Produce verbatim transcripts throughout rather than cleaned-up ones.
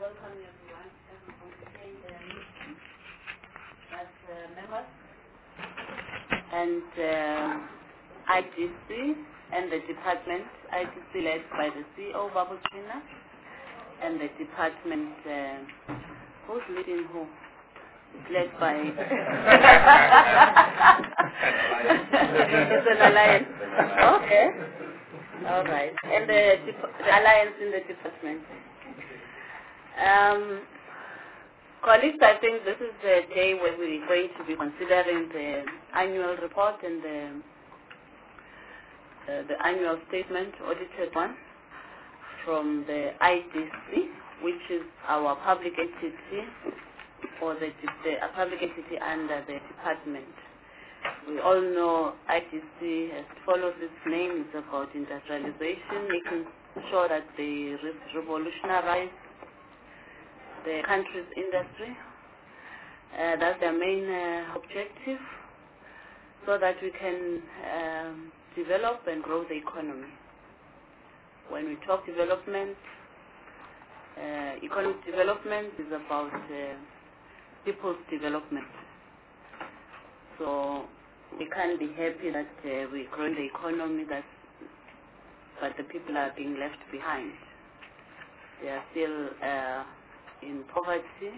welcome everyone, everyone today, um, as uh, members and um I D C and the department, I D C led by the C E O, Babu China, and the department, uh, who's leading who? It's led by... It's an alliance. Okay. All right. And the, the alliance in the department. Um, colleagues, I think this is the day where we're going to be considering the annual report and the, uh, the annual statement, audited one, from the I D C, which is our public entity, or the, the a public entity under the department. We all know I D C has followed its name. It's about industrialization, making sure that they re revolutionize the country's industry. Uh, that's their main uh, objective, so that we can um, develop and grow the economy. When we talk development, uh, economic development is about uh, people's development. So we can't be happy that uh, we're growing the economy, that, but the people are being left behind. They are still uh, in poverty,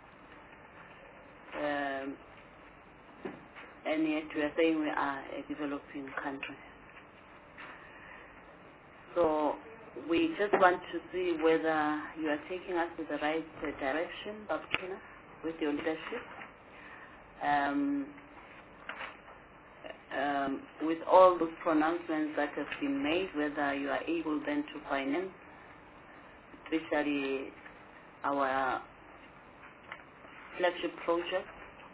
um, and yet we are saying we are a developing country. So we just want to see whether you are taking us to the right uh, direction, Babkina, with your leadership. Um, um, with all those pronouncements that have been made, whether you are able then to finance, especially our flagship project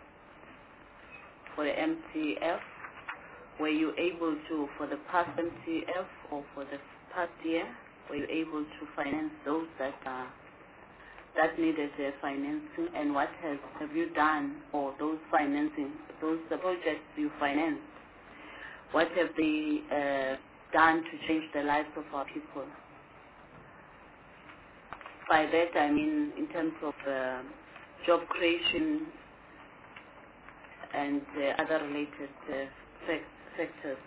for the M T F, were you able to, for the past M T F or for the past year, were you able to finance those that are that needed uh, financing, and what has have you done, or those financing, those the projects you financed, what have they uh, done to change the lives of our people? By that I mean in terms of uh, job creation and uh, other related uh, sectors.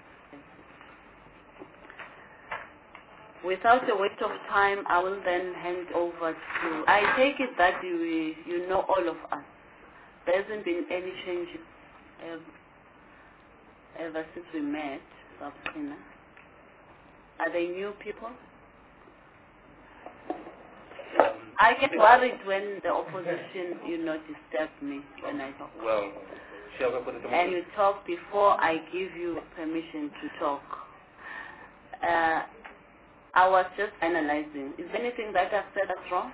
Without a waste of time, I will then hand over to... I take it that you you know all of us. There hasn't been any changes ever, ever since we met, Babkina. Are they new people? I get worried when the opposition, you know, disturb me when I talk. Well, and you talk before I give you permission to talk. Uh, I was just analyzing. Is there anything that I've said that's wrong?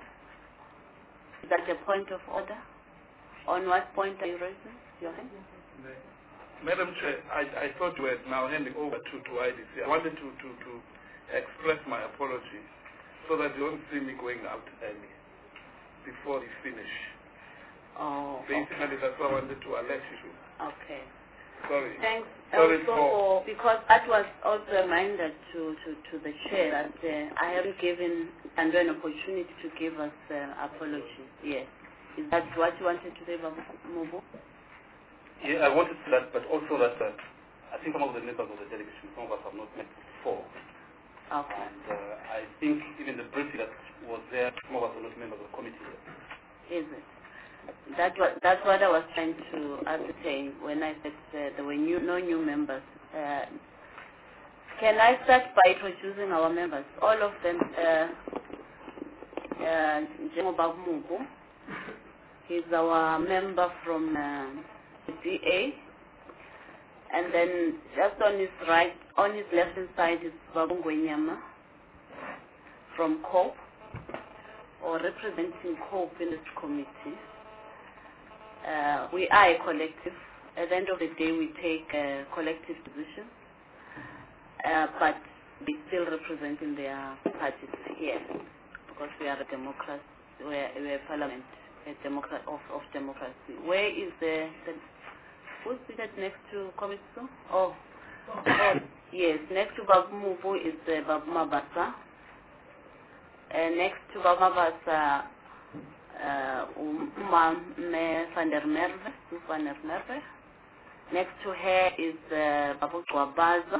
Is that a point of order? On what point are you raising your hand? Madam Chair, I, I thought you were now handing over to, to I D C. I wanted to, to, to express my apology so that you don't see me going out early before we finish. Oh, Basically, okay. that's what I wanted to alert you. Okay. Sorry. Thanks. Sorry also, for... because that was also a reminder to, to, to the chair that uh, I haven't given Andrew an opportunity to give us uh, apology. Yes. Is that what you wanted to say, Babu Mubu? Yeah, I wanted to that, but also that uh, I think some of the members of the delegation, some of us have not met before. Okay. And uh, I think even the briefing that was there, some of us are not members of the committee. Is it? That was, that's what I was trying to ascertain when I said uh, there were new, no new members. Uh, can I start by introducing our members? All of them, uh, uh, Jemo Babu Mubu, he's our member from uh, the D A. And then just on his right, on his left hand side is Babu Ngwenyama from COPE, or representing COPE in this committee. Uh, we are a collective. At the end of the day, we take uh, collective positions, uh, but we still representing their parties here, because we are a democracy. We are, we are a parliament, a democrat of, of democracy. Where is the, the who's seated next to Komiso? Oh, oh, yes. Next to Babu Mubu is uh, Babu Mabasa. Uh, next to Babu Mabasa uh, Umme van der Merwe, Sue van der Merwe. Next to her is uh, Babu Chwabaza.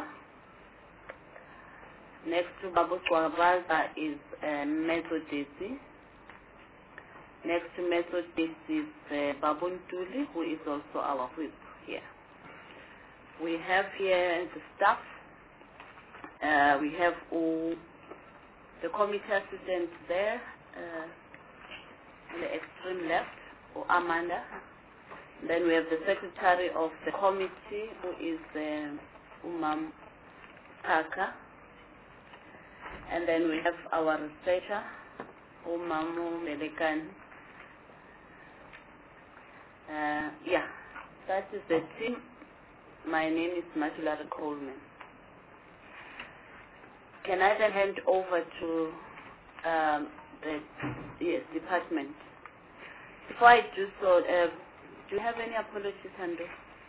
Next to Babu Chwabaza is uh, Methodisi. Next to Methodisi is uh, Babu Ntuli, who is also our whip here. We have here the staff. Uh, we have all the committee assistant there, uh, on the extreme left, or Amanda. Then we have the secretary of the committee, who is uh, Umam Kaka. And then we have our researcher, Umamu Melekan. Uh, yeah, that is the team. My name is Matulari Coleman. Can I then hand over to um, the yes, department? Before I do so, uh, do you have any apologies, Hando?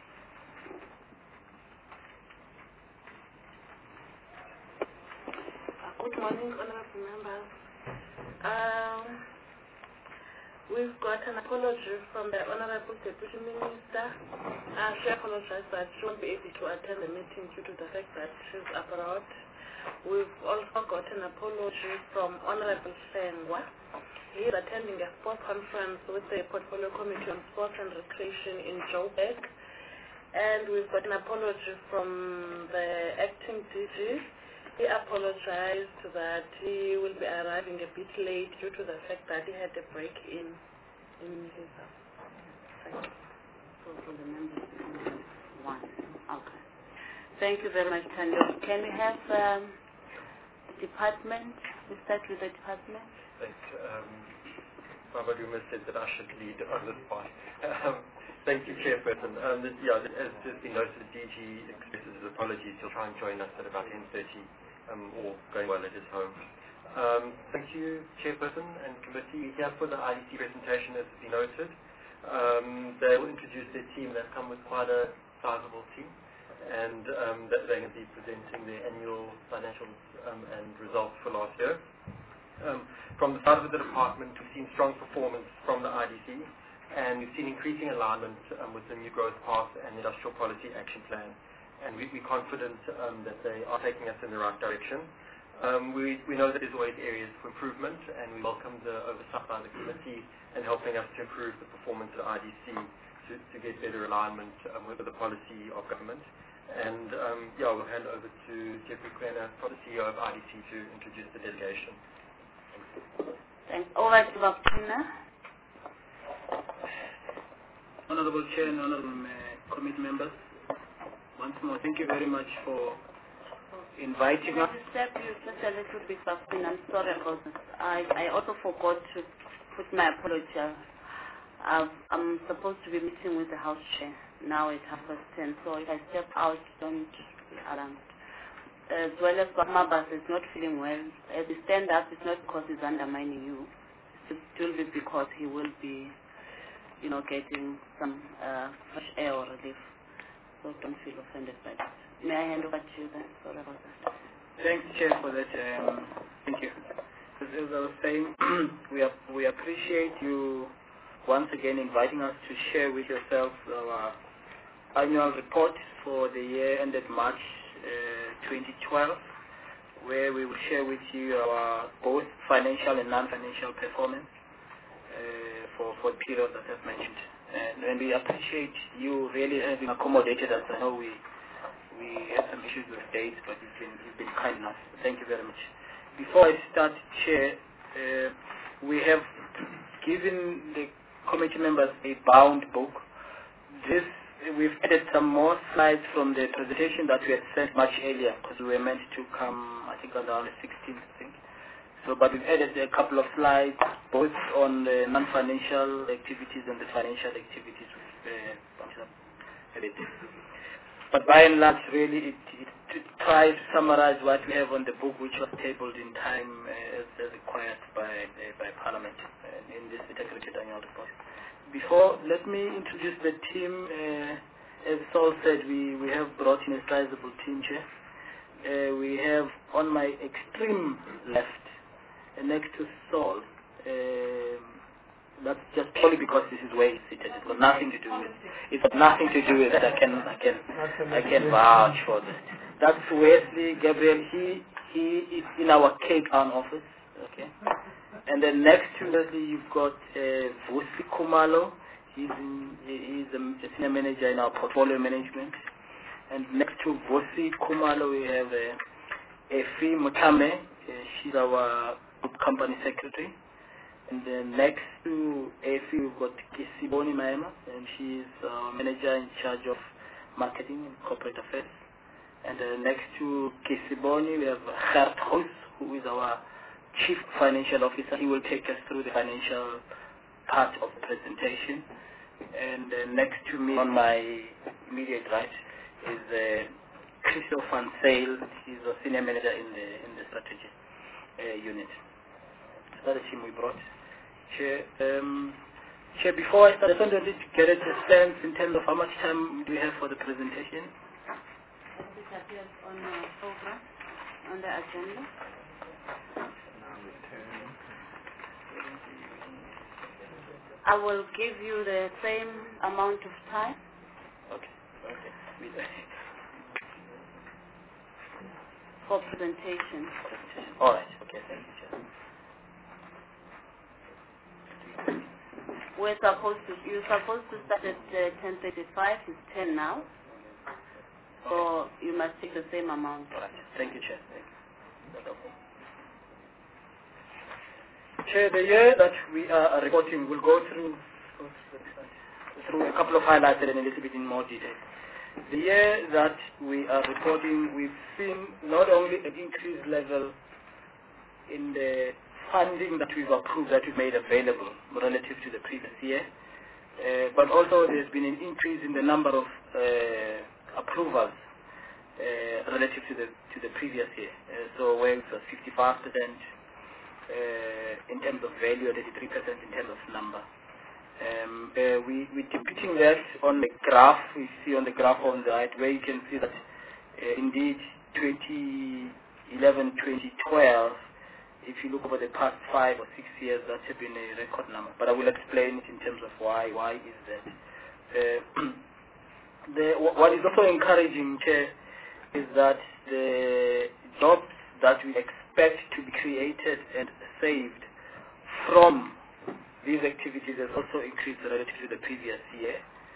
Good morning, honorable members. Um, we've got an apology from the Honorable Deputy Minister. Uh, she apologized that she won't be able to attend the meeting due to the fact that she's abroad. We've also got an apology from Honorable Sengwa. He is attending a sports conference with the Portfolio Committee on Sports and Recreation in Joburg. And we've got an apology from the acting D G. He apologized that he will be arriving a bit late due to the fact that he had a break in in his house. Thank you. So for the members, one. Okay. Thank you very much, Tando. Can we have um, department? We start with the department. Thanks. Um, Baba Duma said that I should lead on this part. Um, thank you, Chairperson. Um, this, yeah, as has been noted, D G expresses his apologies. He'll try and join us at about ten thirty, um, or going well at his home. Um, thank you, Chairperson and Committee. Here for the I D C presentation, as has been noted. Um, they will introduce their team. They've come with quite a sizable team, and um, they're going to be presenting their annual financials um, and results for last year. Um, from the side of the department, we've seen strong performance from the I D C, and we've seen increasing alignment um, with the new growth path and industrial policy action plan. And we, we're confident um, that they are taking us in the right direction. Um, we, we know that there's always areas for improvement, and we welcome the oversight by the committee and helping us to improve the performance of the I D C to, to get better alignment um, with the policy of government. And um, yeah, we'll hand over to Jeffrey Kwena, the C E O of I D C, to introduce the delegation. Thanks. Over to Bakuna. Honorable Chair and Honorable uh, Committee members, once more, thank you very much for inviting Can us. I disturb you just a little bit, Bakuna? I'm sorry about this. I, I also forgot to put my apology. I've, I'm supposed to be meeting with the House Chair now at half past ten, so if I step out, don't be alarmed. As well as Mabas is not feeling well. As he stand up, it's not because he's undermining you. It will be because he will be, you know, getting some uh, fresh air or relief. So don't feel offended by that. May I hand over to you then? Sorry about that. Thanks, Chair, for that. Um, thank you. As, as I was saying, we, ap we appreciate you once again inviting us to share with yourself our annual report for the year ended March uh, twenty twelve, where we will share with you our both financial and non-financial performance uh, for, for the period that I've mentioned. And, and we appreciate you really having accommodated us. I know we we had some issues with dates, but you've been, you've been kind enough. Thank you very much. Before I start, Chair, uh, we have given the committee members a bound book. This We've added some more slides from the presentation that we had sent much earlier, because we were meant to come, I think, on the sixteenth, I think. So, but we've added a couple of slides, both on the non-financial activities and the financial activities with uh, But by and large, really, it, it, it tries to summarize what we have on the book, which was tabled in time uh, as, as required by, uh, by Parliament uh, in this integrated annual report. Before, let me introduce the team. Uh, as Saul said, we, we have brought in a sizable team here. Uh, we have on my extreme left, uh, next to Saul, uh, That's just purely because this is where it's seated. It's got nothing to do with. It's got nothing to do with that. I can I can I can vouch for that. That's Wesley Gabriel. He he is in our Cape Town office. Okay. And then next to Wesley, you've got uh, Vusi Kumalo. He's in, he's a senior manager in our portfolio management. And next to Vusi Kumalo, we have uh, Efi Mutame. Uh, she's our group company secretary. And then next to Efi, we've got Kisiboni Maema, and she's uh, manager in charge of marketing and corporate affairs. And uh, next to Kisiboni, we have Gert Hoos, who is our chief financial officer. He will take us through the financial part of the presentation. And uh, next to me on my immediate right is uh, Christophe Van Sale. He's a senior manager in the in the strategy uh, unit. So that's the team we brought. Chair, um, Chair, before I start, I just wanted to get a sense in terms of how much time do we have for the presentation. This appears on the program, on the agenda. I will give you the same amount of time. Okay. Okay. For presentation. All right. Okay. Thank you, Chair. We're supposed to. You're supposed to start at uh, ten thirty-five. It's ten now. So you must take the same amount. All right. Thank you, Chair. Thank you. That's okay. Chair, the year that we are reporting, we'll go through through a couple of highlights and a little bit in more detail. The year that we are reporting, we've seen not only an increased level in the funding that we've approved, that we've made available relative to the previous year, uh, but also there's been an increase in the number of uh, approvals uh, relative to the to the previous year. Uh, so where it was fifty-five percent uh, in terms of value, and eighty-three percent in terms of number. Um, uh, we, we're depicting that on the graph. We see on the graph on the right, where you can see that uh, indeed twenty eleven, twenty twelve, if you look over the past five or six years, that has been a record number. But I will explain it in terms of why. Why is that? Uh, the, what is also encouraging, Chair, is that the jobs that we expect to be created and saved from these activities has also increased relative to the previous year.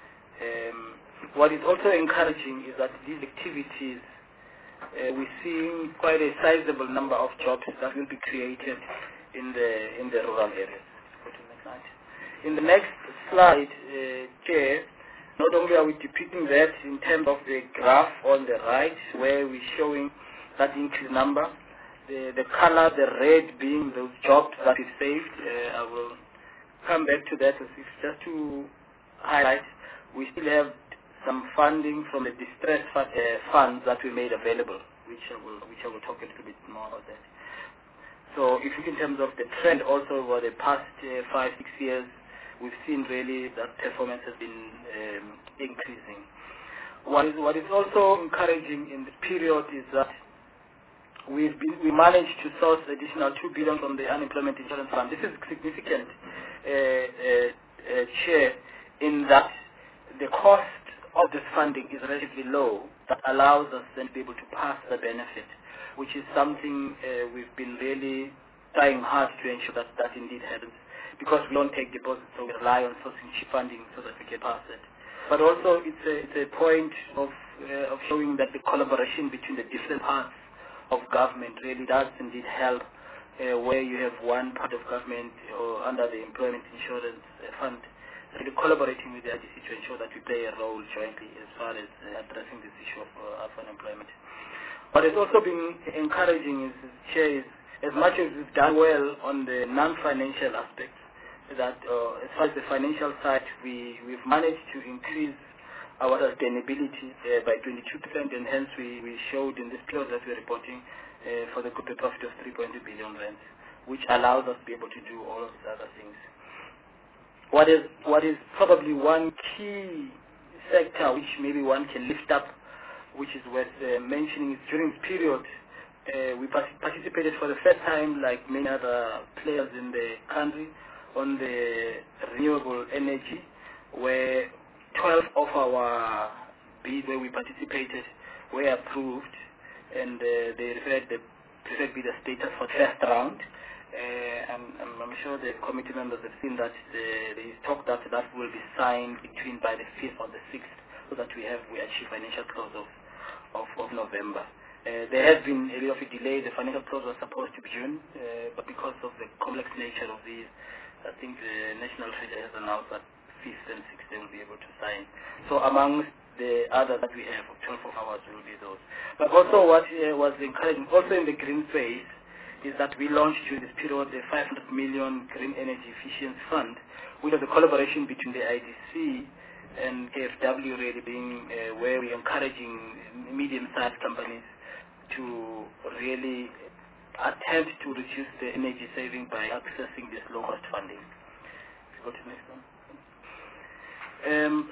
Um, what is also encouraging is that these activities, uh, we're seeing quite a sizable number of jobs that will be created in the in the rural areas. Go to the next slide. In the next slide, uh, Chair, not only are we depicting that in terms of the graph on the right, where we're showing that increased number, the, the color, the red being those jobs that we saved. Uh, I will come back to that just to highlight. We still have some funding from the distress fund, uh, funds that we made available, which I will which I will talk a little bit more about that. So if you look in terms of the trend also over the past uh, five, six years, we've seen really that performance has been um, increasing. What is, what is also encouraging in the period is that we've been, we managed to source additional two billion dollars from the unemployment insurance fund. This is significant, uh, uh, uh, Chair, in that the cost of this funding is relatively low. That allows us then to be able to pass the benefit, which is something uh, we've been really trying hard to ensure that that indeed happens, because we don't take deposits, so we rely on sourcing cheap funding so that we can pass it. But also it's a, it's a point of, uh, of showing that the collaboration between the different parts of government really does indeed help, uh, where you have one part of government or under the employment insurance uh, fund really collaborating with the I D C to ensure that we play a role jointly as far as uh, addressing this issue of, uh, of unemployment. What has also been encouraging is, Chair, is as much as we've done well on the non-financial aspects, that uh, as far as the financial side, we, we've managed to increase our sustainability uh, by twenty-two percent, and hence we, we showed in this period that we're reporting uh, for the group a profit of three point two billion rand, which allows us to be able to do all of these other things. What is, what is probably one key sector which maybe one can lift up, which is worth uh, mentioning, is during this period uh, we participated for the first time, like many other players in the country, on the renewable energy, where twelve of our bids where we participated were approved, and uh, they referred the preferred bidder status for first round. Uh, and, and I'm sure the committee members have seen that the, there is talk that that will be signed between by the fifth or the sixth, so that we have we achieve financial close of, of, of November. Uh, there has been a bit of a delay. The financial close was supposed to be June, uh, but because of the complex nature of these, I think the National Treasury has announced that fifth and sixth they will be able to sign. So amongst the others that we have, twelve of ours will be those. But also what uh, was encouraging, also in the green space, is that we launched during this period the five hundred million Green Energy Efficiency Fund, which is a collaboration between the I D C and K F W, really being uh, where we're encouraging medium-sized companies to really attempt to reduce the energy saving by accessing this low-cost funding. Go to the next one. Um,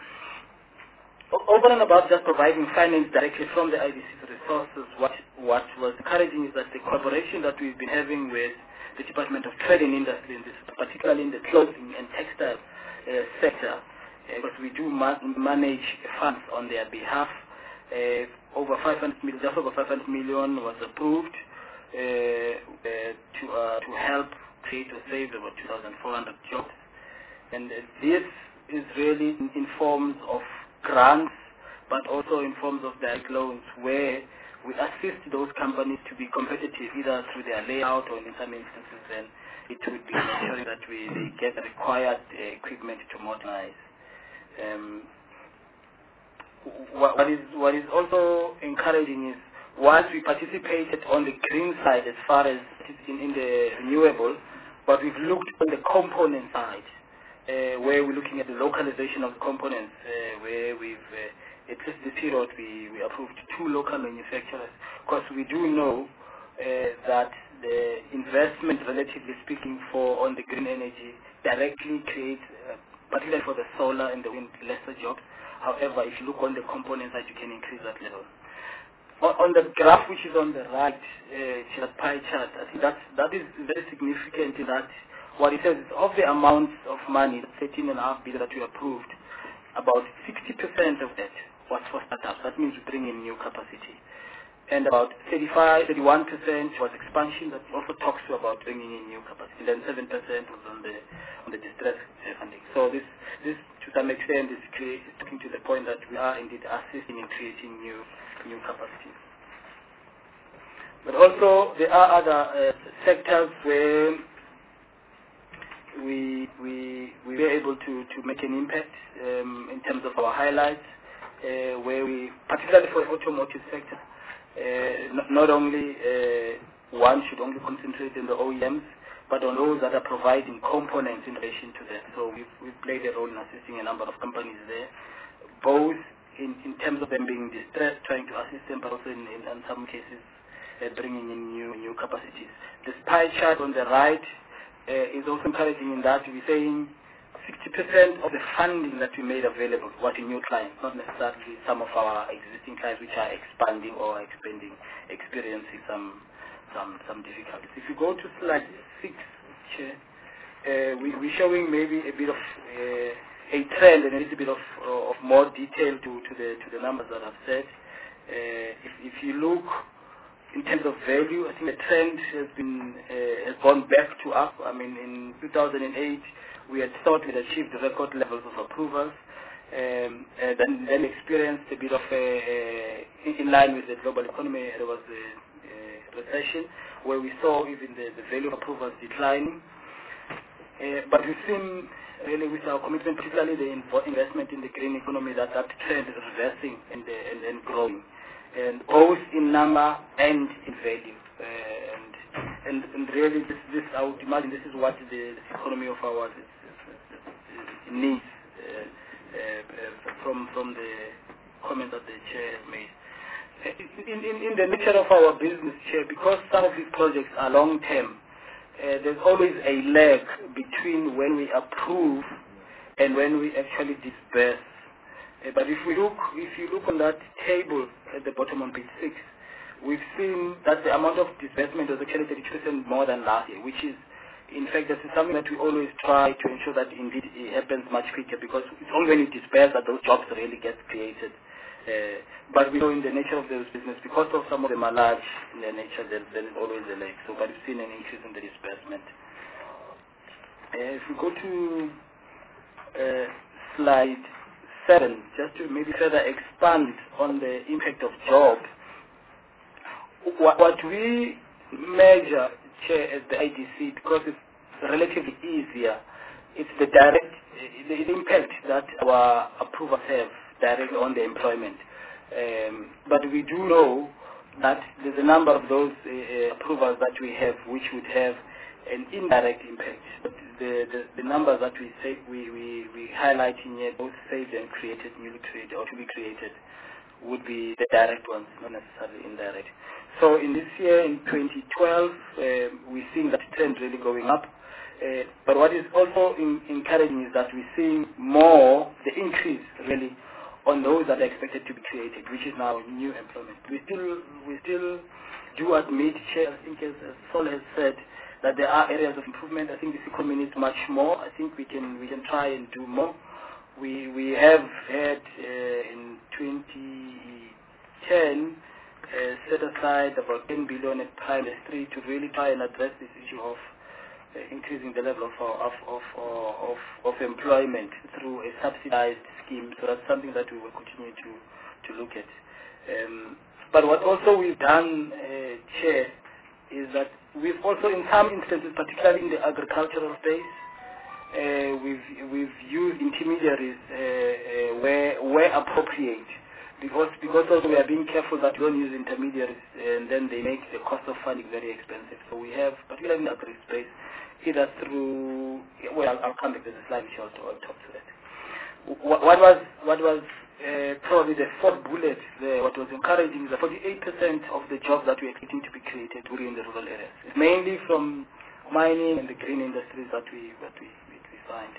over and above just providing finance directly from the I D C's resources, what, what was encouraging is that the collaboration that we've been having with the Department of Trade and Industry, in this, particularly in the clothing and textile uh, sector, uh, because we do ma manage funds on their behalf. Uh, over five hundred million, just over five hundred million was approved uh, uh, to uh, to help create or save about two thousand four hundred jobs, and uh, this is really in, in forms of grants, but also in forms of direct loans, where we assist those companies to be competitive, either through their layout or in some instances then it would be ensuring that we they get the required uh, equipment to modernize. Um, what, what is what is also encouraging is once we participated on the green side as far as in, in the renewable, but we've looked on the component side. Uh, where we're looking at the localization of the components, uh, where we've, uh, at least this period, we, we approved two local manufacturers, because we do know uh, that the investment, relatively speaking, for on the green energy directly creates, uh, particularly for the solar and the wind, lesser jobs. However, if you look on the component side, you can increase that level. On, on the graph which is on the right, uh, pie chart, I think that's, that is very significant in that what it says is of the amount of money, thirteen and a half billion that we approved, about sixty percent of that was for startups. That means we bring in new capacity. And about thirty-five, thirty-one percent was expansion. That also talks to about bringing in new capacity. And then seven percent was on the on the distress funding. So this, this to some extent is talking to the point that we are indeed assisting in creating new new capacity. But also there are other uh, sectors where we we we were able to to make an impact um, in terms of our highlights, uh, where we, particularly for the automotive sector, uh, not, not only uh, one should only concentrate on the O E Ms, but on those that are providing components in relation to that. So we've we've played a role in assisting a number of companies there, both in in terms of them being distressed, trying to assist them, but also in in, in some cases uh, bringing in new new capacities. This pie chart on the right Uh, is also encouraging in that we're saying sixty percent of the funding that we made available was to new clients, not necessarily some of our existing clients which are expanding or expanding, experiencing some some some difficulties. If you go to slide six, Chair, uh, we, we're showing maybe a bit of uh, a trend and a little bit of, uh, of more detail to, to the to the numbers that I've said. Uh, if, if you look in terms of value, I think the trend has been uh, has gone back to up. I mean, in two thousand eight, we had thought we'd achieved the record levels of approvals, um, and then, then experienced a bit of a, a, in line with the global economy. There was a, a recession where we saw even the, the value of approvals declining. Uh, but we've seen really with our commitment, particularly the investment in the green economy, that that trend is reversing and, uh, and, and growing. And both in number and in value, uh, and, and and really this this I would imagine this is what the, the economy of ours is, is, is, is needs uh, uh, from from the comment that the chair has made. In, in in the nature of our business, chair, because some of these projects are long term, uh, there's always a lag between when we approve and when we actually disburse. Uh, but if we look, if you look on that table at the bottom on page six, we've seen that the amount of disbursement was actually thirty percent more than last year, which is in fact, this is something that we always try to ensure that indeed it happens much quicker, because it's only when you disperse that those jobs really get created. Uh, but we know in the nature of those business, because of some of them are large in their nature, there, there is always a lag. So, but we've seen an increase in the disbursement. Uh, if we go to uh, slide seven, just to maybe further expand on the impact of jobs, what, what we measure, Chair, as the I D C, because it's relatively easier, it's the direct the, the impact that our approvals have directly on the employment. Um, but we do know that there's a number of those uh, approvals that we have which would have an indirect impact. But the, the, the numbers that we say we, we, we highlight in here, both saved and created, newly created or to be created, would be the direct ones, not necessarily indirect. So in this year, in twenty twelve, uh, we're seeing that trend really going up. Uh, but what is also in, encouraging is that we're seeing more, the increase really, on those that are expected to be created, which is now new employment. We still, we still do admit, Chair, I think as, as Sol has said, that there are areas of improvement. I think this economy needs much more. I think we can, we can try and do more. We, we have had uh, in twenty ten uh, set aside about ten billion at Prime Ministry to really try and address this issue of uh, increasing the level of, of, of, of, of employment through a subsidized scheme. So that's something that we will continue to, to look at. Um, but what also we've done, uh, Chair, is that we've also, in some instances, particularly in the agricultural space, uh, we've we've used intermediaries uh, uh, where where appropriate, because because also we are being careful that we don't use intermediaries and then they make the cost of funding very expensive. So we have, particularly in the agri space, either through, well, I'll, I'll come back to the slide which I'll, I'll talk to that. What, what was what was uh, probably the fourth bullet there, what was encouraging is that forty-eight percent of the jobs that we're expecting to be created were in the rural areas. It's mainly from mining and the green industries that we that we, we, we find.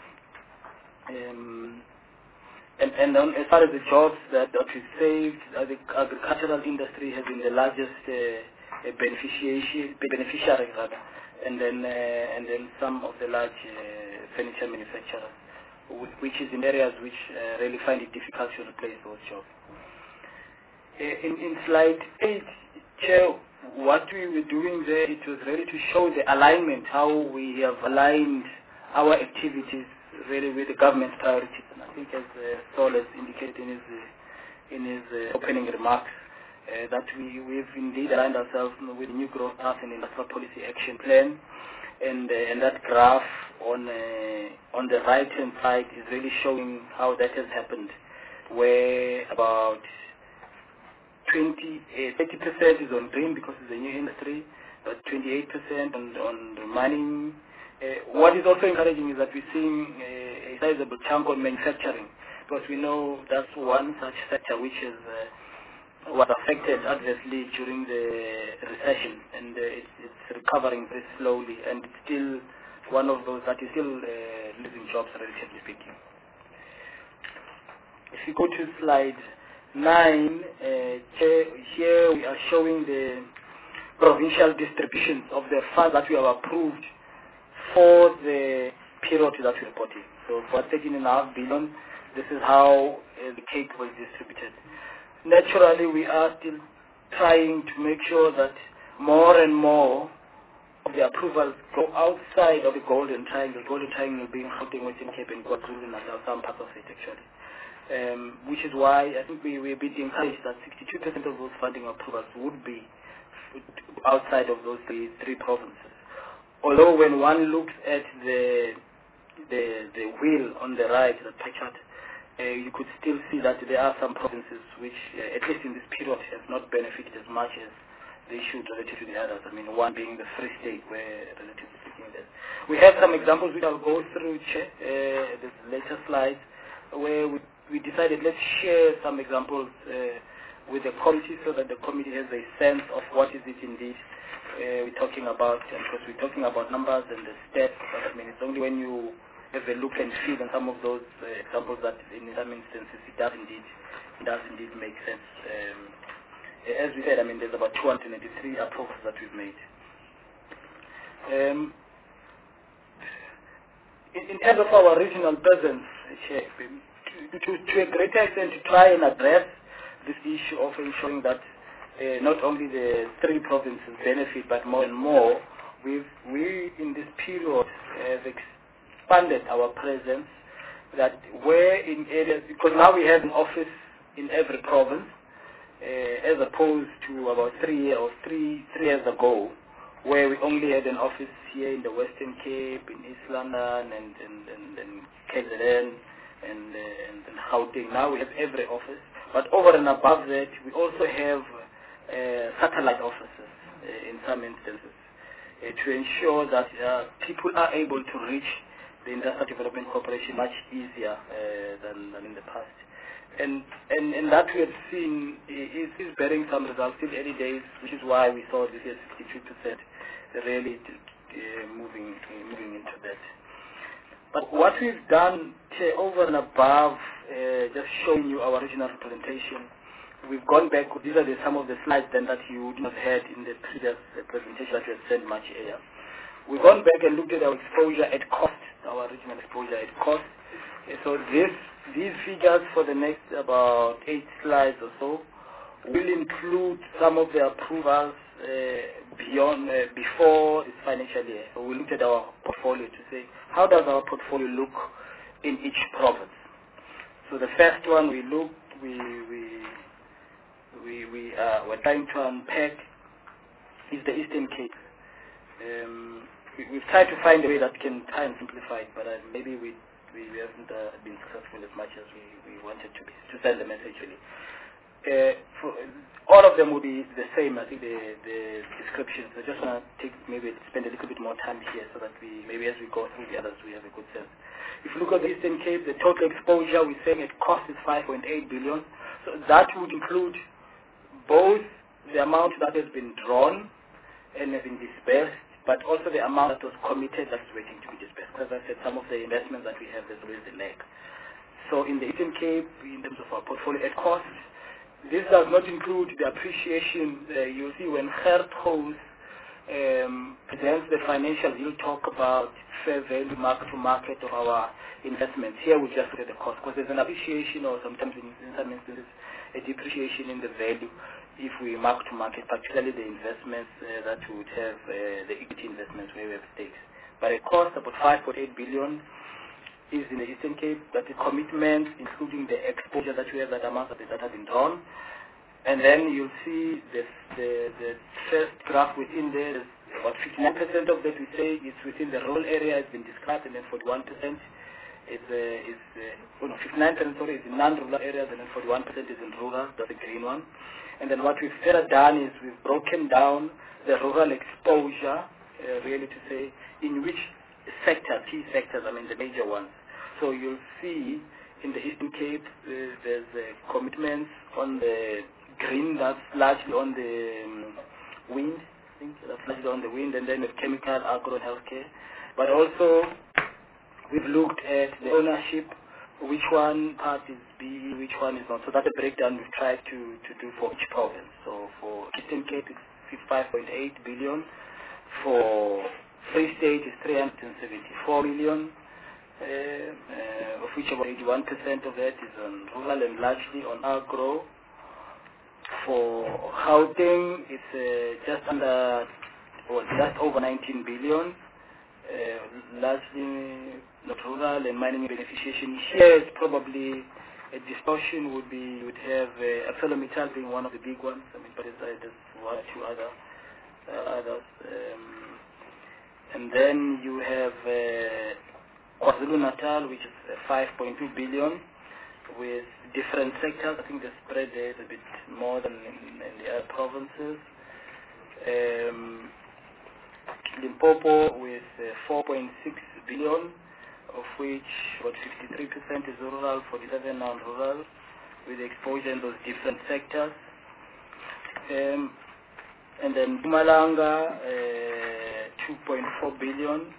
Um, and and on, as far as the jobs that, that we saved, uh, the agricultural industry has been the largest uh, beneficiary, beneficiary rather, and then uh, and then some of the large uh, furniture manufacturers, which is in areas which uh, really find it difficult to replace those jobs. Uh, in, in slide eight, Chair, what we were doing there, it was really to show the alignment, how we have aligned our activities really with the government's priorities. And I think as uh, Sol has indicated in his, uh, in his uh, opening remarks, uh, that we, we've indeed aligned ourselves with the New Growth Path and Industrial Policy Action Plan. And, uh, and that graph on uh, on the right-hand side is really showing how that has happened, where about twenty, uh, thirty percent is on green because it's a new industry, but twenty-eight percent on, on the mining. Uh, what is also encouraging is that we're seeing uh, a sizable chunk on manufacturing, because we know that's one such sector which is uh, was affected adversely during the recession, and uh, it's, it's recovering very slowly, and it's still one of those that is still uh, losing jobs, relatively speaking. If you go to slide nine, uh, here we are showing the provincial distributions of the funds that we have approved for the period that we're reporting. So for thirteen and a half billion, this is how uh, the cake was distributed. Naturally, we are still trying to make sure that more and more of the approvals go outside of the Golden Triangle. Golden Triangle being Gauteng, Western Cape, and KwaZulu-Natal, some parts of it actually. Um, which is why I think we we're a bit encouraged that sixty-two percent of those funding approvals would be outside of those three, three provinces. Although when one looks at the the the wheel on the right, the pie chart, Uh, you could still see that there are some provinces which, uh, at least in this period, have not benefited as much as they should relative to the others. I mean, one being the Free State, where, relatively speaking, that we have some examples which I'll go through, uh, this later slides, where we, we decided let's share some examples uh, with the committee so that the committee has a sense of what is it indeed uh, we're talking about, and because we're talking about numbers and the steps, but I mean, it's only when you have a look and feel on some of those uh, examples that in some instances it does indeed, it does indeed make sense. Um, as we said, I mean, there's about two hundred eighty-three approvals that we've made. Um, in, in terms of our regional presence, Chair, to, to, to a greater extent to try and address this issue of ensuring that uh, not only the three provinces benefit, but more and more, we've, we in this period have expanded our presence, that where in areas, because now we have an office in every province, uh, as opposed to about three or three, three years ago, where we only had an office here in the Western Cape, in East London, and, and, and, and K Z N, and, uh, and, and Gauteng. Now we have every office. But over and above that, we also have uh, satellite offices uh, in some instances uh, to ensure that uh, people are able to reach the Industrial Development Corporation much easier uh, than, than in the past. And, and, and that we have seen is, is bearing some results in early days, which is why we saw this year sixty-two percent really uh, moving, uh, moving into that. But what we've done uh, over and above uh, just showing you our regional representation, we've gone back. These are the, some of the slides then that you would not have had in the previous uh, presentation that we had sent much earlier. We've gone back and looked at our exposure at cost, our regional exposure at cost. Uh, so this, these figures for the next about eight slides or so will include some of the approvals uh, beyond, uh, before this financial year. So we looked at our portfolio to say, how does our portfolio look in each province? So the first one we looked, we, we, we, we uh, were trying to unpack is the Eastern Cape. Um, we, we've tried to find a way that can try and simplify it, but uh, maybe we, we haven't uh, been successful as much as we, we wanted to be, to send the message really. Uh, for, all of them will be the same, I think, the, the descriptions. I just want to take, maybe spend a little bit more time here so that we, maybe as we go through the others, we have a good sense. If you look at the Eastern Cape, the total exposure, we're saying at cost is five point eight billion. So that would include both the amount that has been drawn and has been dispersed, but also the amount that was committed that's waiting to be dispersed. As I said, some of the investments that we have, there's always a lag. So in the Eastern Cape, in terms of our portfolio at cost, this does not include the appreciation. Uh, you'll see when Gert Goos um, presents the financials, he'll talk about fair value market to market of our investments. Here we just look at the cost, because there's an appreciation or sometimes in, in some instances a depreciation in the value if we mark to market, particularly the investments uh, that would have uh, the equity investments where we have stakes. But a cost about five point eight billion is in the Eastern Cape, that the commitment, including the exposure that we have, that amount that, that has been drawn. And then you'll see this, the, the first graph within there is about fifty-nine percent of that we say is within the rural area, has been described, and then forty-one percent is, uh, is uh, oh no, fifty-nine percent sorry, is in non-rural areas, and then forty-one percent is in rural, that's the green one. And then what we've further done is we've broken down the rural exposure, uh, really to say, in which sectors, key sectors, I mean the major ones. So you'll see in the Eastern Cape, uh, there's uh, commitments on the green, that's largely on the um, wind, I think, that's largely on the wind, and then with chemical, agro, and healthcare. But also, we've looked at the ownership, which one part is B, which one is not. So that's a breakdown we've tried to, to do for each province. So for Eastern Cape, it's fifty-five point eight billion. For Free State, it's three hundred seventy-four million. Uh, uh, of which about eighty-one percent of that is on rural and largely on agro. For Gauteng, it's uh, just under, or just over nineteen billion, uh, largely not rural and mining beneficiation. Here is probably a distortion would be, would have uh, ArcelorMittal being one of the big ones. I mean, but it's, uh, there's one or two other, uh, others. Um, and then you have uh, KwaZulu-Natal, which is uh, five point two billion, with different sectors. I think the spread there is a bit more than in, in the other provinces. Um, Limpopo with uh, four point six billion, of which about fifty-three percent is rural, forty-seven non-rural, with exposure in those different sectors. Um, and then Mpumalanga, uh, two point four billion.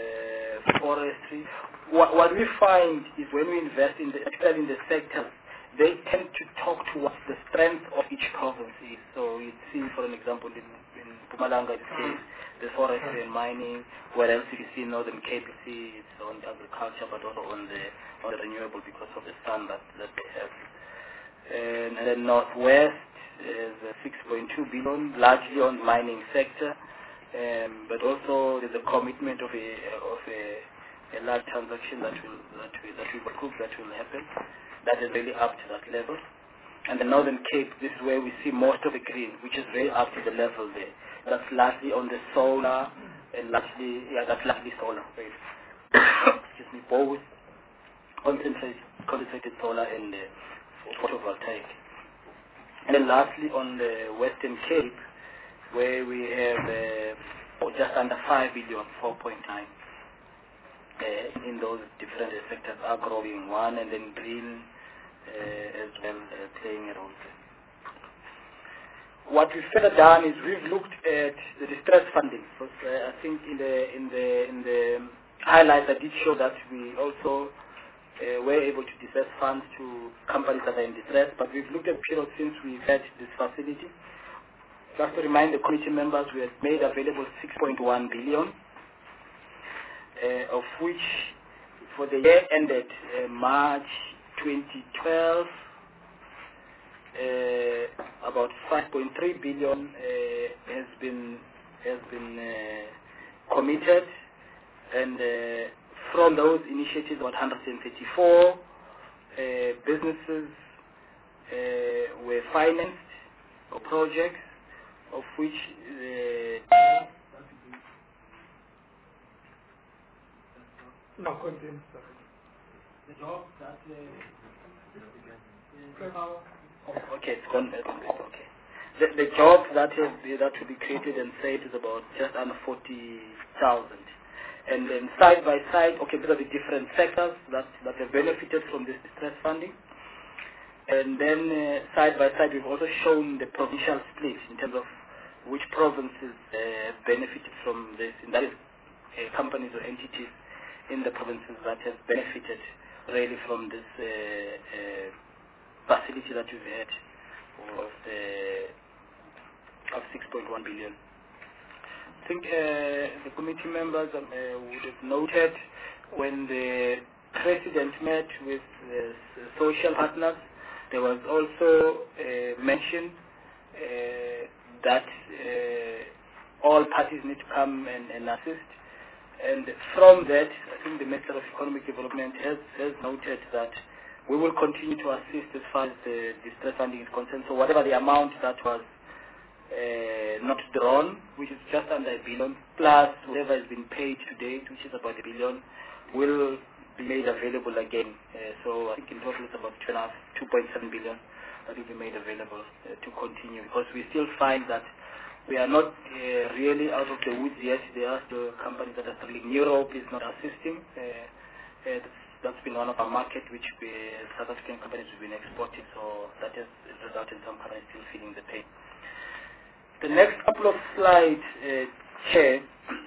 Uh, forestry. What, what we find is when we invest in the, particularly in the sectors they tend to talk towards the strength of each province is. So you see, for an example, in, in Mpumalanga, in this case, the forestry and mining, whereas if you see Northern Cape, you see it's on agriculture, but also on the, on the renewable because of the sun that, that they have. And, and then Northwest is six point two billion, largely on the mining sector, um, but also there's a commitment of a, of a, a large transaction that will, that will, that will, cook, that will happen. That is really up to that level. And the Northern Cape, this is where we see most of the green, which is really up to the level there. That's largely on the solar, and largely, yeah, that's largely solar. Excuse me, both concentrated, concentrated solar and uh, photovoltaic. And then lastly, on the Western Cape, where we have uh, just under five billion, four point nine. Uh, in those different uh, sectors are growing one, and then green uh, as well uh, playing a role. What we've further done is we've looked at the distress funding. Because, uh, I think in the in the in the highlights I did show that we also uh, were able to disperse funds to companies that are in distress. But we've looked at period since we've had this facility. Just to remind the committee members, we have made available six point one billion. Uh, of which for the year ended uh, March twenty twelve, uh, about five point three billion uh, has been has been uh, committed, and uh, from those initiatives, about one hundred thirty-four uh, businesses uh, were financed or projects, of which uh, No, continue, sir. the jobs that uh, oh, okay, it's gone. Okay, the, the jobs that have, that will be created and saved is about just under forty thousand. And then side by side, okay, these are the different sectors that that have benefited from this distress funding. And then uh, side by side, we've also shown the provincial split in terms of which provinces uh, benefited from this, and that is uh, companies or entities in the provinces that have benefited really from this uh, uh, facility that we've had of, the, of six point one billion. I think uh, the committee members um, uh, would have noted when the President met with uh, social partners, there was also uh, mention uh, that uh, all parties need to come and, and assist. And from that, I think the Minister of Economic Development has, has noted that we will continue to assist as far as the distress funding is concerned. So whatever the amount that was uh, not drawn, which is just under a billion, plus whatever has been paid to date, which is about a billion, will be made available again. Uh, so I think in total it's about two point seven billion that will be made available uh, to continue, because we still find that we are not uh, really out of the woods yet. There are still companies that are struggling. Europe is not assisting. Uh, uh, that's, that's been one of our markets which we, South African companies have been exporting, so that has resulted in some companies still feeling the pain. The next couple of slides, uh, Chair,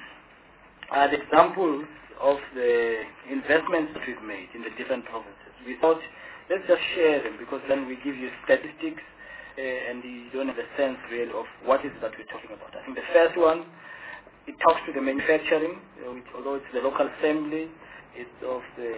are the examples of the investments that we've made in the different provinces. We thought, let's just share them, because then we give you statistics Uh, and you don't have a sense really of what is it that we're talking about. I think the first one, it talks to the manufacturing, uh, which, although it's the local assembly, it's of the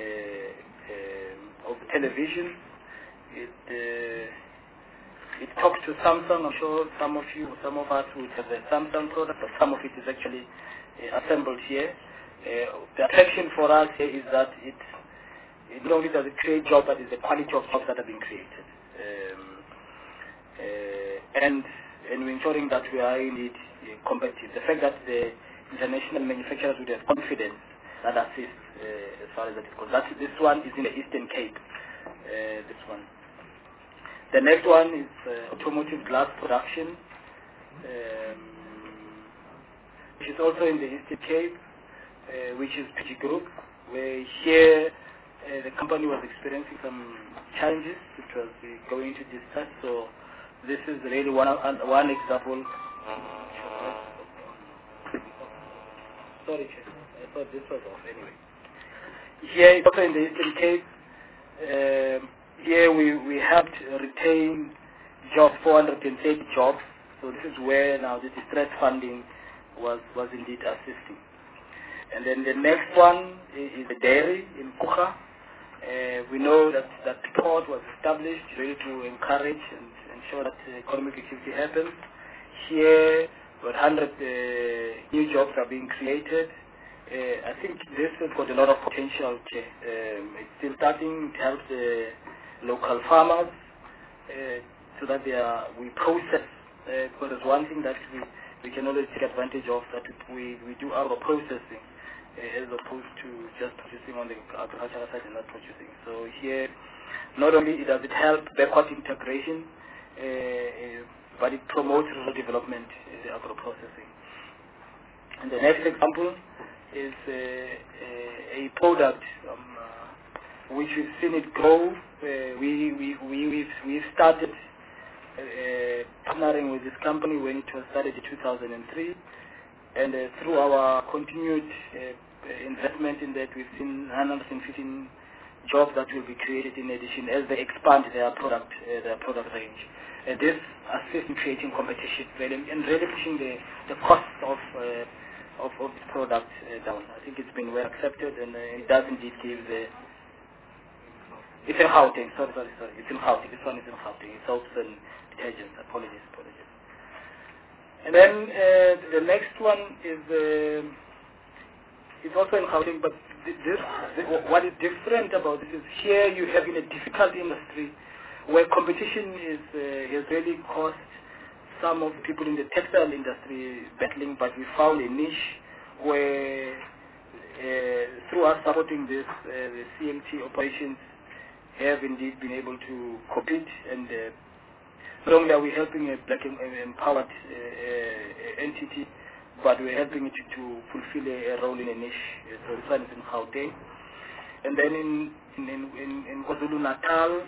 uh, of the television. It uh, it talks to Samsung. I'm sure some of you, some of us would have a Samsung product, but some of it is actually uh, assembled here. Uh, the attraction for us here is that it, it not only does it create jobs, but it's the quality of jobs that have been created. Um, Uh, and and we're ensuring that we are indeed uh, competitive. The fact that the international manufacturers would have confidence that assists uh, as far as that is concerned. That, this one is in the Eastern Cape. Uh, this one. The next one is uh, automotive glass production, um, which is also in the Eastern Cape, uh, which is P G Group, where here uh, the company was experiencing some challenges, which was uh, going to discuss. So this is really one, uh, one example. Sorry, Chair. I thought this was off anyway. Here, also in the Eastern Cape, um, here we, we helped retain jobs, four hundred thirty jobs. So this is where now the distress funding was, was indeed assisting. And then the next one is the dairy in Kucha. Uh, we know that that port was established really to encourage and ensure that uh, economic activity happens. Here, about one hundred uh, new jobs are being created. Uh, I think this has got a lot of potential. Um, it's still starting. It helps the local farmers uh, so that they are, we process. Uh, because there's one thing that we, we can always take advantage of, that we, we do our processing uh, as opposed to just producing on the agricultural side and not producing. So here, not only does it help backward integration, uh, uh, but it promotes rural development in the agro-processing. And the next example is uh, a, a product um, uh, which we've seen it grow. Uh, we, we, we, we've, we've started uh, partnering with this company when it was started in two thousand three, and uh, through our continued uh, investment in that, we've seen one hundred fifteen jobs that will be created in addition as they expand their product, uh, their product range. Uh, this assists in creating competition and really pushing the, the cost of, uh, of, of the product uh, down. I think it's been well accepted, and uh, it does indeed give the... It's in Gauteng, sorry, sorry, sorry. It's in Gauteng. This one is in Gauteng. It's soaps and detergents. Apologies, apologies. And then uh, the next one is... Uh, it's also in Gauteng, but this, this, what is different about this is here you have in a difficult industry where competition is uh, has really caused some of the people in the textile industry battling, but we found a niche where uh, through us supporting this, uh, the C M T operations have indeed been able to compete, and uh, not only are we helping a black em empowered uh, uh, entity, but we're helping it to, to fulfill a, a role in a niche. Uh, so this one is in Gauteng. And then in, in, in, in KwaZulu-Natal,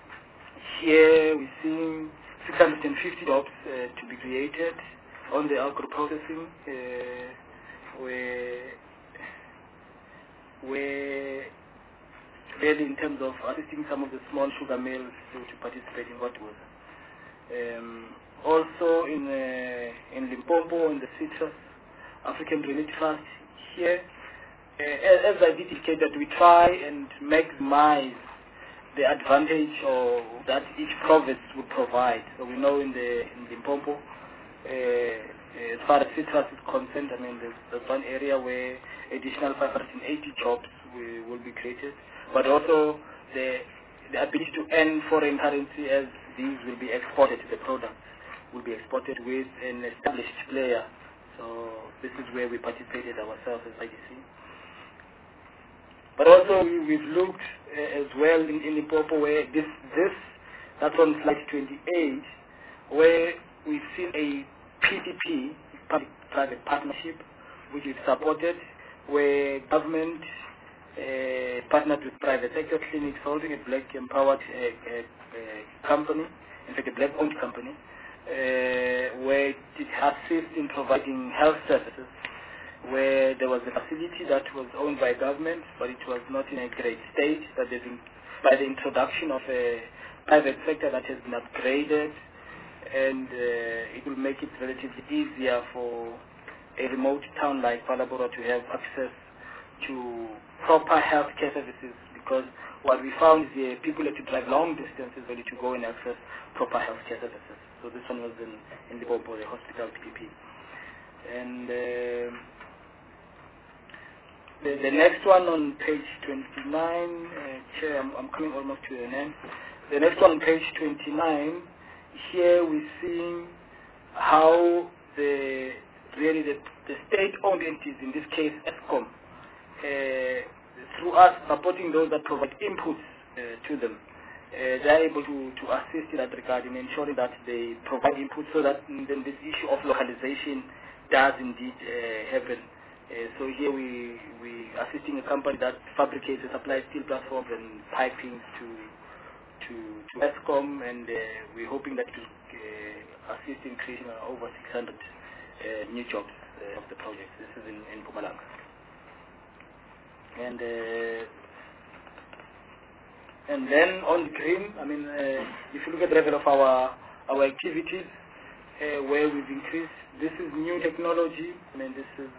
here we're seeing six hundred fifty jobs uh, to be created on the agro-processing, uh, where, where really in terms of assisting some of the small sugar mills to, to participate in what was. Um, also in uh, in Limpopo, in the Citrus African Relief Trust, here, uh, as I did indicate, that we try and maximize the advantage of that each province would provide. So we know in the in Limpopo, uh, as far as citrus is concerned, I mean, there's, there's one area where additional five hundred eighty jobs will, will be created, but also the the ability to earn foreign currency as these will be exported, the products will be exported with an established player. So this is where we participated ourselves as I D C. But also we, we've looked uh, as well in, in Limpopo where this, this, that's on slide twenty-eight, where we've seen a P P P, public-private partnership, which is supported, where government uh, partnered with private sector clinics, holding a black empowered uh, uh, uh, company, in fact a black owned company, uh, where it assists in providing health services, where there was a facility that was owned by government, but it was not in a great state, but they've been, by the introduction of a private sector that has been upgraded, and uh, it will make it relatively easier for a remote town like Palabora to have access to proper healthcare services, because what we found is uh, people had to drive long distances really to go and access proper healthcare services. So this one was in, in Limpopo, the hospital P P P. And uh, the, the next one on page twenty-nine, uh, Chair, I'm, I'm coming almost to an end. The next one on page twenty-nine, here we're seeing how the really the, the state-owned entities, in this case Eskom, uh, through us supporting those that provide inputs uh, to them, uh, they are able to, to assist in that regard in ensuring that they provide input so that then this issue of localization does indeed uh, happen. Uh, so here we we assisting a company that fabricates and supplies steel platforms and pipings to to to Eskom, and uh, we're hoping that to uh, assist in creating uh, over six hundred uh, new jobs uh, of the project. This is in, in Mpumalanga. And uh, And then on green, I mean, uh, if you look at the level of our our activities, uh, where we've increased, this is new technology. I mean, this is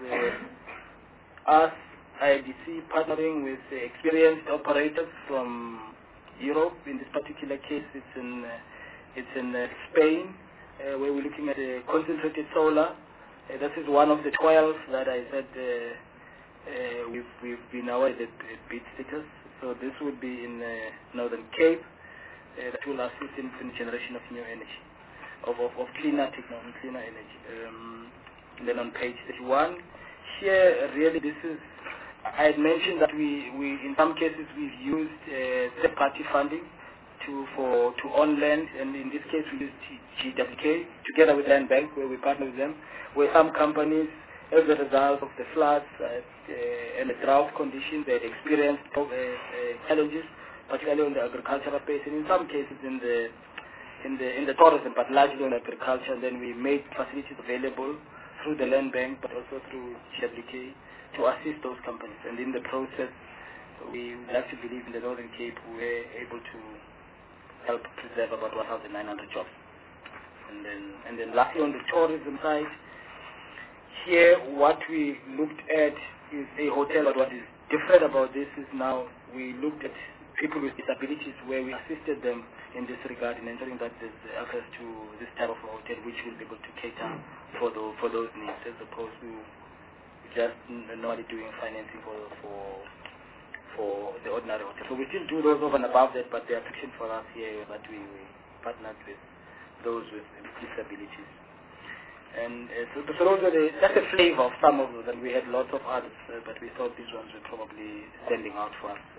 uh, us, I D C, partnering with uh, experienced operators from Europe. In this particular case, it's in uh, it's in uh, Spain, uh, where we're looking at uh, concentrated solar. Uh, this is one of the twelve that I said uh, uh, we've we've been awarded uh, bid status. So this would be in uh, Northern Cape. Uh, that will assist in, in generation of new energy, of, of, of cleaner technology, cleaner energy. Um, and then on page thirty-one, here really this is, I had mentioned that we, we in some cases we've used uh, third-party funding to for to own land, and in this case we used G W K together with Land Bank, where we partner with them, where some companies, as a result of the floods uh, uh, and the drought conditions, they had experienced uh, uh, challenges, particularly on the agricultural base, and in some cases in the in the in the tourism, but largely on agriculture. And then we made facilities available through the Land Bank, but also through G W K to assist those companies. And in the process, we like to believe in the Northern Cape we were able to help preserve about one thousand nine hundred jobs. And then and then lastly on the tourism side, here what we looked at is a hotel, but what is different about this is now we looked at people with disabilities, where we assisted them in this regard in ensuring that there's access to this type of hotel which will be able to cater for the, for those needs, as opposed to just normally doing financing for for for the ordinary hotel. So we still do those over and above that, but the attraction for us here is that we, we partnered with those with disabilities. And uh, so, so those are the, that's a flavor of some of those, and we had lots of others, uh, but we thought these ones were probably standing out for us.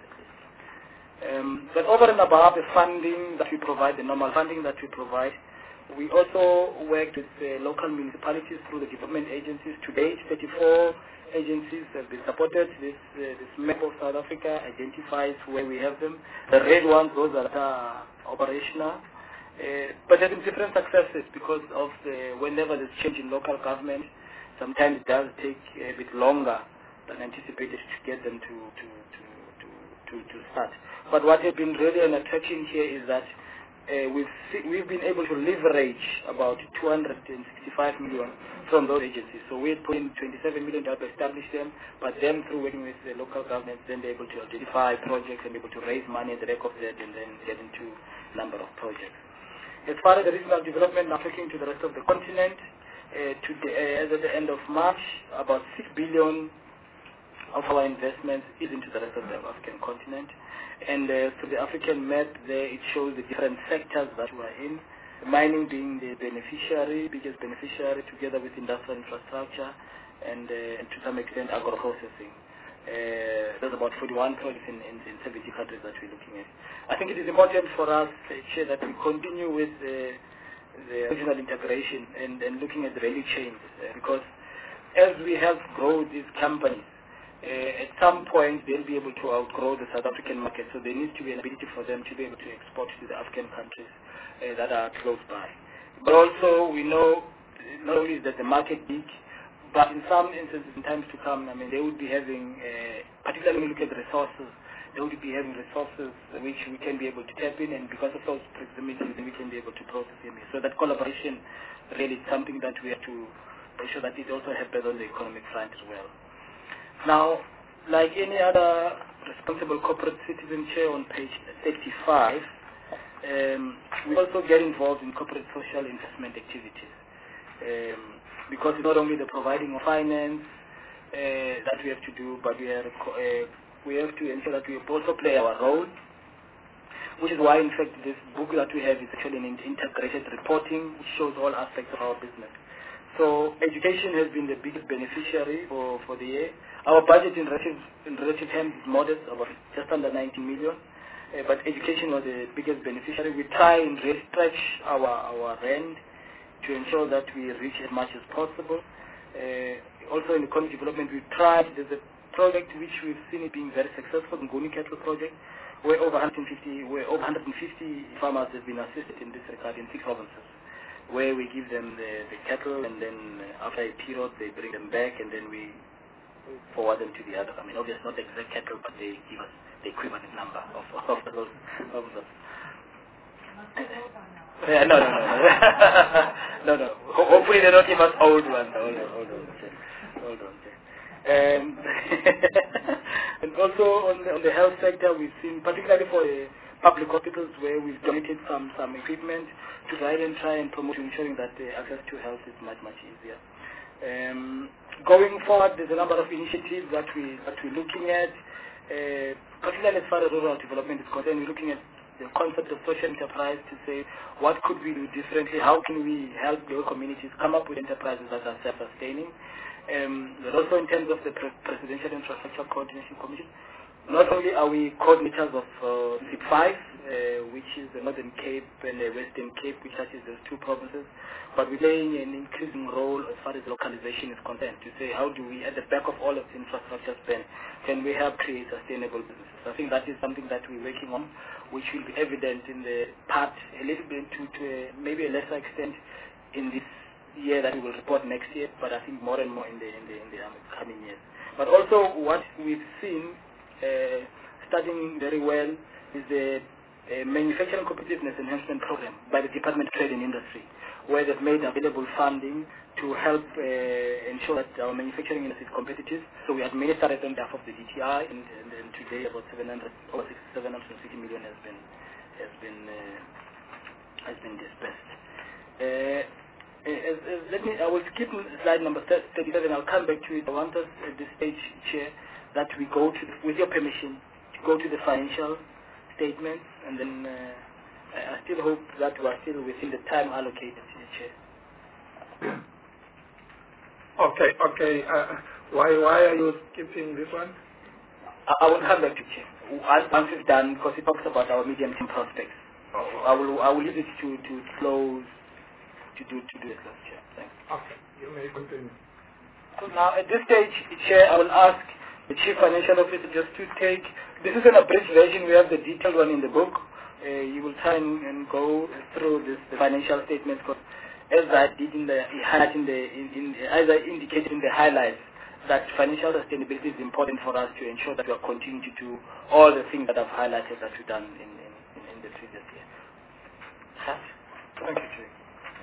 Um, but over and above the funding that we provide, the normal funding that we provide, we also work with uh, local municipalities through the development agencies. To date, thirty-four agencies have been supported. This, uh, this map of South Africa identifies where we have them. The red ones, those that are operational. Uh, but there have been different successes because of the, whenever there's change in local government, sometimes it does take a bit longer than anticipated to get them to, to, to, to, to, to start. But what has been really an attraction here is that uh, we've, see, we've been able to leverage about two hundred sixty-five million from those agencies. So we had put in twenty-seven million to help establish them, but then through working with the local governments, then they're able to identify projects and able to raise money at the back of that and then get into a number of projects. As far as the regional development, now looking to the rest of the continent, uh, to the, uh, as at the end of March, about six billion of our investments is into the rest of the African continent. And uh, to the African map there, it shows the different sectors that we are in, mining being the beneficiary, biggest beneficiary, together with industrial infrastructure and uh, to some extent agro-processing. Uh, there's about forty-one projects in, in, in seventy countries that we're looking at. I think it is important for us to ensure that we continue with uh, the regional integration and, and looking at the value chains, uh, because as we help grow these companies, uh, at some point they'll be able to outgrow the South African market, so there needs to be an ability for them to be able to export to the African countries uh, that are close by. But also we know not only is that the market big, but in some instances, in times to come, I mean, they would be having, uh, particularly when we look at the resources, they would be having resources which we can be able to tap in, and because of those proximities, we can be able to process them. So that collaboration really is something that we have to ensure that it also happens on the economic front as well. Now, like any other responsible corporate citizen chair on page thirty-five, um, we also get involved in corporate social investment activities. Um, because it's not only the providing of finance uh, that we have to do, but we, are, uh, we have to ensure that we also play our role, which is why, in fact, this book that we have is actually an integrated reporting, which shows all aspects of our business. So education has been the biggest beneficiary for, for the year. Our budget in relative, in relative terms is modest, about just under ninety million, uh, but education was the biggest beneficiary. We try and stretch our, our rand to ensure that we reach as much as possible. Uh, also in economic development, we tried, there's a project which we've seen it being very successful, the Nguni Cattle Project, where over one hundred fifty, where over one hundred fifty farmers have been assisted in this regard in six provinces, where we give them the, the cattle, and then after a period they bring them back, and then we forward them to the other. I mean, obviously not the exact cattle, but they give us the equivalent number of, of those. Of those. Yeah, no, no, no, no, no, no. Ho- Hopefully they're not even old ones. Hold on, hold on, Chair. Hold on, Chair. Um, and also on the, on the health sector, we've seen, particularly for uh, public hospitals, where we've donated some some equipment to try and try and promote ensuring that uh, access to health is much much easier. Um, going forward, there's a number of initiatives that we that we're looking at, uh, particularly as far as rural development is concerned. We're looking at the concept of social enterprise to say what could we do differently, how can we help the communities come up with enterprises that are self-sustaining. Um, but also in terms of the Pre- Presidential Infrastructure Coordination Commission, not only are we coordinators of uh, C I P five, uh, which is the Northern Cape and the Western Cape, which touches those two provinces, but we're playing an increasing role as far as localization is concerned to say how do we, at the back of all of the infrastructure spend, can we help create sustainable businesses. I think that is something that we're working on, which will be evident in the part a little bit to, to a, maybe a lesser extent in this year that we will report next year, but I think more and more in the in the, in the um, coming years. But also what we've seen uh, studying very well is the uh, Manufacturing Competitiveness Enhancement Program by the Department of Trade and Industry, where they've made available funding to help uh, ensure that our manufacturing industry is competitive. So we administered it on behalf of the D T I, and, and, and today about seven hundred, over seven hundred fifty million has been has been uh, has been dispersed. Uh, As, as, let me, I will skip slide number thirty-seven. I'll come back to it. I want us at this stage, Chair, that we go to, with your permission, to go to the financial statements, and then uh, I I still hope that we are still within the time allocated, Chair. Okay, okay. Uh, why why are you skipping this one? I, I will come back to Chair. Once once we've done, because it talks about our medium-term prospects. Oh, I will I will leave it to, to close, to do, to do it last Chair. Thanks. okay. You may continue. So now, at this stage, Chair, I will ask the Chief Financial Officer just to take, this is an abridged version, we have the detailed one in the book. Uh, you will try and, and go through this the financial statements, because as I did in the, highlight in the in, in, as I indicated in the highlights, that financial sustainability is important for us to ensure that we are continuing to do all the things that I've highlighted that we've done in, in, in, in the previous year. Thank you, Chief.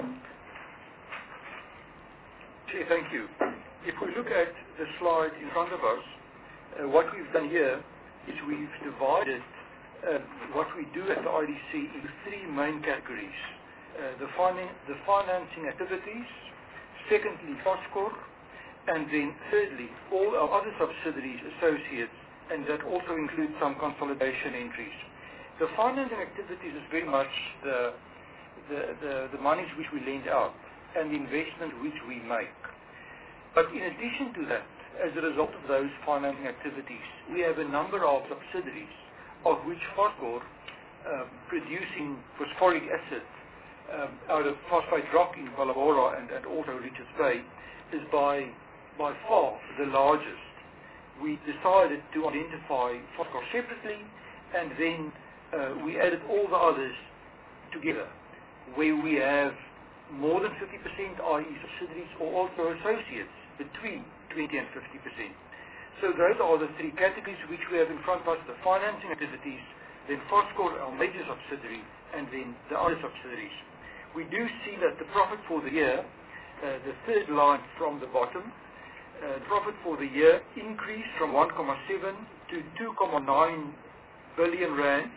Chief, thank you. If we look at the slide in front of us, uh, what we've done here is we've divided uh, what we do at the I D C into three main categories. Uh, the, finan the financing activities, secondly, Foscor, and then thirdly, all our other subsidiaries, associates, and that also includes some consolidation entries. The financing activities is very much the, the, the, the monies which we lend out and the investment which we make. But in addition to that, as a result of those financing activities, we have a number of subsidiaries, of which Foscor, uh, producing phosphoric acid um, out of phosphate rock in Phalaborwa and, and also Richards Bay, is by, by far the largest. We decided to identify Foscor separately, and then uh, we added all the others together, where we have more than fifty percent, that is subsidiaries, or also associates between twenty and fifty percent. So those are the three categories which we have in front of us: the financing activities, then Foscor, our major subsidiary, and then the other subsidiaries. We do see that the profit for the year, uh, the third line from the bottom, uh, profit for the year increased from one point seven to two point nine billion rand.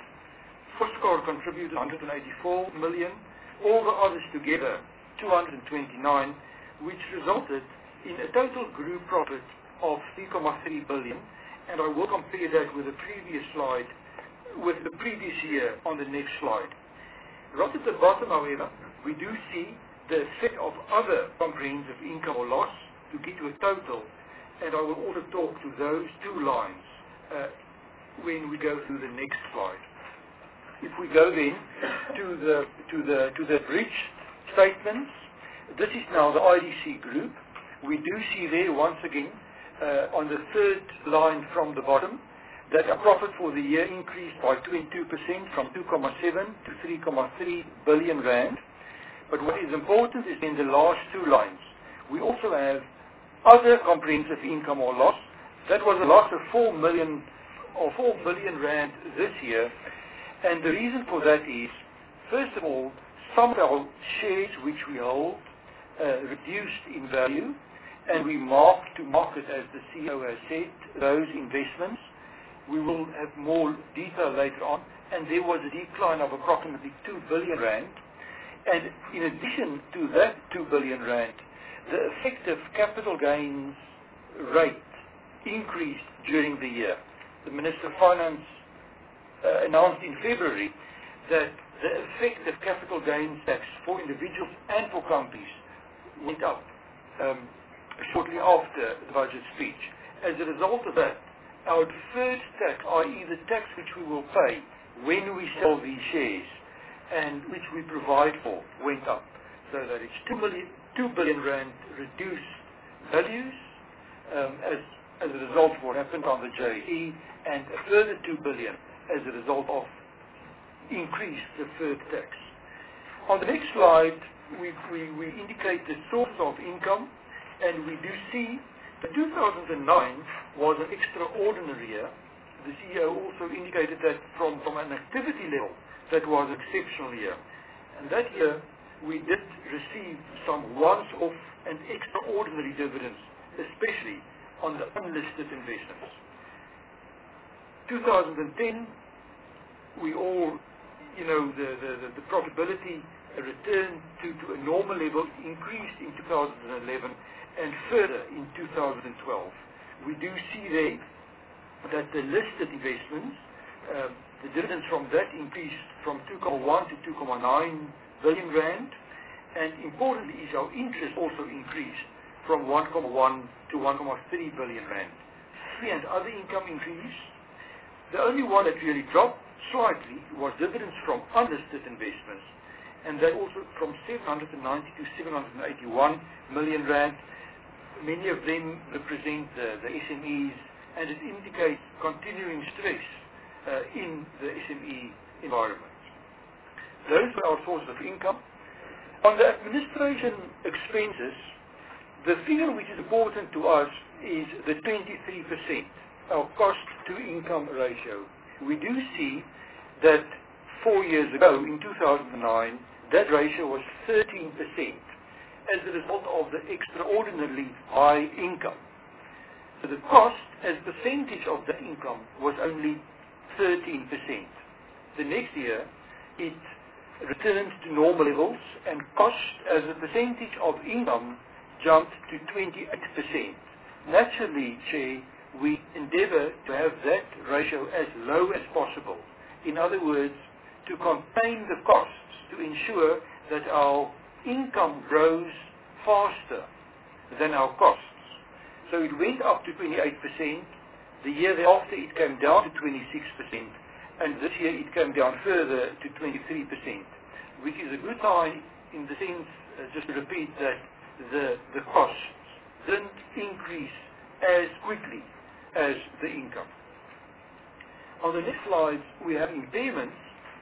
Foscor contributed one hundred eighty-four million. All the others together, two hundred twenty-nine, which resulted in a total group profit of three point three billion, and I will compare that with the previous slide, with the previous year on the next slide. Right at the bottom, however, we do see the set of other comprehensive income or loss to get to a total, and I will also talk to those two lines uh, when we go through the next slide. If we go then to the to the to the bridge statements, this is now the I D C group. We do see there once again uh, on the third line from the bottom that our profit for the year increased by twenty-two percent from two point seven to three point three billion rand. But what is important is in the last two lines, we also have other comprehensive income or loss. That was a loss of four million of four billion rand this year, and the reason for that is, first of all, some of our shares which we hold uh, reduced in value, and we mark to market, as the C E O has said, those investments. We will have more detail later on, and there was a decline of approximately two billion rand. And in addition to that two billion rand, the effective capital gains rate increased during the year. The Minister of Finance uh, announced in February that the effective capital gains tax for individuals and for companies went up um, shortly after the budget speech. As a result of that, our deferred tax, that is the tax which we will pay when we sell these shares and which we provide for, went up. So that it's two, million, two billion rand reduced values um, as, as a result of what happened on the J S E, and a further two billion as a result of increased deferred tax. On the next slide, we, we, we indicate the source of income, and we do see that two thousand nine was an extraordinary year. The C E O also indicated that from, from an activity level, that was an exceptional year. And that year, we did receive some once-off and extraordinary dividends, especially on the unlisted investments. two thousand ten, we all, you know, the, the, the, the profitability returned to, to a normal level, increased in two thousand eleven, and further in two thousand twelve. We do see there that the listed investments, uh, the dividends from that increased from two point one to two point nine billion rand, and importantly is our interest also increased from one point one to one point three billion rand. Fee and other income increased. The only one that really dropped slightly was dividends from unlisted investments, and that also from seven hundred ninety to seven hundred eighty-one million rand. Many of them represent the, the S M Es, and it indicates continuing stress uh, in the S M E environment. Those were our sources of income. On the administration expenses, the figure which is important to us is the twenty-three percent, our cost-to-income ratio. We do see that four years ago, in two thousand nine, that ratio was thirteen percent. As a result of the extraordinarily high income. So the cost as percentage of that income was only thirteen percent. The next year, it returned to normal levels, and cost as a percentage of income jumped to twenty-eight percent. Naturally, Chair, we endeavour to have that ratio as low as possible. In other words, to contain the costs, to ensure that our income grows faster than our costs. So it went up to twenty-eight percent. The year thereafter it came down to twenty-six percent. And this year it came down further to twenty-three percent, which is a good sign in the sense, uh, just to repeat, that the, the costs didn't increase as quickly as the income. On the next slide, we have impairments.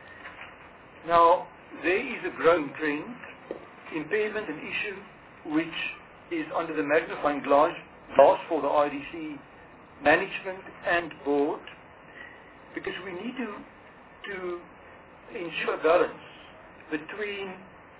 Now, there is a growing trend. Impairment, an issue which is under the magnifying glass, glass for the I D C management and board, because we need to, to ensure balance between,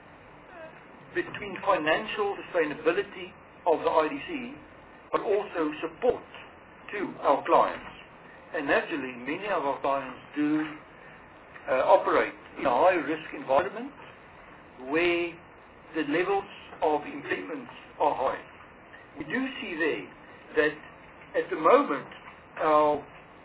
between financial sustainability of the I D C, but also support to our clients. And naturally, many of our clients do uh, operate in a high-risk environment where the levels of impairments are high. We do see there that at the moment our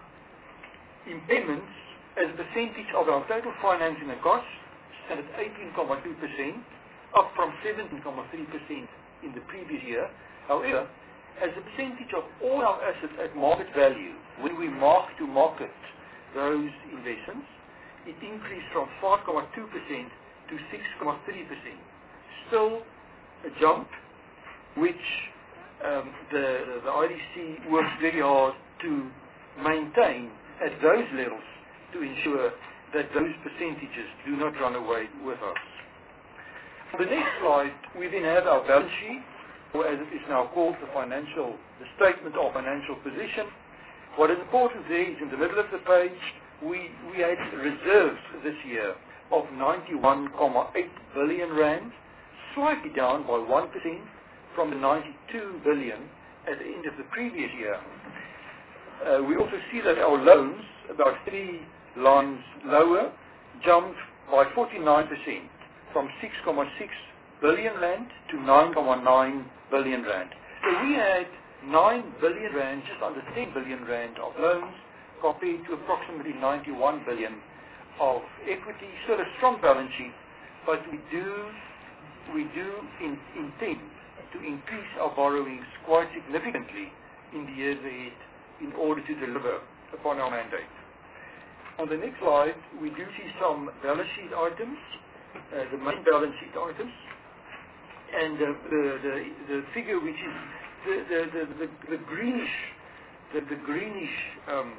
impairments as a percentage of our total financing and costs stand at eighteen point two percent, up from seventeen point three percent in the previous year. However, as a percentage of all our assets at market value, when we mark to market those investments, it increased from five point two percent to six point three percent. Still a jump, which um, the, the I D C works very hard to maintain at those levels to ensure that those percentages do not run away with us. On the next slide, we then have our balance sheet, or as it is now called, the financial, the statement of financial position. What is important there is in the middle of the page, we, we had reserves this year of ninety-one point eight billion rand, slightly down by one percent from the ninety-two billion at the end of the previous year. Uh, we also see that our loans, about three lines lower, jumped by forty-nine percent from six point six billion rand to nine point nine billion rand. So we had nine billion rand, just under ten billion rand of loans, compared to approximately ninety-one billion of equity. Still a strong balance sheet, but we do we do in, intend to increase our borrowings quite significantly in the years ahead in order to deliver upon our mandate. On the next slide, we do see some balance sheet items, uh, the main balance sheet items, and uh, the, the the figure which is the the the, the, the greenish the, the greenish um,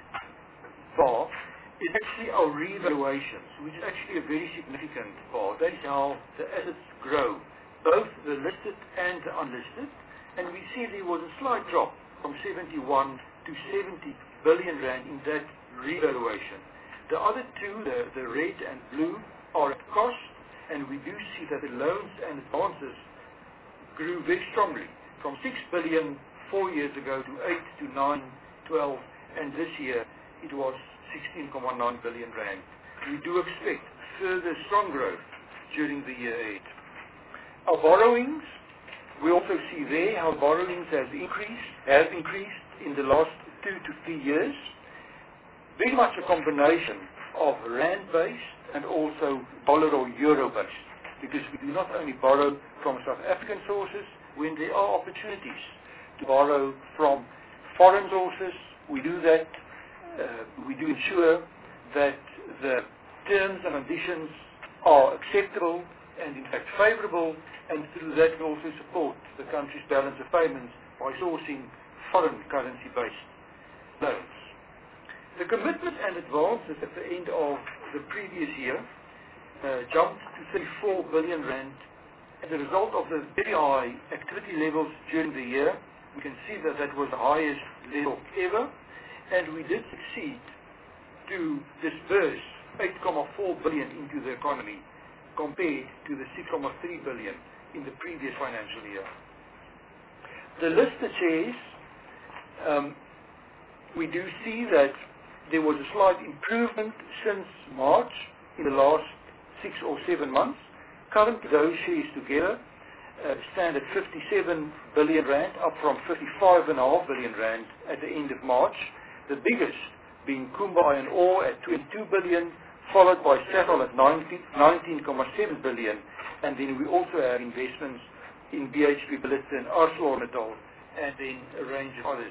bar is actually our revaluations, which is actually a very significant bar. That is how the assets grow, both the listed and the unlisted, and we see there was a slight drop from seventy-one to seventy billion rand in that revaluation. The other two, the, the red and blue, are at cost, and we do see that the loans and advances grew very strongly from six billion four years ago to eight to nine, twelve, and this year it was sixteen point nine billion rand. We do expect further strong growth during the year ahead. Our borrowings, we also see there how borrowings has increased, have increased in the last two to three years. Very much a combination of rand-based and also dollar or euro-based, because we do not only borrow from South African sources when there are opportunities to borrow from foreign sources. We do that. Uh, we do ensure that the terms and conditions are acceptable and in fact favorable, and through that we also support the country's balance of payments by sourcing foreign currency-based loans. The commitment and advances at the end of the previous year uh, jumped to thirty-four billion rand as a result of the very high activity levels during the year. We can see that that was the highest level ever, and we did succeed to disburse eight point four billion into the economy compared to the six point three billion in the previous financial year. The listed shares, um, we do see that there was a slight improvement since March in the last six or seven months. Currently, those shares together uh, stand at fifty-seven billion rand, up from fifty-five point five billion rand at the end of March. The biggest being Kumba Iron Ore at twenty-two billion, followed by Sasol at nineteen point seven billion, and then we also have investments in B H P Billiton, ArcelorMittal, and then a range of others.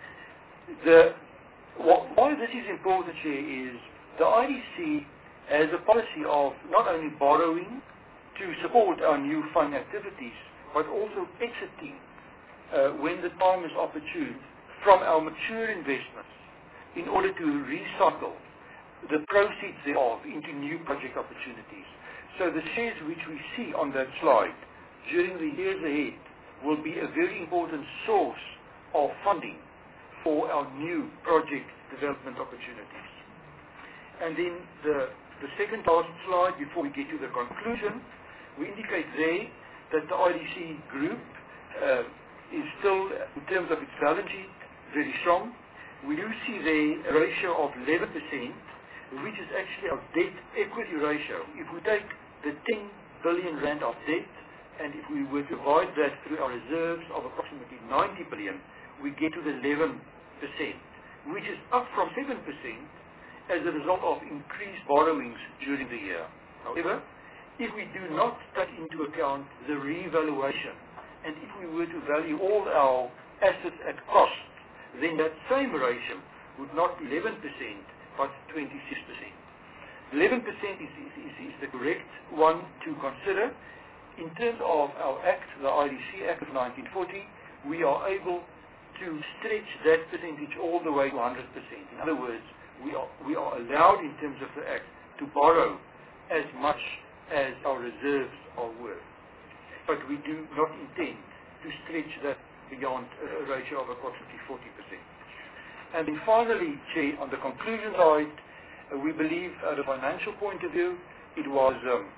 The Why this is important here is the I D C has a policy of not only borrowing to support our new fund activities, but also exiting uh, when the time is opportune from our mature investments in order to recycle the proceeds thereof into new project opportunities. So the shares which we see on that slide during the years ahead will be a very important source of funding for our new project development opportunities. And then the, the second last slide before we get to the conclusion, we indicate there that the I D C group uh, is still, in terms of its balance sheet, very strong. We do see there a ratio of eleven percent, which is actually our debt equity ratio. If we take the ten billion rand of debt, and if we were to divide that through our reserves of approximately ninety billion, we get to the eleven percent, which is up from seven percent as a result of increased borrowings during the year. However, if we do not take into account the revaluation, and if we were to value all our assets at cost, then that same ratio would not be eleven percent, but twenty-six percent. eleven percent is, is, is, is the correct one to consider. In terms of our Act, the I D C Act of nineteen forty, we are able to stretch that percentage all the way to one hundred percent. In other words, we are, we are allowed in terms of the Act to borrow as much as our reserves are worth. But we do not intend to stretch that beyond a ratio of approximately forty percent. And then finally, Chair, on the conclusion side, uh, we believe at a financial point of view, it was um,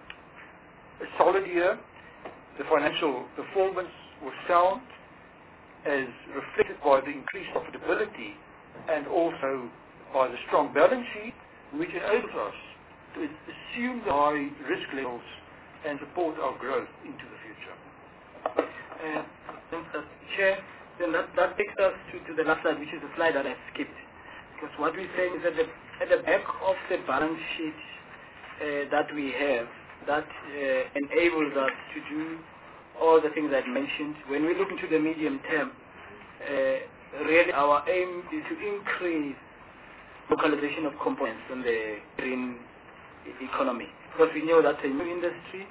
a solid year. The financial performance was sound, as reflected by the increased profitability and also by the strong balance sheet, which enables us to assume the high risk levels and support our growth into the future. Uh, thanks, uh, Chair. Then that, that takes us to, to the last slide, which is the slide that I skipped. Because what we're saying is that the, at the back of the balance sheet uh, that we have, that uh, enables us to do all the things I mentioned. When we look into the medium term, uh, really our aim is to increase localization of components in the green economy. Because we know that's a new industry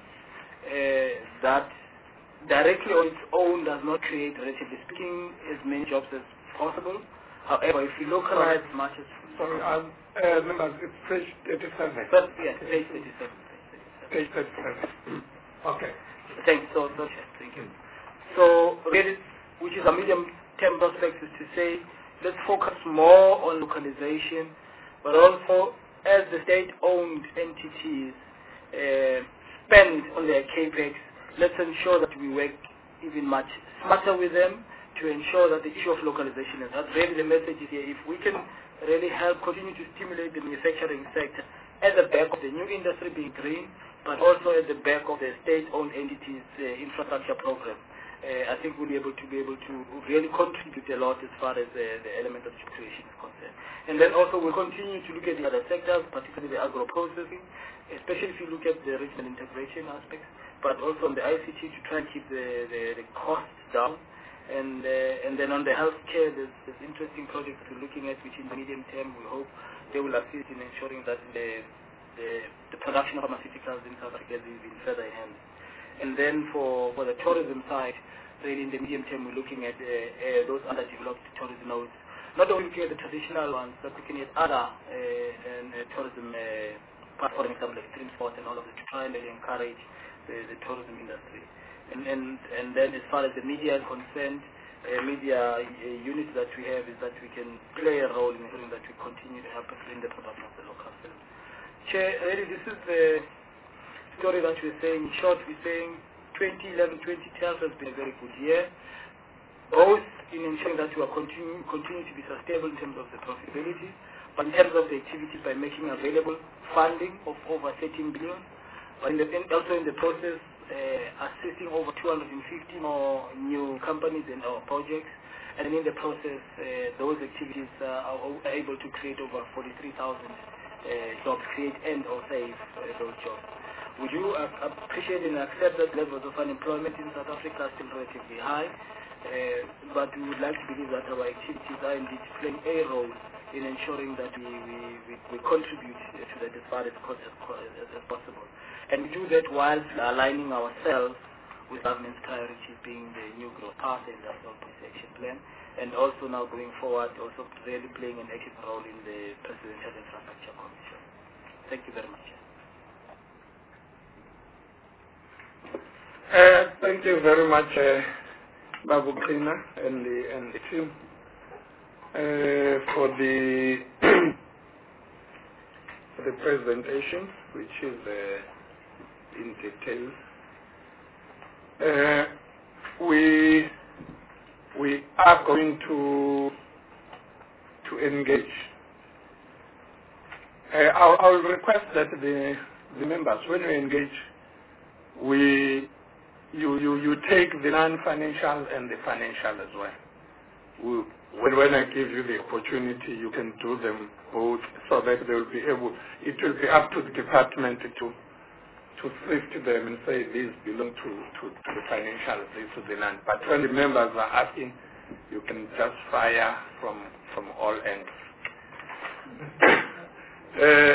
uh, that directly on its own does not create, relatively speaking, as many jobs as possible. However, if we localize as much as... Sorry, um, uh, members, it's page thirty-seven. But, yes, page thirty-seven. Page thirty-seven. Okay. Thanks, so, so, thank you. So, really, which is a medium-term perspective to say, let's focus more on localization, but also as the state-owned entities uh, spend on their capex, let's ensure that we work even much smarter with them to ensure that the issue of localization is, that's really the message here. If we can really help continue to stimulate the manufacturing sector at the back of the new industry being green, but also at the back of the state-owned entities' uh, infrastructure program, uh, I think we'll be able to be able to really contribute a lot as far as uh, the element of situation is concerned. And then also we'll continue to look at the other sectors, particularly the agro-processing, especially if you look at the regional integration aspects, but also on the I C T to try and keep the, the, the costs down. And uh, and then on the healthcare, there's, there's interesting projects we're looking at, which in the medium term we hope they will assist in ensuring that the the, the production of pharmaceuticals in South Africa is even further enhanced. And then for, for the tourism side, really in the medium term we're looking at uh, uh, those underdeveloped tourism nodes. Not only looking at the traditional ones, but looking at other uh, and, uh, tourism uh, parts, for example, extreme sports and all of this, to try and really encourage the, the tourism industry. And, and, and then as far as the media is concerned, uh, media uh, units that we have is that we can play a role in ensuring that we continue to help in the production of the local film. Chair, really this is the story that we're saying. In short, we're saying twenty eleven twenty twelve has been a very good year, both in ensuring that we are continue, continue to be sustainable in terms of the profitability, but in terms of the activities by making available funding of over thirteen billion, but in the, also in the process Uh, assisting over two hundred fifty more new companies in our projects, and in the process uh, those activities uh, are able to create over forty-three thousand uh, jobs, create and or save uh, those jobs. Would you uh, appreciate and accept that levels of unemployment in South Africa are still relatively high, uh, but we would like to believe that our activities are indeed playing a role in ensuring that we, we, we, we contribute to that as far as, as, as possible. And we do that whilst aligning ourselves with government's priorities being the new growth path and the Industrial Policy Action Plan, and also now going forward, also really playing an active role in the Presidential Infrastructure Commission. Thank you very much. Uh, thank you very much, uh, Babu Krina and the, and the team uh, for the for the presentation, which is uh, in detail. Uh, we we are going to to engage. Uh, I'll, I'll request that the the members, when we engage, we you you you take the non-financial and the financial as well. We, when when I give you the opportunity, you can do them both, so that they will be able. It will be up to the department to. to sift them and say these belong to, to, to the financial, these to the land. But when the members are asking, you can just fire from from all ends. uh,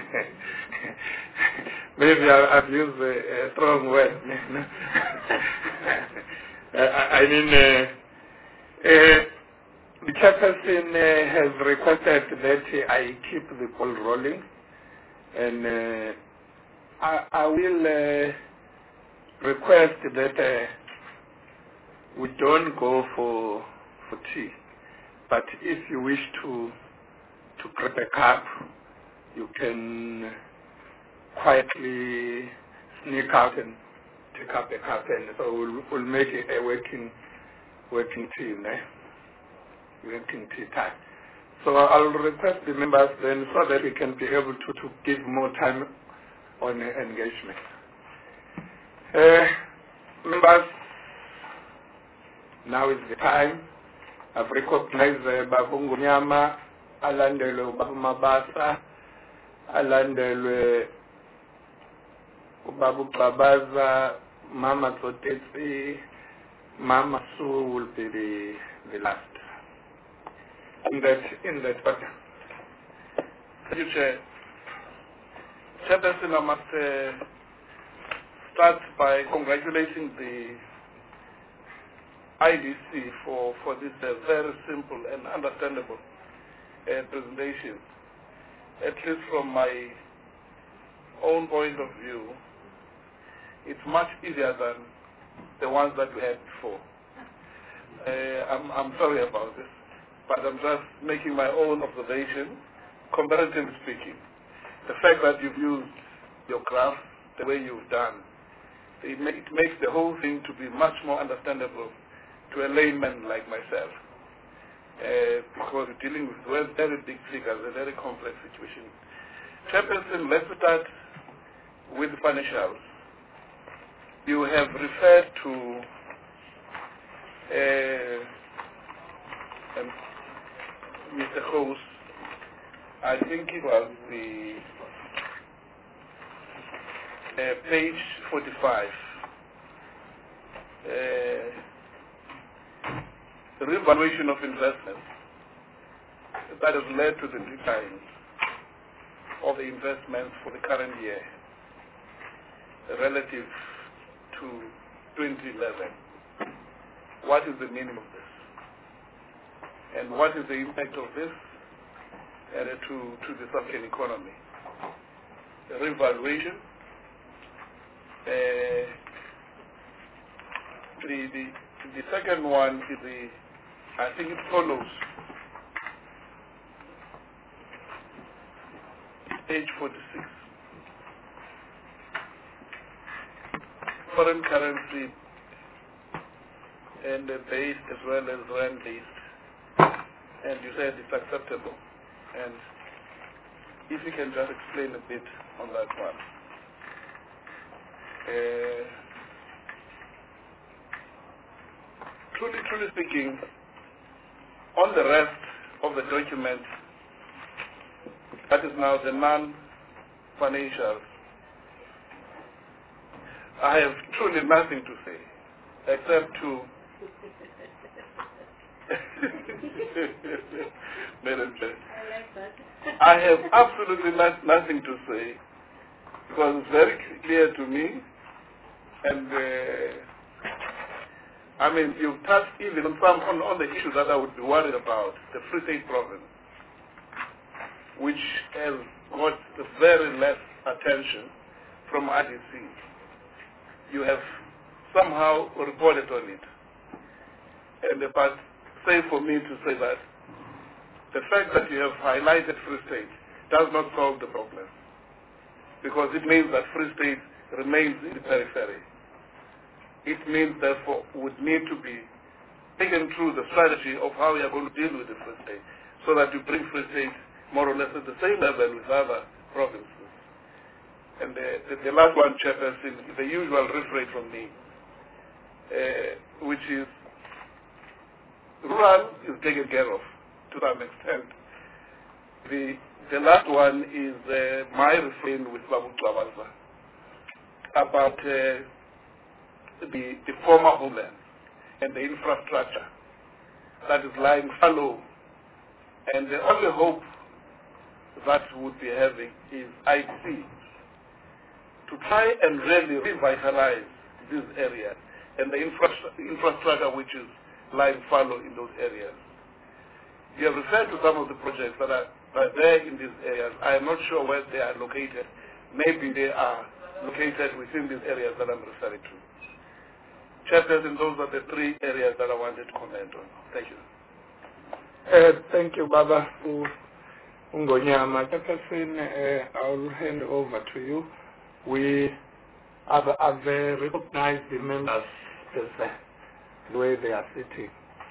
maybe I, I've used a, a strong word. uh, I, I mean, uh, uh, the chairperson uh, has requested that I keep the ball rolling, and uh, I, I will uh, request that uh, we don't go for for tea. but if you wish to to grab a cup, you can quietly sneak out and take up a cup, and so we'll, we'll make it a working working team, eh? working tea time. So I'll request the members then so that we can be able to, to give more time on uh, engagement. Uh, members, now is the time. I've recognized uh, Babu Ngunyama, alandelwe Babu Mabasa, alandelwe Babu Babaza, Mama Totetsi, Mama Sue will be the, the last. In that, in that order. Thank you, Chair. Chairperson, I must uh, start by congratulating the I D C for, for this uh, very simple and understandable uh, presentation. At least from my own point of view, it's much easier than the ones that we had before. Uh, I'm, I'm sorry about this, but I'm just making my own observation, comparatively speaking. The fact that you've used your graph the way you've done, it, make, it makes the whole thing to be much more understandable to a layman like myself. Uh, because we're dealing with very big figures, a very complex situation. Chairperson, let's start with financials. You have referred to uh, um, Mister Host, I think it was the uh, page forty-five. Uh, the revaluation of investments that has led to the decline of the investments for the current year relative to twenty eleven. What is the meaning of this? And what is the impact of this uh, to, to the South African economy? The revaluation, uh, the, the, the second one is the, I think it follows page forty-six. Foreign currency and uh, based as well as rand based, and you said it's acceptable. And if you can just explain a bit on that one. Uh, truly, truly speaking, on the rest of the document, that is now the non-financials, I have truly nothing to say, except to Madam Chair. I like that. I have absolutely not, nothing to say, because it's very clear to me, and uh, I mean, you've touched even on some on, on the issues that I would be worried about, the Free State province, which has got very less attention from I D C. You have somehow reported on it. And but say for me to say that the fact that you have highlighted Free State does not solve the problem, because it means that Free State remains in the periphery. It means, therefore, would need to be taken through the strategy of how we are going to deal with the Free State, so that you bring Free State more or less at the same level with other provinces. And the, the, the last one, Chairperson, is the usual refrain from me, uh, which is rural is taken care of to some extent. The, the last one is uh, my refrain with Babu Tlawaza about uh, the, the former homeland and the infrastructure that is lying fallow. And the only hope that would be having is I C to try and really revitalize this area and the infra infrastructure which is lying fallow in those areas. You have referred to some of the projects that are, that are there in these areas. I am not sure where they are located. Maybe they are located within these areas that I'm referring to. Chairperson, those are the three areas that I wanted to comment on. Thank you. Uh, thank you, Baba. U- Ungonyama. Jefferson, uh, I'll hand over to you. We have, have uh, recognized the members as uh, the way they are sitting.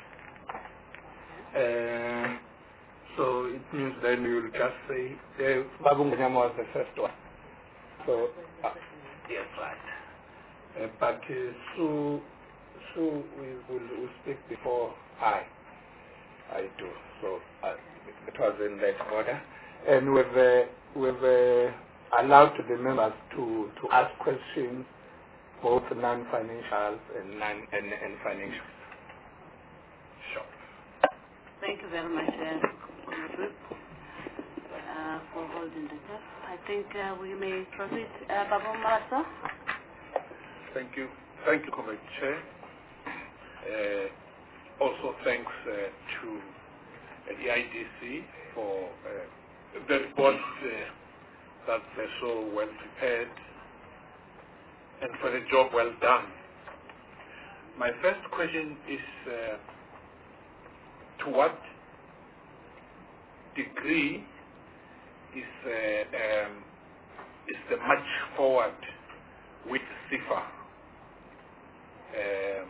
Uh, so it means then you'll just say, uh, Babu Ungonyama was the first one. So, uh, yes, right. Uh, but uh, Sue, Sue will, will, will speak before I. I do. So uh, it was in that order. And we've, uh, we've uh, allowed the members to, to ask questions, both non-financials and, non, and, and financials. Sure. Thank you very much, uh, Honorable, uh, for holding the test. I think uh, we may proceed. Uh, Babu Marasa? Thank you. Thank you, Comrade Chair. Uh, Also, thanks uh, to uh, the I D C for uh, the report uh, that they're so well prepared and for the job well done. My first question is uh, to what degree is, uh, um, is the march forward with SIFA? Um,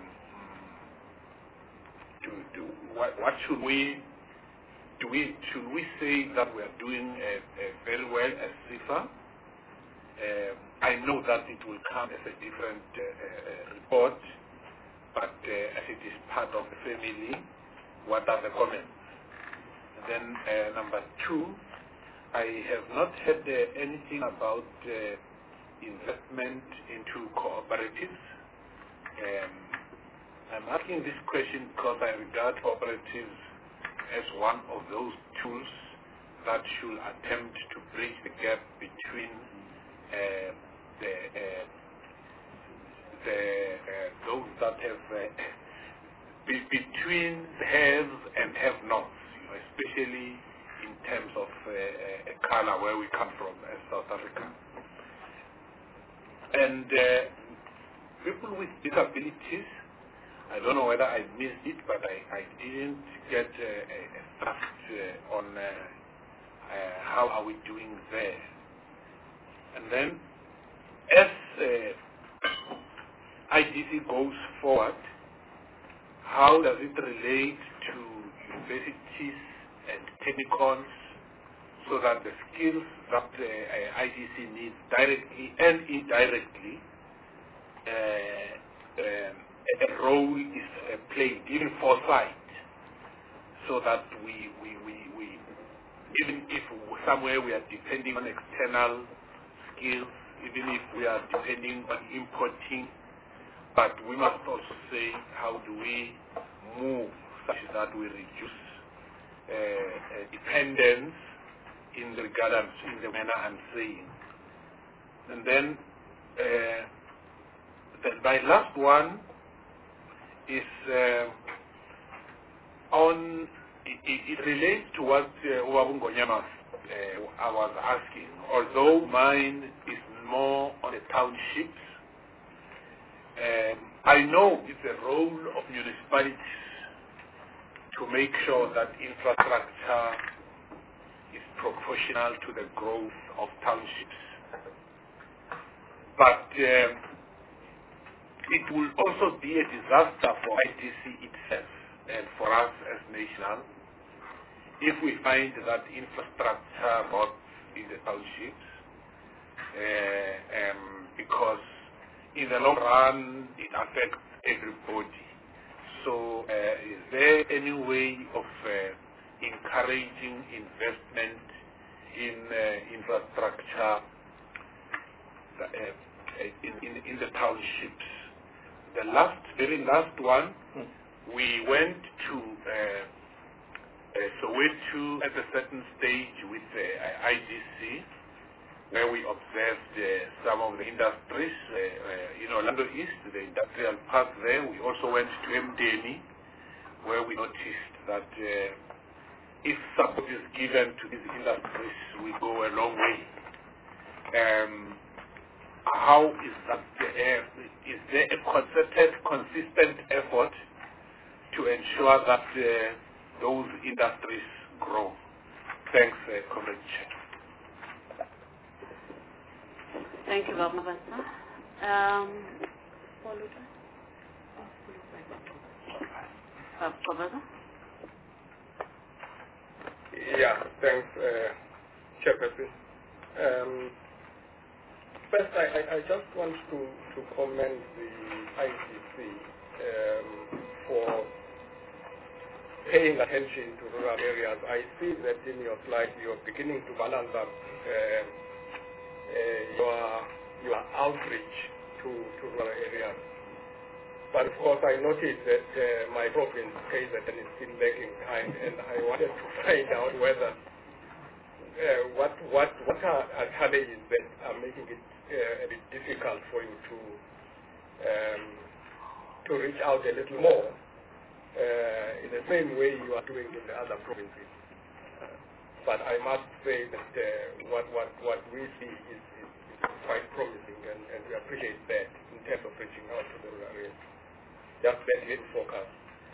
To, to, what, what should we do? We should we say that we are doing uh, uh, very well as SIFA? Uh, I know that it will come as a different uh, uh, report, but uh, as it is part of the family, what are the comments? And then uh, number two, I have not heard uh, anything about uh, investment into cooperatives. Um, I'm asking this question because I regard cooperatives as one of those tools that should attempt to bridge the gap between uh, the, uh, the uh, those that have uh, be, between the haves and have-nots, you know, especially in terms of uh, uh, color where we come from as South Africa. And uh, people with disabilities, I don't know whether I missed it, but I, I didn't get uh, a, a fact uh, on uh, uh, how are we doing there. And then, as uh, I D C goes forward, how does it relate to universities and technicons so that the skills that uh, I D C needs directly and indirectly uh, um, a role is uh, played, even foresight, so that we, we, we, we, even if somewhere we are depending on external skills, even if we are depending on importing, but we must also say how do we move such that we reduce uh, uh, dependence in the regard in the manner I'm saying. And then, uh, then my last one is uh, on, it, it, it relates to what Uwabu Ngonyama uh, I was asking, although mine is more on the townships. Um, I know it's a role of municipalities to make sure that infrastructure is proportional to the growth of townships. But um, it will also be a disaster for I D C itself and for us as national if we find that infrastructure rots in the townships, uh, um, because in the long run it affects everybody. So uh, is there any way of uh, encouraging investment in uh, infrastructure uh, in, in, in the townships? The last, very last one, hmm. we went to uh, uh, Soweto at a certain stage with uh, I D C, where we observed uh, some of the industries, uh, uh, you know, Lando East, the industrial park there. We also went to Mdeni, where we noticed that uh, if support is given to these industries, we go a long way. Um, how is that? Uh, is there a concerted, consistent effort to ensure that uh, those industries grow. Thanks, uh, Comrade Chair. Thank you, Baba. Um, Professor? Yeah, thanks, uh, Chairperson. Um, first, I, I, I just want to, to commend the I D C um, for paying attention to rural areas. I see that in your slide you're beginning to balance up uh, uh, your, your outreach to, to rural areas. But of course, I noticed that uh, my province, K Z N, is still lagging behind, and I wanted to find out whether uh, what what what are, are challenges that are making it uh, a bit difficult for you to um, to reach out a little more uh, in the same way you are doing in the other provinces. Uh, but I must say that uh, what what what we see is, is, is quite promising, and, and we appreciate that in terms of reaching out to the rural areas. Just that little focus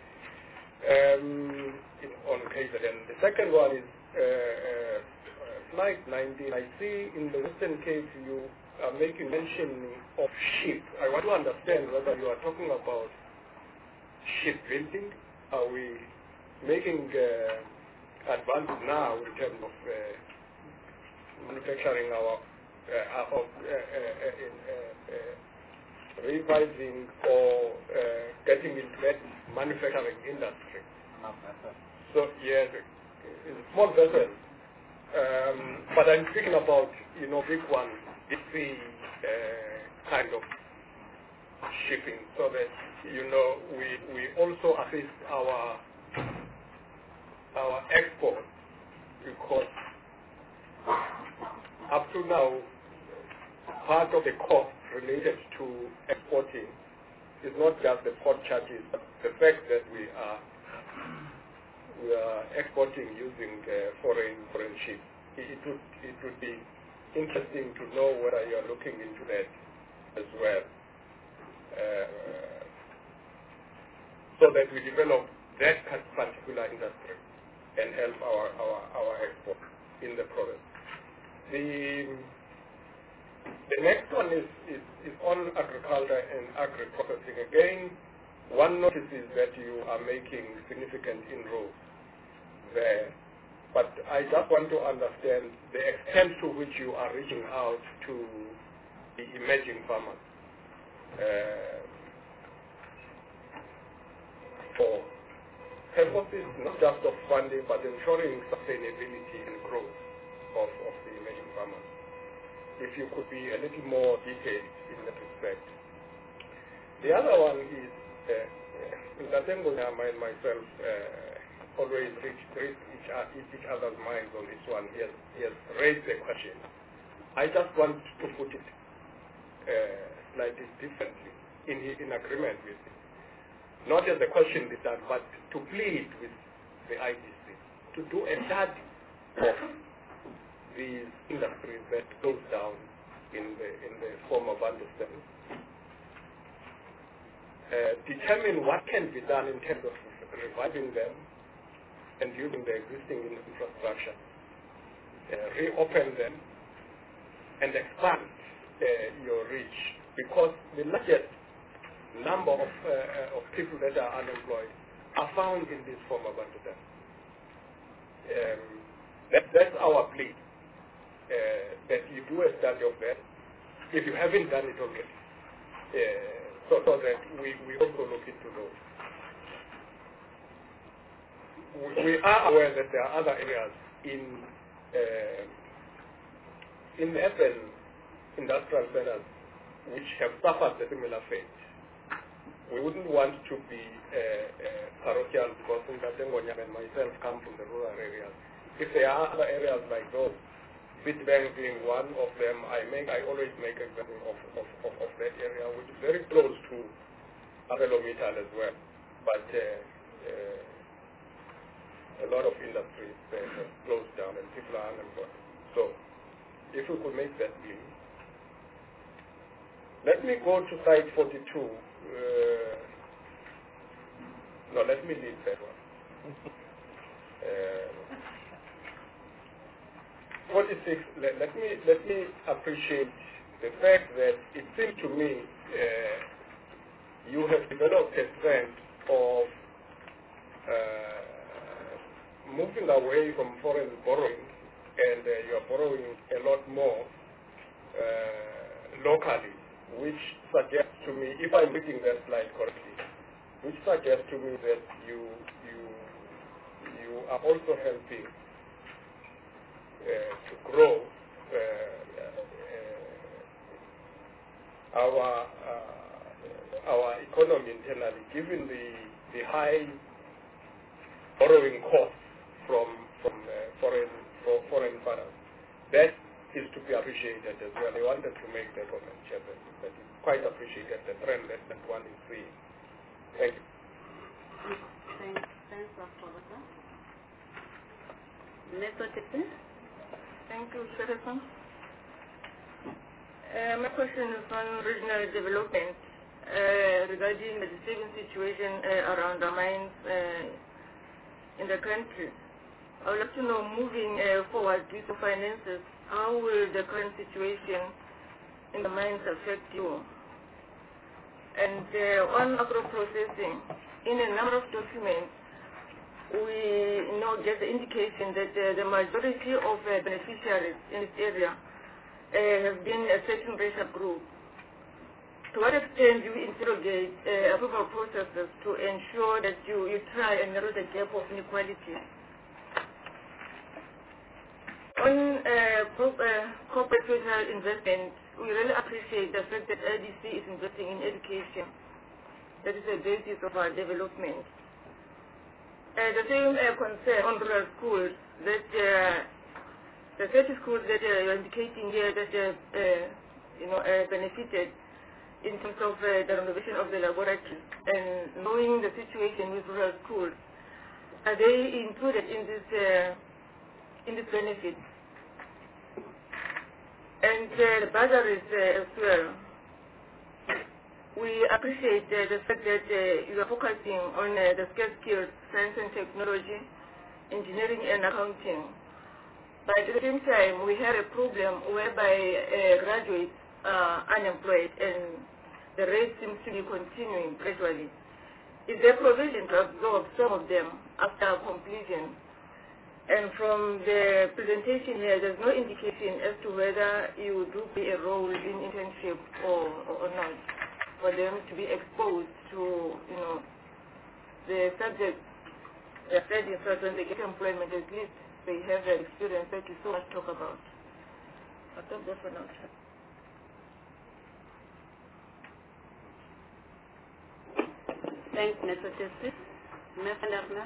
um, in, on K Z N. The second one is uh, uh, slide nineteen. I see in the Western Cape you are making mention of sheep. I want to understand whether you are talking about sheep building. Are we making uh, advances now in terms of uh, manufacturing our uh, of uh, uh, uh, in, uh, uh, revising or uh, getting into that manufacturing industry? So yes, in small vessels. Um, but I'm speaking about, you know, big ones, big sea uh, kind of shipping, so that, you know, we, we also assist our our export, because up to now, part of the cost related to exporting is not just the port charges, but the fact that we are we are exporting using uh, foreign foreign ships. It, it would it would be interesting to know whether you are looking into that as well, uh, so that we develop that particular industry and help our our, our export in the process. The The next one is, is, is on agriculture and agri-processing. Again, one notices that you are making significant inroads there, but I just want to understand the extent to which you are reaching out to the emerging farmers uh, for purposes not just of funding, but ensuring sustainability and growth of, of the emerging farmers. If you could be a little more detailed in that respect. The other one is, uh, Ndatengo and myself uh, always reach, reach each, each other's minds on this one. He has, he has raised the question. I just want to put it uh, slightly differently, in, in agreement with it. Not as a question is done, but to plead with the I D C to do a study of these industries that goes down in the in the form of understanding. Uh, determine what can be done in terms of reviving them and using the existing infrastructure. Uh, reopen them and expand uh, your reach, because the largest number of uh, of people that are unemployed are found in this form of understanding. Um, that, that's our plea. Uh, that you do a study of that, if you haven't done it already, uh, so, so that we, we also look into those. We, we are aware that there are other areas in uh, in urban industrial centers which have suffered a similar fate. We wouldn't want to be uh, uh, parochial, because Ngatengonya and myself come from the rural areas. If there are other areas like those, Witbank being one of them, I make I always make example of, of, of, of that area, which is very close to Abelomital as well. But uh, uh, a lot of industries uh, have closed down and people are unemployed. So if we could make that clear. Let me go to slide forty-two. Uh, no, let me leave that one. twenty-six, let, let me let me appreciate the fact that it seems to me uh, you have developed a trend of uh, moving away from foreign borrowing, and uh, you are borrowing a lot more uh, locally, which suggests to me, if I'm reading that slide correctly, which suggests to me that you you you are also helping uh, to grow uh, uh, our uh, our economy internally, given the the high borrowing costs from from uh, foreign for foreign finance. That is to be appreciated as well. I wanted to make that comment, Chairman, that is quite appreciated, the trend that, that one is seeing. Thank you. Thanks, thanks, Doctor Neto. Thank you, Chairperson. Uh, my question is on regional development uh, regarding the disturbing situation uh, around the mines uh, in the country. I would like to know, moving uh, forward with the finances, how will the current situation in the mines affect you? And uh, on agro-processing, in a number of documents, we you know get the indication that uh, the majority of uh, beneficiaries in this area uh, have been a certain racial group. To what extent do you interrogate uh, approval processes to ensure that you, you try and narrow the gap of inequality? On uh, pro- uh, corporate social investment, we really appreciate the fact that I D C is investing in education. That is the basis of our development. Uh, the same uh, concern on rural schools, that uh, the thirty schools that uh, you're indicating here that uh, uh, you know, uh, benefited in terms of uh, the renovation of the laboratories, and knowing the situation with rural schools, are they included in this uh, in this benefit? And uh, the bursaries uh, as well. We appreciate uh, the fact that uh, you are focusing on uh, the scarce skills, science and technology, engineering and accounting. But at the same time, we have a problem whereby uh, graduates are unemployed and the rate seems to be continuing gradually. Is there provision to absorb some of them after completion? And from the presentation here, there's no indication as to whether you do play a role in internship or, or not, for them to be exposed to, you know, the subject they're studying, so when they get employment, at least they have the experience that you so much talk about. I'll stop there for now. Thanks, Mister Testis. Mister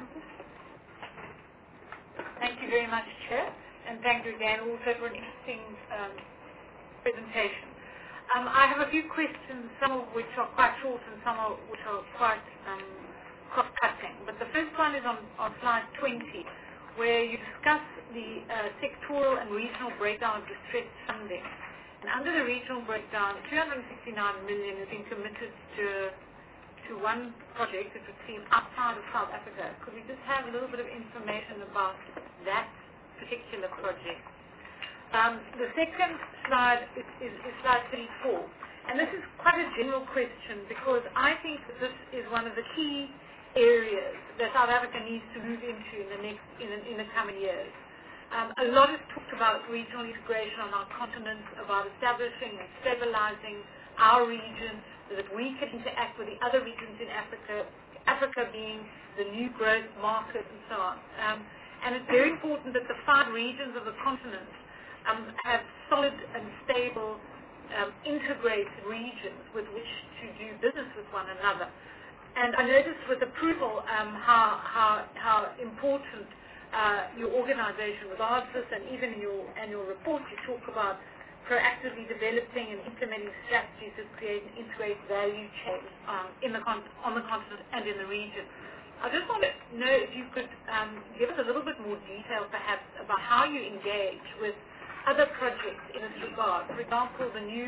Thank you very much, Chair, and thank you again also for an interesting um, presentation. Um, I have a few questions, some of which are quite short and some of which are quite um, cross-cutting. But the first one is on, on slide twenty, where you discuss the uh, sectoral and regional breakdown of distressed funding. And under the regional breakdown, two hundred sixty-nine million has been committed to to one project, it would seem, outside of South Africa. Could we just have a little bit of information about that particular project? Um, the second slide is, is, is slide thirty-four. And this is quite a general question because I think that this is one of the key areas that South Africa needs to move into in the next, in, in the coming years. Um, a lot is talked about regional integration on our continent, about establishing and stabilizing our region, so that we can interact with the other regions in Africa, Africa being the new growth market and so on. Um, and it's very important that the five regions of the continent um, have solid and stable, um, integrated regions with which to do business with one another. And I noticed with approval um, how, how, how important uh, your organization regards this, and even in your annual report you talk about proactively developing and implementing strategies that create an integrated value chain um, in the con- on the continent and in the region. I just want to know if you could um, give us a little bit more detail perhaps about how you engage with other projects in this regard. For example, the new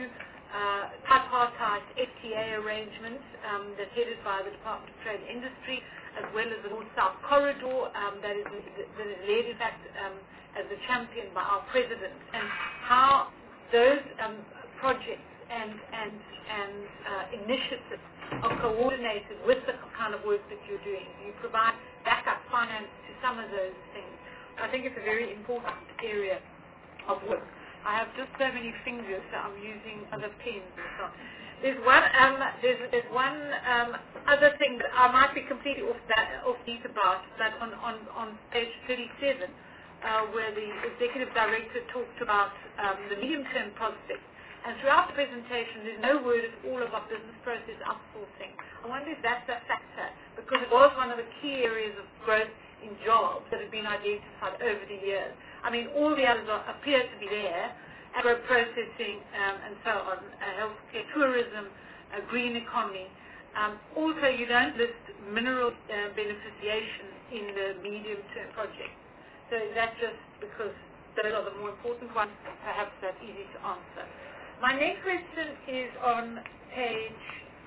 uh, tripartite F T A arrangement um, that's headed by the Department of Trade and Industry, as well as the North-South Corridor um, that, is, that is led, in fact, um, as a champion by our President, and how those um, projects and, and, and uh, initiatives are coordinated with the kind of work that you're doing. You provide backup finance to some of those things. I think it's a very important area of work. I have just so many fingers that I'm using other pens and so on. There's one, um, there's, there's one um, other thing that I might be completely off, that, off beat about, but on, on, on page thirty-seven, uh, where the Executive Director talked about um, the medium-term prospects. And throughout the presentation, there's no word at all about business process outsourcing. I wonder if that's a factor, because it was one of the key areas of growth in jobs that have been identified over the years. I mean, all the others are, appear to be there, agro-processing um, and so on, uh, healthcare, tourism, uh, green economy. Um, also, you don't list mineral uh, beneficiation in the medium-term project. So that's just because those are the more important ones. Perhaps that's easy to answer. My next question is on page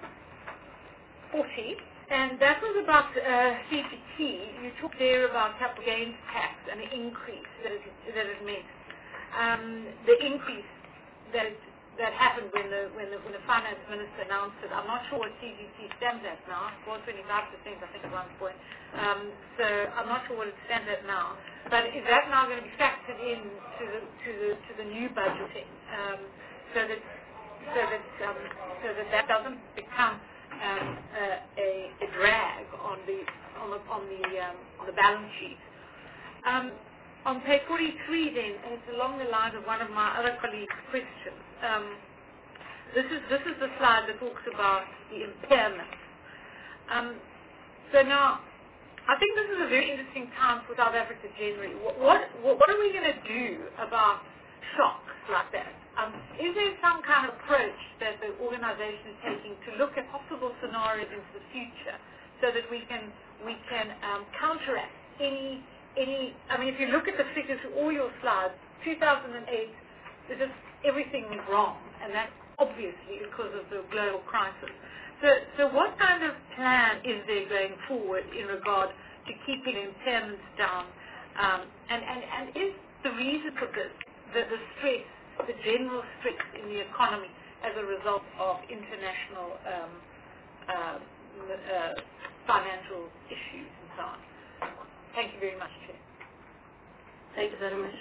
forty, and that was about uh, C G T. You talked there about capital gains tax and the increase that it, that it meant. Um, the increase that it, that happened when the, when the when the finance minister announced it. I'm not sure what C G T stands at now. It was twenty-five percent, I think, at one point. Um, so I'm not sure what it stands at now. But is that now going to be factored in to the to the to the new budgeting? Um, so that so that um, so that that doesn't become um, a, a, a drag on the on the on the um, on the balance sheet. Um, on page forty-three, then, and it's along the lines of one of my other colleagues' questions. Um, this is this is the slide that talks about the impairment. Um, so now, I think this is a very interesting time for South Africa generally. What what, what are we going to do about shocks like that? Um, is there some kind of approach that the organization is taking to look at possible scenarios into the future, so that we can we can um, counteract any any? I mean, if you look at the figures through all your slides, two thousand eight, there's just everything was wrong, and that's obviously because of the global crisis. So, so what kind of plan is there going forward in regard to keeping impairments down? Um, and, and, and is the reason for this the, the stress, the general stress in the economy as a result of international um, uh, uh, financial issues and so on? Thank you very much, Chair. Thank you very much.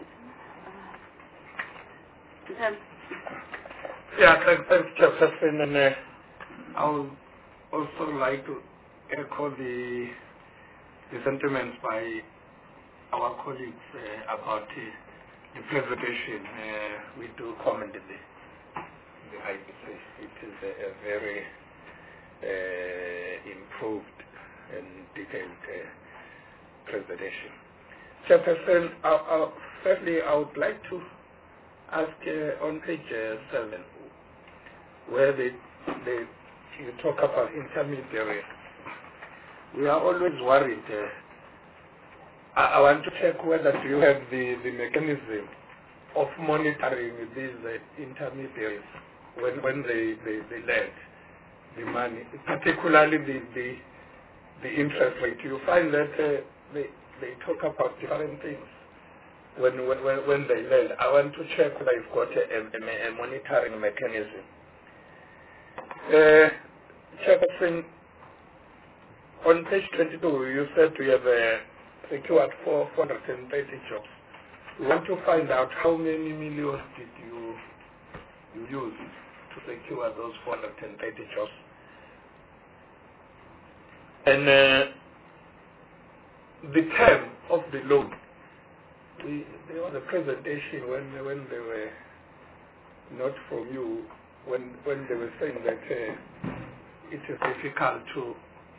Uh, yeah, thanks, thanks, Chairperson. And uh, I would also like to echo the, the sentiments by our colleagues uh, about uh, the presentation. Uh, we do comment in the, the I B C. It is a, a very uh, improved and detailed uh, presentation. Chairperson, I, I, firstly, I would like to ask uh, on page uh, seven, where they, they you talk about intermediaries. We are always worried. Uh, I, I want to check whether you have the, the mechanism of monitoring these uh, intermediaries when, when they, they, they lend the money, particularly the, the, the interest rate. You find that uh, they, they talk about different things when, when, when they lend. I want to check whether you've got a, a, a monitoring mechanism. Uh, Chairperson, on page twenty-two, you said we have uh, secured four hundred thirty jobs. We want to find out how many millions did you, you use to secure those four hundred thirty jobs. And uh, the term of the loan, we, there was a presentation when, when they were not from you, when, when they were saying that uh, it is difficult to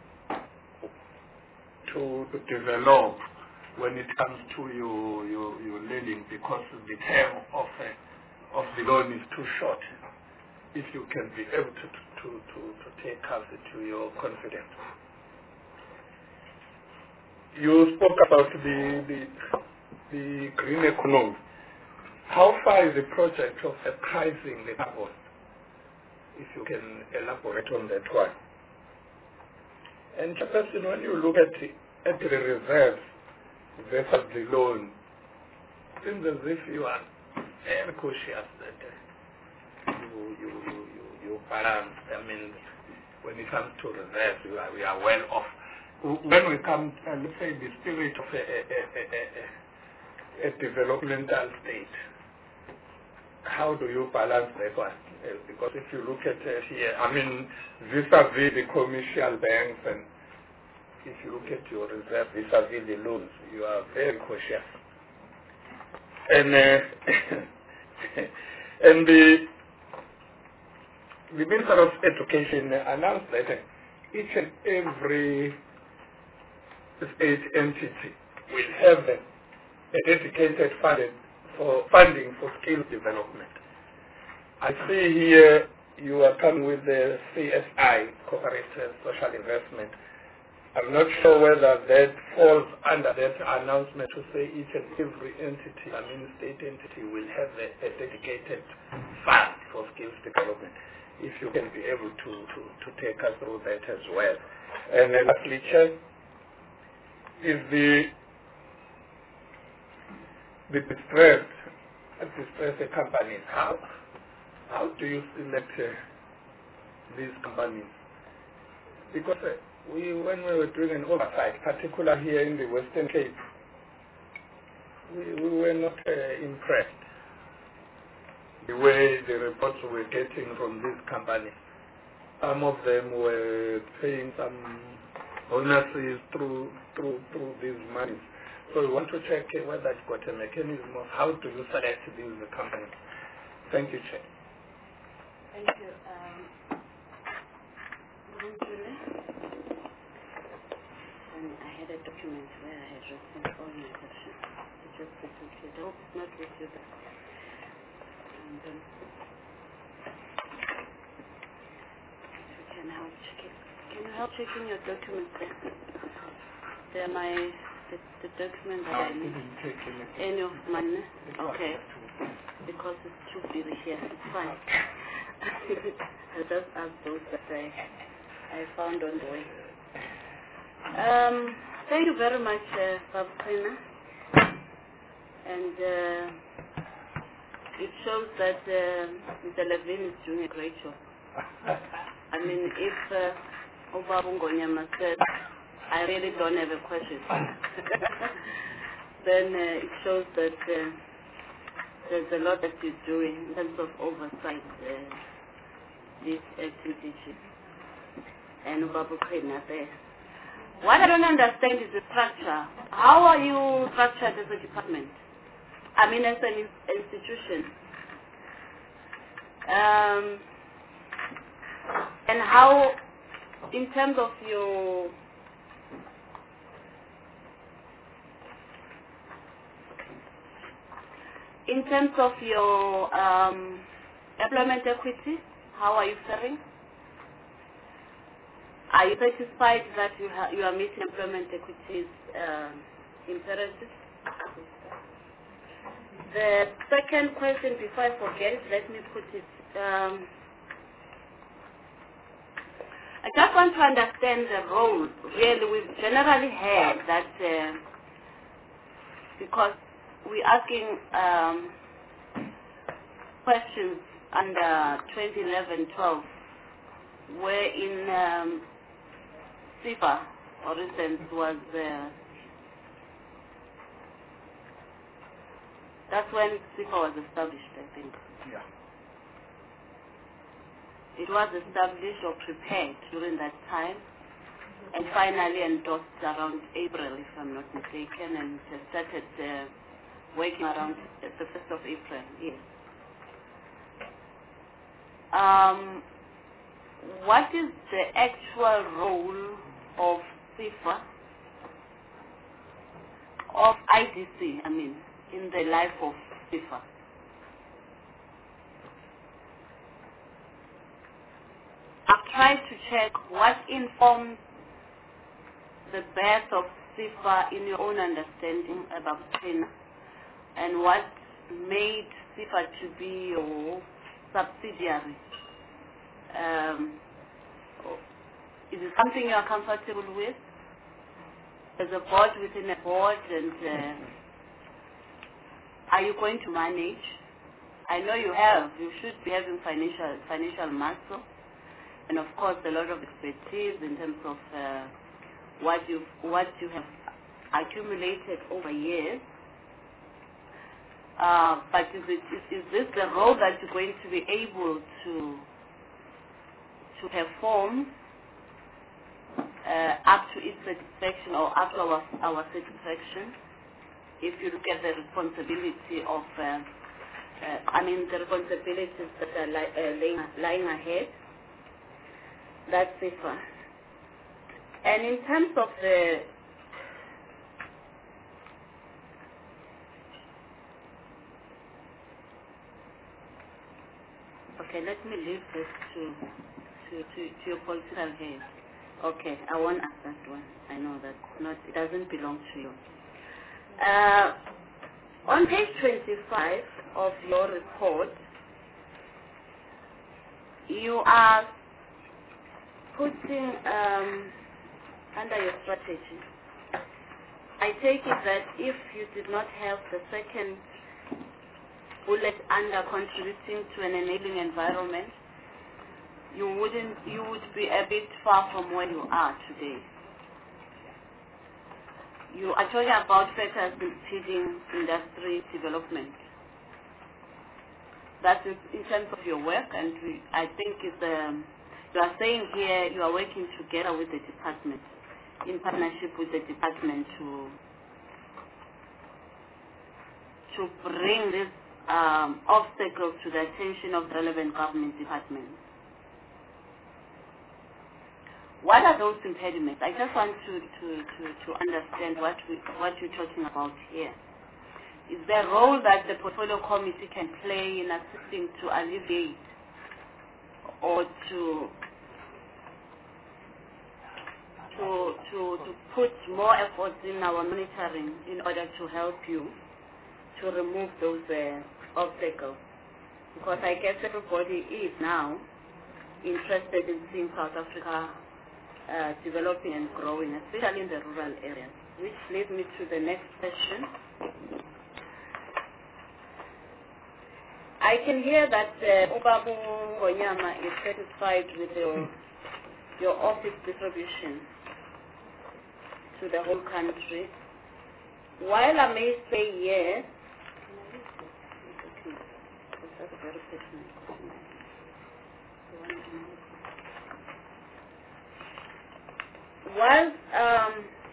to develop when it comes to your your, your lending because the term of uh, of the loan is too short. If you can be able to to to, to take us to your confidence. You spoke about the the the green economy. How far is the project of uh, pricing the carbon if you can elaborate on that one. And Chairperson, when you look at the, at the reserves versus the loan, it seems as if you are very cautious that uh, you, you, you, you, you balance. I mean, when it comes to reserves, we are, we are well off. When we come, uh, let's say, the spirit of a, a, a, a, a developmental state, how do you balance that one? Uh, because if you look at uh, here, I mean, vis-a-vis the commercial banks, and if you look at your reserve vis-a-vis the loans, you are very cautious. And uh, and the the Minister of Education announced that uh, each and every state entity will have a, a dedicated fund for funding for skill development. I see here you are coming with the C S I, Corporate Social Investment. I'm not sure whether that falls under that announcement to say each and every entity, I mean state entity, will have a, a dedicated fund for skills development. If you can be able to, to, to take us through that as well. And then lastly, Chair, is the the distressed, distressed companies. How how do you select uh, these companies? Because uh, we, when we were doing an oversight, particularly here in the Western Cape, we, we were not uh, impressed the way the reports were getting from these companies. Some of them were paying some bonuses through through through these monies. So we want to check uh, whether it's got a mechanism of how do you select these companies. Thank you, Chair. Thank you. Um, and I had a document where I had written all my questions. It just put it with you. I hope it's not with you. And um, if you can help check it. Can you help checking your documents there? They're my, the, the document that I need. Any of mine? Okay. Because it's too busy here. It's fine. I just asked those that I, I found on the way. Um, thank you very much, uh, Babukhwena. And uh, it shows that uh, Mister Levine is doing a great job. I mean, if uh, Obabu Ngonyama said, I really don't have a question, then uh, it shows that uh, there's a lot that you're doing in terms of oversight uh, this activity. And Babukhwena there. What I don't understand is the structure. How are you structured as a department? I mean, as an institution. Um, and how, in terms of your in terms of your um, employment equity, how are you faring? Are you satisfied that you, ha you are meeting employment equity's uh, imperatives? The second question, before I forget it, let me put it. Um, I just want to understand the role. Really, we've generally heard that uh, because we're asking um, questions under twenty eleven twelve, where in um, SIFA, for instance, was uh, that's when SIFA was established, I think. Yeah. It was established or prepared during that time, and finally endorsed around April, if I'm not mistaken, and it started uh, working around the first of April. Yes. Um, what is the actual role of SIFA, of I D C, I mean, in the life of SIFA? I've tried to check what informs the birth of SIFA in your own understanding about China, and what made SIFA to be your subsidiary Um, is it something you are comfortable with? As a board within a board, and uh, are you going to manage? I know you have. You should be having financial financial muscle, and of course a lot of expertise in terms of uh, what you what you have accumulated over years. Uh, but is, it, is, is this the role that you're going to be able to to perform uh, up to its satisfaction or up to our, our satisfaction? If you look at the responsibility of, uh, uh, I mean, the responsibilities that are li uh, laying, lying ahead, that's it. And in terms of the Okay, let me leave this to to, to, to your political head. Okay, I won't ask that one. I know that not it doesn't belong to you. Uh, on page twenty-five of your report, you are putting um, under your strategy. I take it that if you did not have the second bullet under contributing to an enabling environment, you wouldn't, you would be a bit far from where you are today. You are talking about factors impeding industry development. That's in, in terms of your work, and we, I think it's, um, you are saying here you are working together with the department, in partnership with the department to to bring this Um, obstacles to the attention of the relevant government departments. What are those impediments? I just want to, to, to, to understand what, we, what you're talking about here. Is there a role that the portfolio committee can play in assisting to alleviate or to to, to, to put more efforts in our monitoring in order to help you to remove those uh, obstacles? Because I guess everybody is now interested in seeing South Africa uh, developing and growing, especially in the rural areas, which leads me to the next question. I can hear that uh, Ubabu Ngonyama is satisfied with your, your office distribution to the whole country. While I may say yes, that's a very personal question. While, um,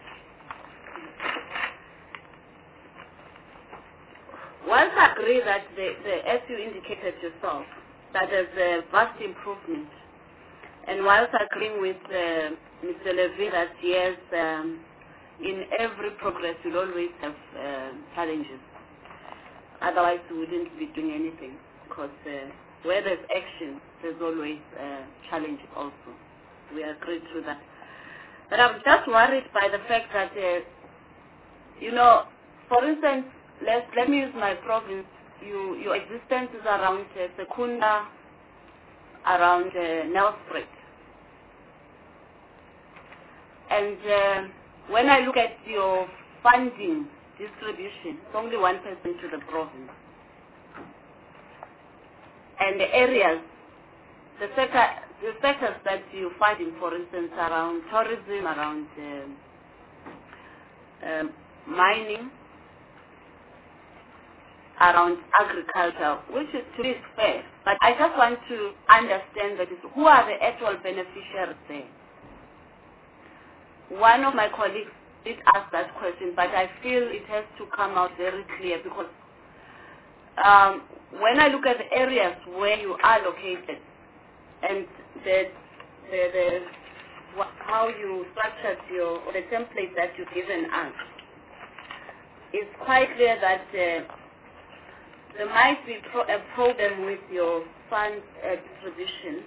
whilst I agree that, the, the, as you indicated yourself, that there's a vast improvement, and whilst agreeing with uh, Mister Levy that yes, um, in every progress you'll always have uh, challenges. Otherwise, we wouldn't be doing anything, because uh, where there's action, there's always uh, challenges also. We agree to that. But I'm just worried by the fact that, uh, you know, for instance, let let me use my province. You, your existence is around uh, Secunda, around uh, Nelspruit. And uh, when I look at your funding distribution, it's only one percent to the province. And the areas, the sector, the sectors that you find in, for instance, around tourism, around um, um, mining, around agriculture, which is to be fair. But I just want to understand that is, who are the actual beneficiaries there? One of my colleagues did ask that question, but I feel it has to come out very clear, because um, when I look at the areas where you are located and the, the, the, how you structured your, or the template that you've given us, it's quite clear that uh, there might be pro a problem with your fund uh, distribution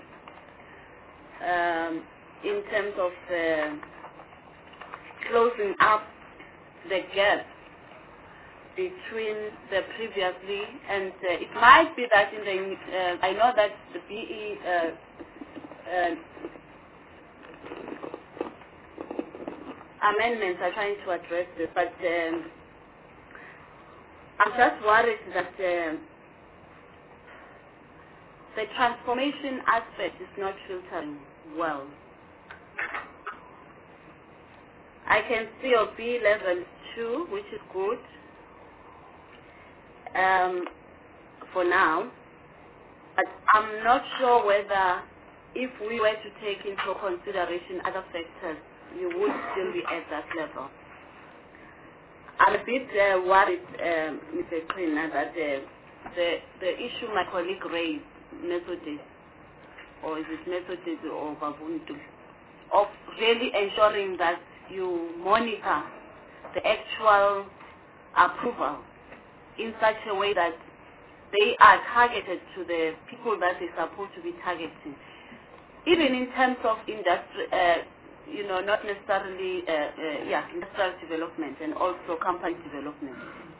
um, in terms of uh, closing up the gap between the previously, and uh, it might be that in the, uh, I know that the B E uh, uh, amendments are trying to address this, but um, I'm just worried that um, the transformation aspect is not filtering well. I can see a B level two, which is good um, for now, but I'm not sure whether if we were to take into consideration other factors, you would still be at that level. I'm a bit uh, worried, um, Mister Krina, that uh, the, the issue my colleague raised, Methodist, or is it Methodist or Babuntu, of really ensuring that you monitor the actual approval in such a way that they are targeted to the people that they're supposed to be targeting. Even in terms of industry, uh, you know, not necessarily, uh, uh, yeah, industrial development and also company development.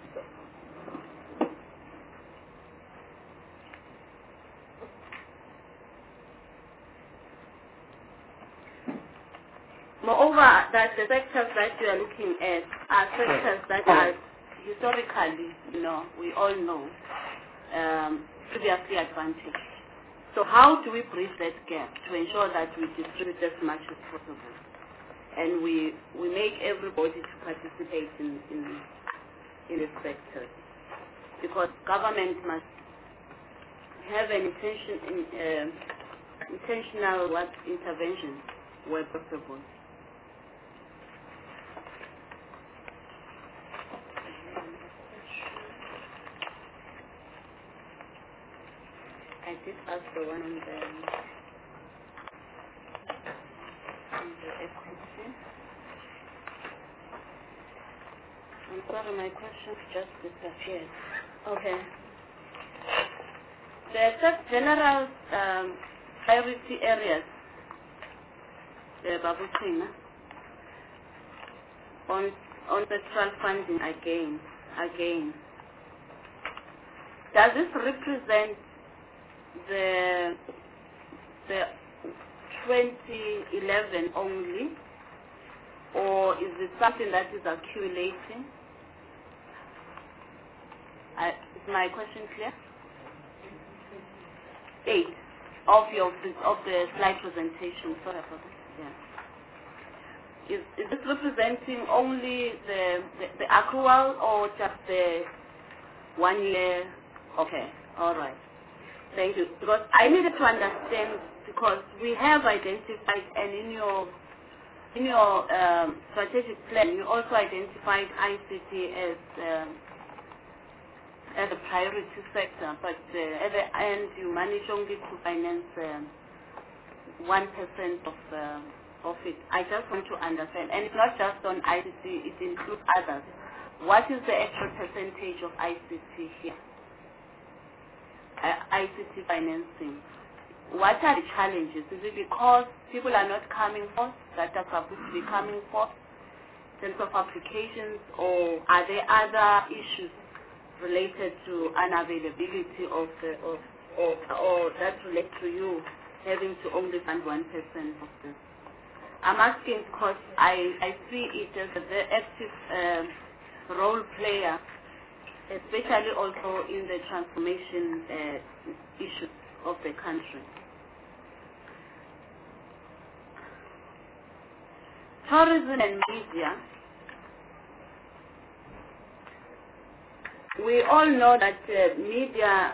Moreover, that the sectors that you are looking at are sectors that are historically, you know, we all know, um, previously advantaged. So how do we bridge that gap to ensure that we distribute as much as possible, and we we make everybody to participate in in, in the sectors? Because government must have an intention in, uh, intentional what intervention where possible. I did ask the one on the, on the equity. I'm sorry, my question just disappeared. Okay. The first general um, priority areas, the Babutina, on on central funding again, again. Does this represent the the twenty eleven only, or is it something that is accumulating? I, is my question clear? Eight of your of the slide presentation. Sorry about that. Yeah. Is is this representing only the the, the accrual or just the one year? Okay. All right. Thank you. Because I needed to understand, because we have identified, and in your in your um, strategic plan, you also identified I C T as um, as a priority sector, but uh, at the end you manage only to finance um, one percent of uh, of it. I just want to understand, and it's not just on I C T; it includes others. What is the actual percentage of I C T here? Uh, I C T financing. What are the challenges? Is it because people are not coming forth that are supposed to be coming forth in terms of applications, or are there other issues related to unavailability of the of or, or that relate to you having to only fund one percent of this? I'm asking because I I see it as a very active um, role player, especially also in the transformation uh, issues of the country. Tourism and media. We all know that uh, media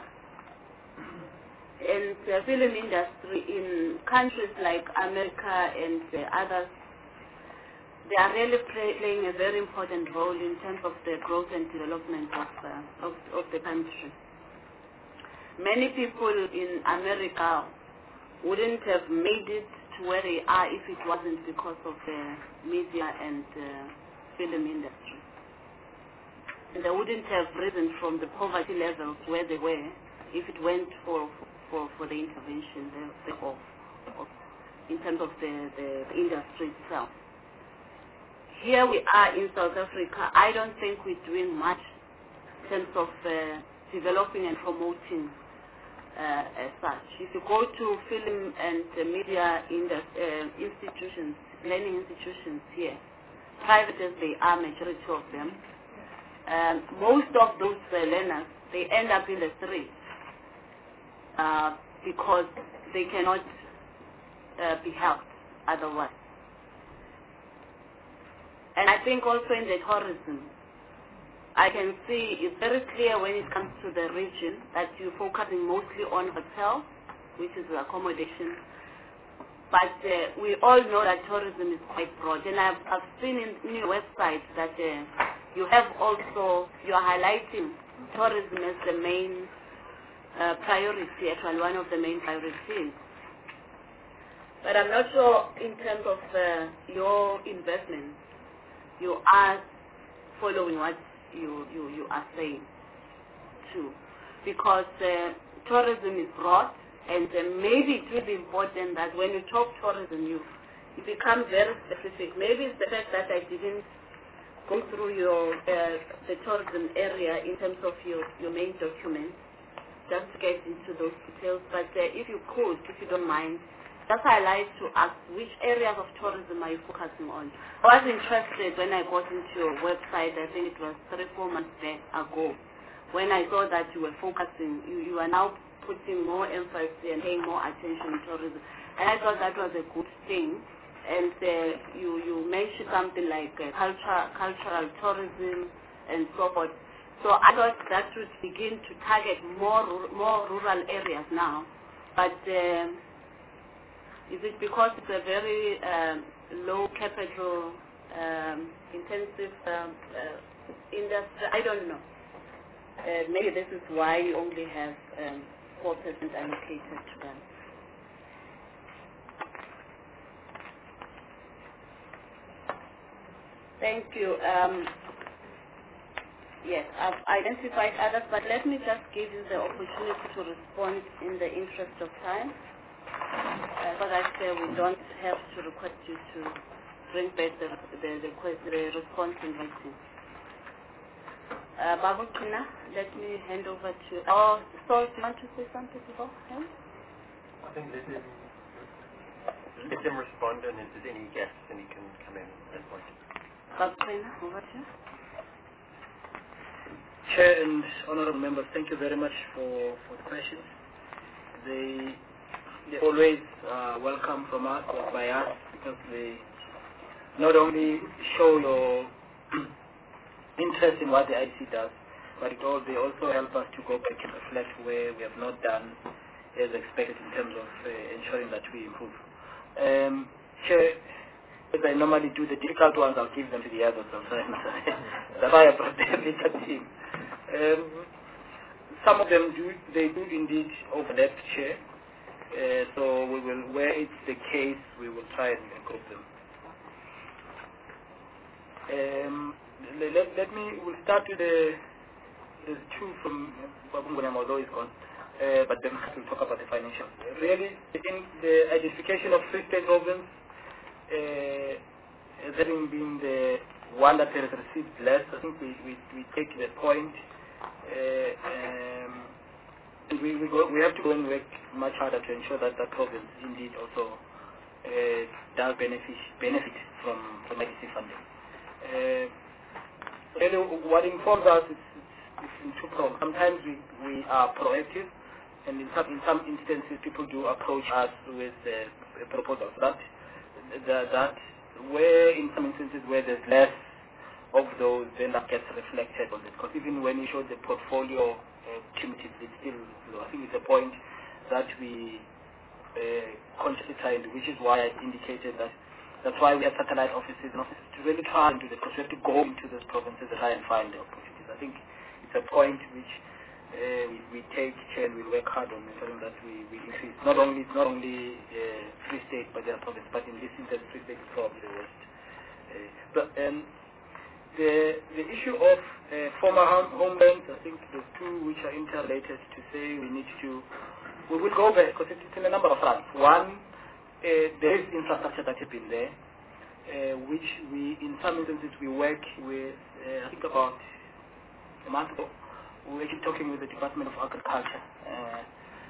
and the film industry in countries like America and uh, others, they are really play, playing a very important role in terms of the growth and development of, uh, of, of the country. Many people in America wouldn't have made it to where they are if it wasn't because of the media and uh, film industry. And they wouldn't have risen from the poverty levels where they were if it went for for, for the intervention thereof, of, in terms of the, the industry itself. Here we are in South Africa. I don't think we're doing much in terms of uh, developing and promoting uh, as such. If you go to film and uh, media indus- uh, institutions, learning institutions here, private as they are, majority of them, um, most of those uh, learners, they end up in the street uh, because they cannot uh, be helped otherwise. And I think also in the tourism, I can see it's very clear when it comes to the region that you're focusing mostly on hotel, which is accommodation. But uh, we all know that tourism is quite broad. And I've, I've seen in, in your website that uh, you have also, you're highlighting tourism as the main uh, priority, actually one of the main priorities. But I'm not sure in terms of uh, your investment, you are following what you, you, you are saying too. Because uh, tourism is broad, and uh, maybe it will be important that when you talk tourism, you, you become very specific. Maybe it's the fact that I didn't go through your uh, the tourism area in terms of your, your main documents, just to get into those details. But uh, if you could, if you don't mind, just highlight to us which areas of tourism are you focusing on. I was interested when I got into your website, I think it was three, four months back ago, when I saw that you were focusing, you, you are now putting more emphasis and paying more attention to tourism. And I thought that was a good thing. And uh, you, you mentioned something like uh, culture, cultural tourism and so forth. So I thought that would begin to target more, more rural areas now. But um, is it because it's a very um, low capital um, intensive um, uh, industry? I don't know. Uh, maybe this is why you only have um, four percent allocated to them. Thank you. Um, yes, I've identified others, but let me just give you the opportunity to respond in the interest of time. Uh, but I say we don't have to request you to bring back the, the, the, the response in writing. Uh, Babu Kina, let me hand over to... Oh, so do you want to say something before him? I think let him, let him respond, and if there's any gaps, then he can come in at that point. Babu Kina, over to you. Chair and honorable members, thank you very much for, for the questions. They... They always uh, welcome from us or by us, because they not only show your interest in what the I C does, but it all, they also help us to go back and reflect where we have not done as expected in terms of uh, ensuring that we improve. Um, Chair, as I normally do, the difficult ones I'll give them to the others sometimes. That's why I brought the bigger team. Um, some of them do, they do indeed overlap, Chair. Uh, so we will, where it's the case, we will try and group them. Um, let, let me, we'll start with the, the two from Babungunyama, although he's gone, uh, but then we'll talk about the financials. Really, in the identification of Free State Province, uh, as having been the one that has received less, I think we, we, we take the point. Uh, um, We, we, go, we have to go and work much harder to ensure that the province indeed also uh, does benefit, benefit from, from I D C funding. Uh, really what informs us is, is in two prongs. Sometimes we, we are proactive, and in some, in some instances people do approach us with uh, proposals. That, that, that where in some instances where there's less of those, then that gets reflected on it. Because even when you show the portfolio uh, cumulatively, it's still low. I think it's a point that we uh, consciously try and do, which is why I indicated that that's why we have satellite offices and offices to really try and do that, because we have to go into those provinces and try and find the opportunities. I think it's a point which uh, we, we take care and we work hard on ensuring that we, we increase. Not only it's not only uh, Free State but their province, but in this instance Free State is probably the worst. Uh, but um, The, the issue of uh, former home, homelands, I think there's two which are interrelated to say we need to, we will go back because it's in a number of fronts. One, uh, there is infrastructure that has been there, uh, which we, in some instances, we work with, uh, I think about a month ago, we were actually talking with the Department of Agriculture, uh,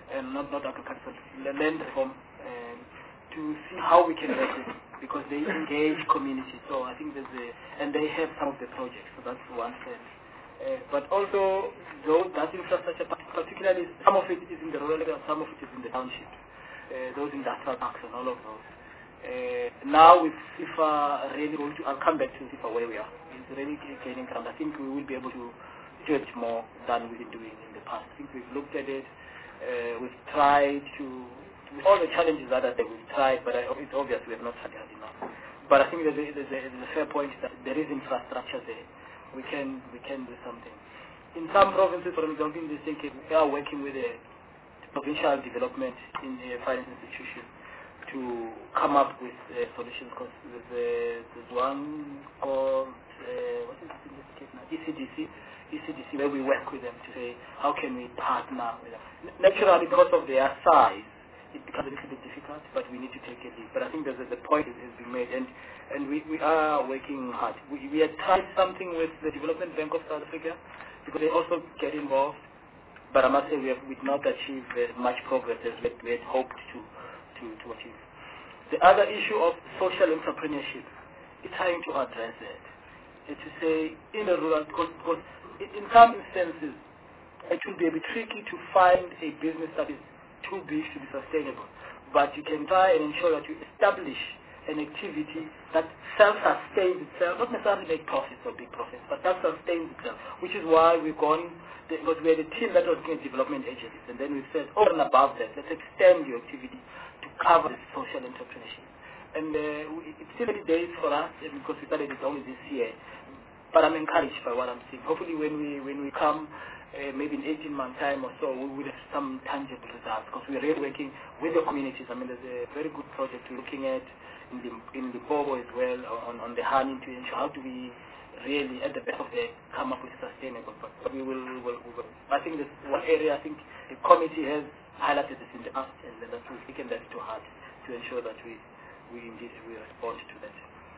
and not, not agriculture, land reform, um, to see how we can address it, because they engage community. So I think there's a, and they have some of the projects, so that's one sense. Uh, but also, though that infrastructure, particularly, some of it is in the rural area, some of it is in the township, uh, those industrial parks and all of those. Uh, now with SIFA really going to, I'll come back to SIFA where we are. It's really gaining ground. I think we will be able to do it more than we've been doing in the past. I think we've looked at it, uh, we've tried to, with all the challenges that are there, we've tried, but I, it's obvious we have not tried hard enough. But I think there's a, there's, a, there's a fair point that there is infrastructure there. We can, we can do something. In some provinces, for example, in this case, we are working with a provincial development in a finance institution to come up with uh, solutions, because there's, uh, there's one called, uh, what is it in this case now, E C D C, E C D C, where we work with them to say, how can we partner with them? Naturally, because of their size, it becomes a little bit difficult, but we need to take a lead. But I think there's a, the point is, is being made, and, and we, we are working hard. We, we had tried something with the Development Bank of South Africa, because they also get involved, but I must say we have we did not achieve as much progress as we had, we had hoped to, to, to achieve. The other issue of social entrepreneurship is trying to address it. It's to say, in the rural, because, because in some instances, it will be a bit tricky to find a business that is too big to be sustainable. But you can try and ensure that you establish an activity that self-sustains itself, not necessarily make profits or big profits, but self-sustains itself, which is why we've gone, because we had a team that was looking at development agencies, and then we said, over and above that, let's extend your activity to cover the social entrepreneurship. And uh, we, it's still early days for us, because we started it only this year, but I'm encouraged by what I'm seeing. Hopefully when we when we come, uh, maybe in eighteen months time or so, we will have some tangible results, because we're really working with the communities. I mean, there's a very good project we're looking at in the in the Bobo as well, on, on the honey, to ensure how do we really, at the best of it, come up with sustainable. But we will, we will, we will. I think there's one area I think the committee has highlighted this in the past, and that we've taken that to heart to ensure that we, we indeed we respond to that.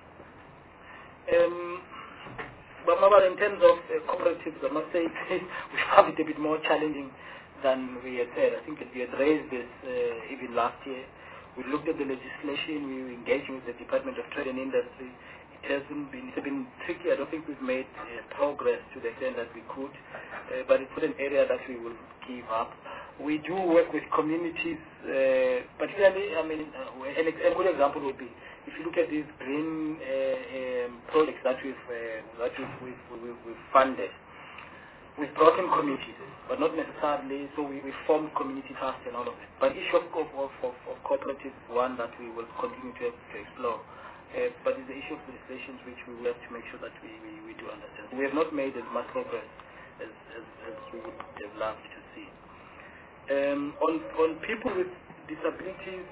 Um, but in terms of uh, cooperatives, I must say we found it a bit more challenging than we had said. I think that we had raised this uh, even last year. We looked at the legislation, we were engaging with the Department of Trade and Industry. It hasn't been, it's been tricky. I don't think we've made uh, progress to the extent that we could, uh, but it's not an area that we will give up. We do work with communities, uh, particularly, I mean, uh, an, a good example would be, if you look at these green uh, um, projects that we've, uh, that we've, we've, we've, we've funded, we've brought in communities, but not necessarily, so we, we formed community trust and all of that. But the issue of, of, of, of cooperatives is one that we will continue to, have to explore. Uh, but it's the issue of legislations which we will have to make sure that we, we, we do understand. We have not made as much progress as, as, as we would have loved to see. Um, on, on people with disabilities,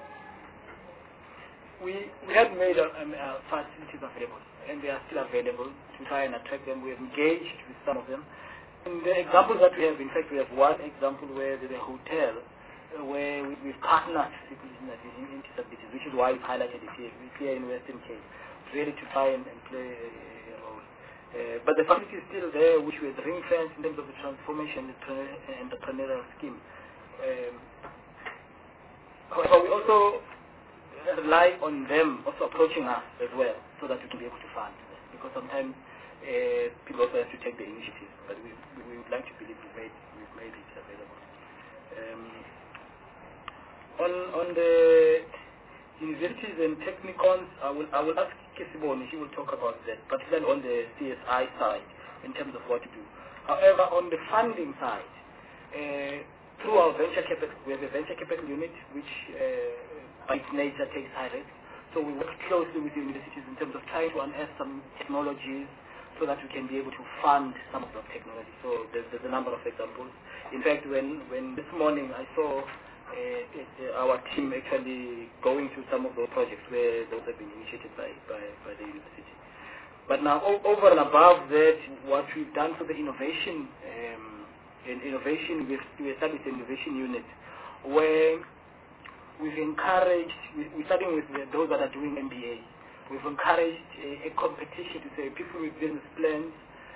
we, we have made our, um, our facilities available, and they are still available to try and attract them. We have engaged with some of them. And the examples that we have, in fact, we have one example where there's a hotel uh, where we, we've partnered with people in, in, in disabilities, which is why we've highlighted it here. It's here in Western Cape, really to try and, and play a, a role. Uh, but the facility is still there, which was ring-fenced in terms of the transformation and entrepreneurial scheme. Um, however, we also rely on them also approaching us as well, so that we can be able to fund. Because sometimes uh, people also have to take the initiative, but we, we would like to believe we've made, we've made it available. Um, on on the universities and technicons, I will I will ask Kesiboni, she will talk about that, particularly on the C S I side in terms of what to do. However, on the funding side, uh, through our venture capital, we have a venture capital unit which uh, by its nature takes high risk. So we work closely with the universities in terms of trying to unearth some technologies so that we can be able to fund some of those technologies. So there's, there's a number of examples. In fact, when, when this morning I saw uh, it, uh, our team actually going through some of those projects where those have been initiated by, by, by the university. But now, o over and above that, what we've done for the innovation, um, in innovation, we've, we established an innovation unit where we've encouraged, we, we're starting with the, those that are doing M B A. We've encouraged a, a competition to say people with business plans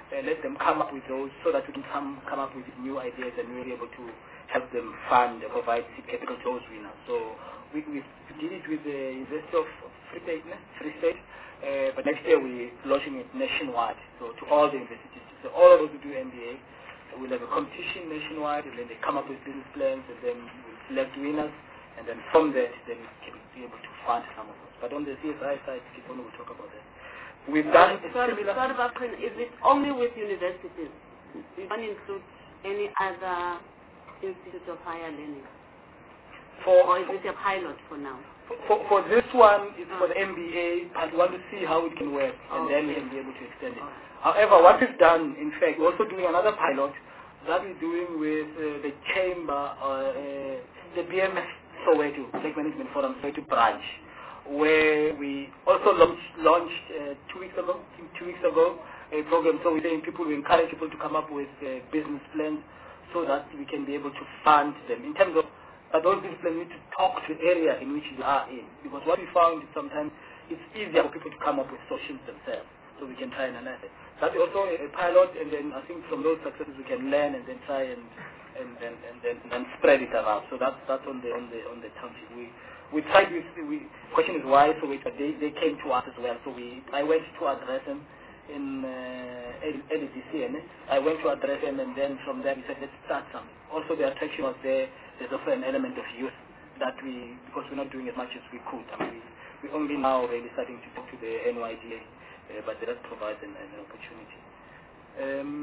uh, let them come up with those so that we can come, come up with new ideas and we'll be able to help them fund and provide seed capital to those winners. So we, we did it with the University of Free State, Free State uh, but next year we're launching it nationwide, so to all the universities. So all of those who do M B A will have a competition nationwide, and then they come up with business plans, and then we'll select winners, and then from that, then we can be able to fund some of those. But on the C S I side, Kipono will talk about that. We've done a sorry, similar... sorry, Bakrin, is it only with universities? You don't include any other institute of higher learning? For, or is it a pilot for now? For, for this one, it's for the M B A, but we want to see how it can work, and okay. then we can be able to extend it. Okay. However, what we've done, in fact, we're also doing another pilot that we're doing with uh, the Chamber, uh, uh, the B M S Soweto, Lake Management Forum Soweto branch, where we also launched, launched uh, two weeks ago, two weeks ago, a program. So we're saying people, we encourage people to come up with uh, business plans so that we can be able to fund them. In terms of, but those business plans need to talk to the area in which they are in, because what we found is sometimes it's easier for people to come up with solutions themselves, so we can try and analyze it. That's also a, a pilot, and then I think from those successes we can learn and then try and and and, and then and spread it around. So that's that's on the on the on the township. We we tried with we question is why, so we, they they came to us as well. So we I went to address them in uh, L D C N. I went to address them, and then from there we said let's start something. Also the attraction was there. There's also an element of youth that we, because we're not doing as much as we could. I mean, we, we're only now really starting to talk to the N Y D A, uh, but that provides an, an opportunity. Um,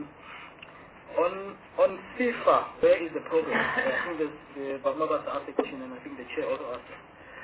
on on FIFA, where is the program? uh, I think there's, the Barnabas asked a question, and I think the chair also asked it.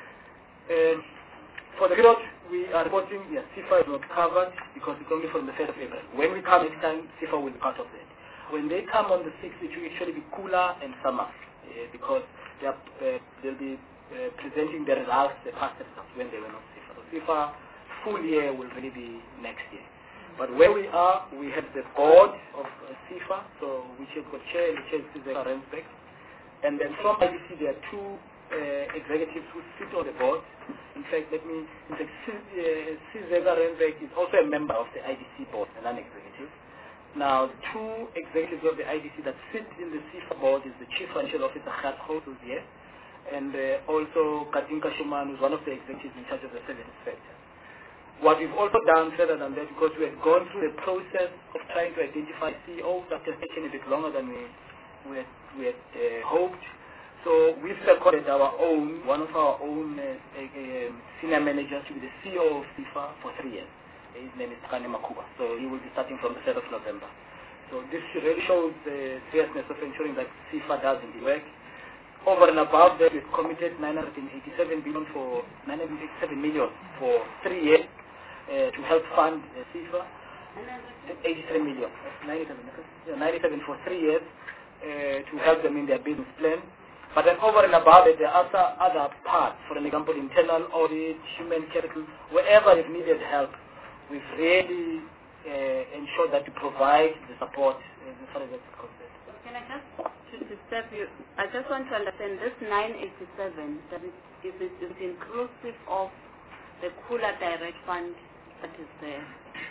Um, for the period, we are reporting, yes, FIFA is not covered because it's only from the first of April. When we come next time, FIFA will be part of that. When they come on the sixth, it will actually be cooler and summer. Uh, because they are, uh, they'll be uh, presenting the results, the past results, when they were not FIFA. So FIFA full year will really be next year. But where we are, we have the board of uh, FIFA, so which has got chair, and the chair is Sizeka Rensbeck. And then from I D C, there are two uh, executives who sit on the board. In fact, let me, in fact, Sizeka Rensbeck is also a member of the I D C board, a non-executive. Now, two executives of the I D C that sit in the FIFA board is the Chief Financial Officer, Gert Groot, who's here, and uh, also Katinka Schumann, who's one of the executives in charge of the service sector. What we've also done further than that, because we have gone through the process of trying to identify C E Os, that has taken a bit longer than we, we had, we had uh, hoped. So we've seconded our own, one of our own uh, uh, senior managers to be the C E O of FIFA for three years. His name is Kane Makuba, so he will be starting from the third of November. So this really shows the seriousness of ensuring that FIFA does indeed work. Over and above that, we've committed nine hundred eighty-seven billion for nine hundred eighty-seven million for three years uh, to help fund uh, FIFA. eighty-three million, ninety-seven, yeah, ninety-seven for three years uh, to help them in their business plan. But then over and above it, there are other other parts. For example, internal audit, human capital, wherever they've needed help. We've really uh, ensured that we provide the support uh, as far as that's concerned. Can I just to, to step you? I just want to understand this nine eighty-seven. That is, is it is inclusive of the Cooler Direct Fund that is there,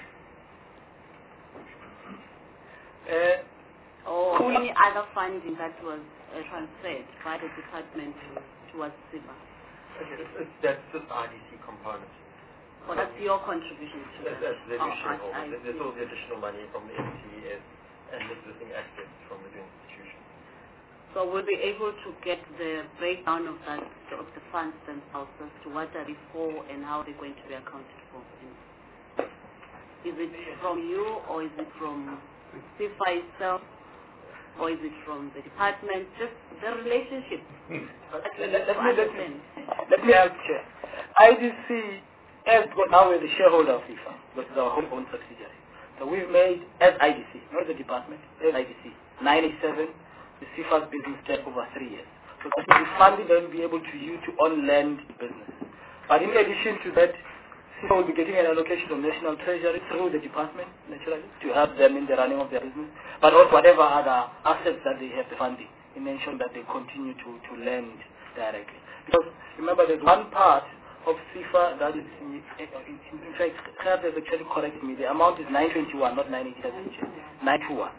uh, or any other funding that was uh, transferred by the department towards FIFA? Okay, that's just the I D C component. Well, that's your contribution to That's, that. that's the additional. Oh, I, I There's all the additional money from the M T E S and existing assets from the institution. So we'll be able to get the breakdown of that of the funds themselves as to what are they for and how they're going to be accounted for. Is it from you, or is it from FIFA itself, or is it from the department? Just the relationship. Let, let, let, me, let, me, let me help you. I D C as now we're the shareholder of FIFA, because it's our home-owned subsidiary. So we've made, as I D C, not the department, as I D C, ninety-seven, the FIFA's business plan over three years. So that will be funded and be able to use to on-lend business. But in addition to that, FIFA will be getting an allocation from National Treasury through the department, naturally, to help them in the running of their business, but also whatever other assets that they have the funding, in ensuring that they continue to, to lend directly. Because remember, there's one part of SIFA, that is, in, in fact, Gerhard has actually corrected me. The amount is nine twenty-one, not nine eighty, nine twenty-one.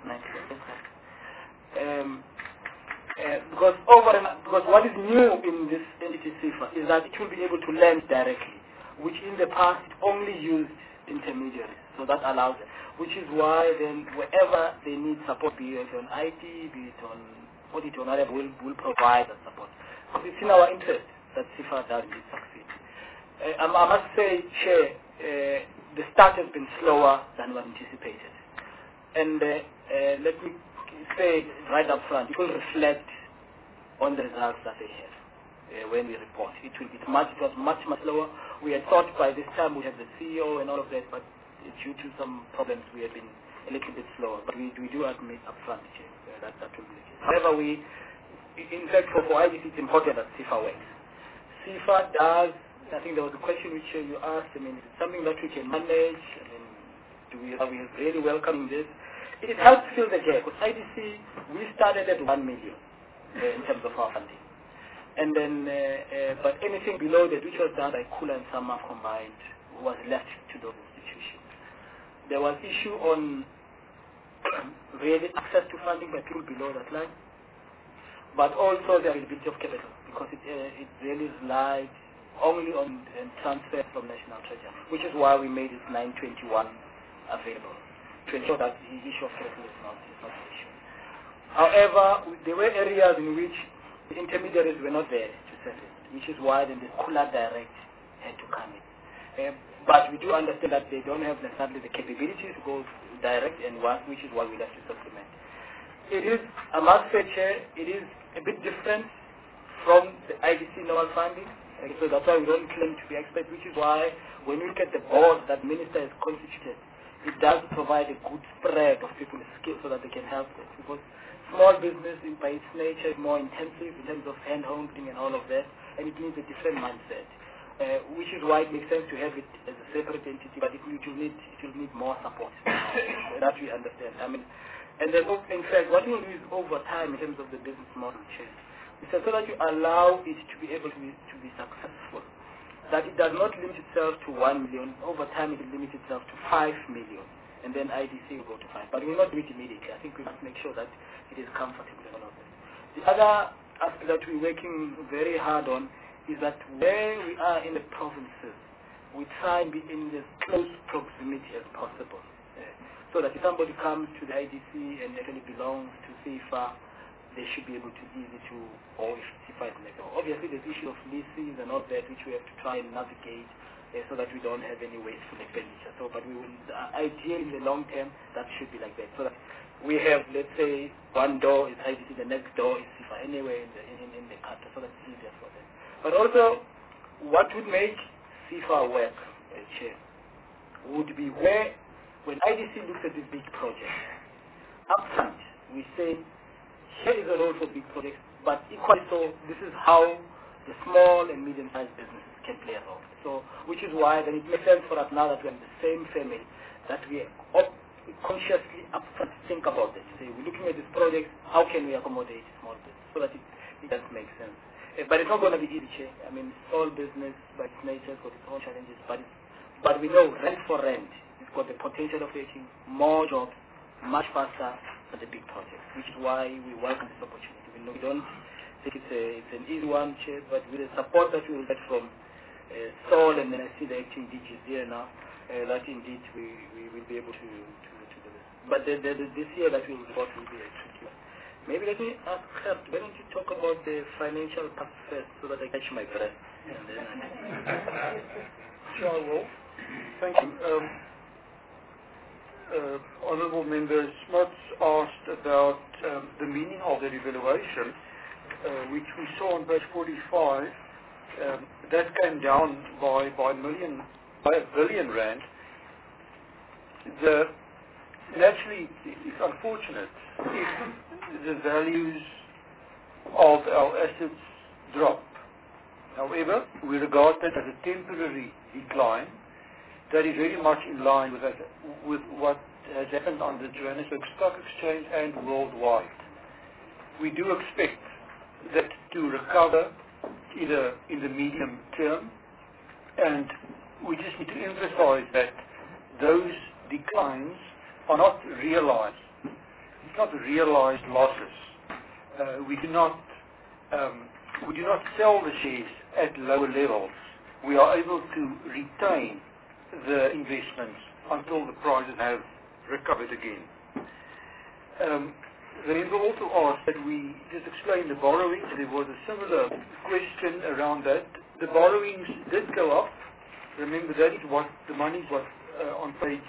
Um, uh, because over and, because what is new in this entity SIFA is that it will be able to lend directly, which in the past it only used intermediaries. So that allows it. Which is why then wherever they need support, be it on I T, be it on audit or whatever, we'll, we'll provide that support. Because it's in our interest that SIFA does indeed succeed. Uh, I, I must say, Chair, uh, the start has been slower than was anticipated. And uh, uh, let me say right up front, it will reflect on the results that they have uh, when we report. It will be much, it was much, much lower. We had thought by this time we have the C E O and all of that, but due to some problems we have been a little bit slower. But we, we do admit up front, Chair, uh, that, that will be the case. However, we, in fact, for, for I D C, it's important that SIFA works. SIFA does, I think there was a question which uh, you asked, I mean, is it something that we can manage? I mean, do we, are we really welcoming this? It helps fill the gap. Because I D C, we started at one million uh, in terms of our funding. And then, uh, uh, but anything below that, which was done by Kula and Sama combined, was left to those institutions. There was issue on really access to funding by people below that line, but also the availability of capital, because it, uh, it really relied only on um, transfer from National Treasury, which is why we made it nine twenty-one available, to ensure that the issue of capital is not, is not an issue. However, there were areas in which the intermediaries were not there to surface, which is why then the Kula Direct had to come in. Uh, but we do understand that they don't have necessarily the capability to go direct, and what, which is why we have to supplement. It is, I must say, Chair, it is a bit different from the I D C normal funding. Okay, so that's why we don't claim to be experts, which is why when you look at the board that minister has constituted, it does provide a good spread of people's skills so that they can help it. Because small business in, by its nature is more intensive in terms of hand-holding and all of that, and it needs a different mindset. Uh, which is why it makes sense to have it as a separate entity, but it, it will need it will need more support. That we understand. I mean, and then in fact, what we will do is over time in terms of the business model change, so that you allow it to be able to be to be successful. That it does not limit itself to one million. Over time, it will limit itself to five million, and then I D C will go to five. But we will not do it immediately. I think we must make sure that it is comfortable and all of that. The other aspect that we're working very hard on is that where we are in the provinces, we try and be in as close proximity as possible. Uh, so that if somebody comes to the I D C and actually belongs to SIFA, they should be able to easy to, or if SIFA is like, obviously there's issue of leases and all that, which we have to try and navigate uh, so that we don't have any wasteful expenditure. So, but we will, uh, ideally in the long term, that should be like that. So that we have, let's say, one door is I D C, the next door is SIFA, anywhere in the, in, in the country, so that's easier for them. But also, what would make SIFA work, uh, Chair, would be where, when I D C looks at this big project, up front, we say, here is a role for big projects, but equally so, this is how the small and medium-sized businesses can play a role. So, which is why then it makes sense for us now that we're in the same family, that we op- consciously up front think about it. Say, we're looking at this project, how can we accommodate small business, so that it, it does make sense. But it's not going to be easy, Chair. I mean, small business by its nature has got its own challenges, but it's, but we know rent for rent, it's got the potential of creating more jobs much faster than the big projects, which is why we welcome this opportunity. We, know we don't think it's, a, it's an easy one, Chair, but with the support that we will get from uh, Sol, and then I see the acting D Gs there now, uh, that indeed we, we will be able to, to, to do this. But the, the, the, this year that we will report will be a tricky one. Maybe let me ask her, why don't you talk about the financial part first so that I catch my breath? And then Sure, Wolf. Thank you. Um, uh, Honourable Member Smuts asked about um, the meaning of the revaluation, uh, which we saw on page forty-five. Um, that came down by, by, million, by a billion rand. The, naturally, it's unfortunate if the values of our assets drop. However, we regard that as a temporary decline that is very much in line with, that, with what has happened on the Johannesburg Stock Exchange and worldwide. We do expect that to recover either in the medium term And we just need to emphasize that those declines are not realized. It's not realized losses. Uh, we do not um, we do not sell the shares at lower levels. We are able to retain the investments until the prices have recovered again. Um, the member also asked that we just explain the borrowings. There was a similar question around that. The borrowings did go up. Remember that is what the money is what uh, on page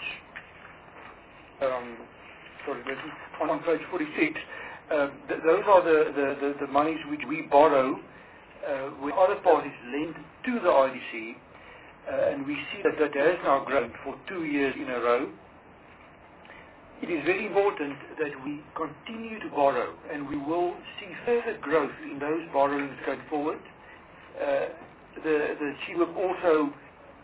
um, sorry, on, on page forty-six. Uh, th those are the, the, the, the monies which we borrow uh, when other parties lend to the I D C, uh, and we see that that has now grown for two years in a row. It is very important that we continue to borrow, and we will see further growth in those borrowings going forward. Uh, the, the Chief Whip also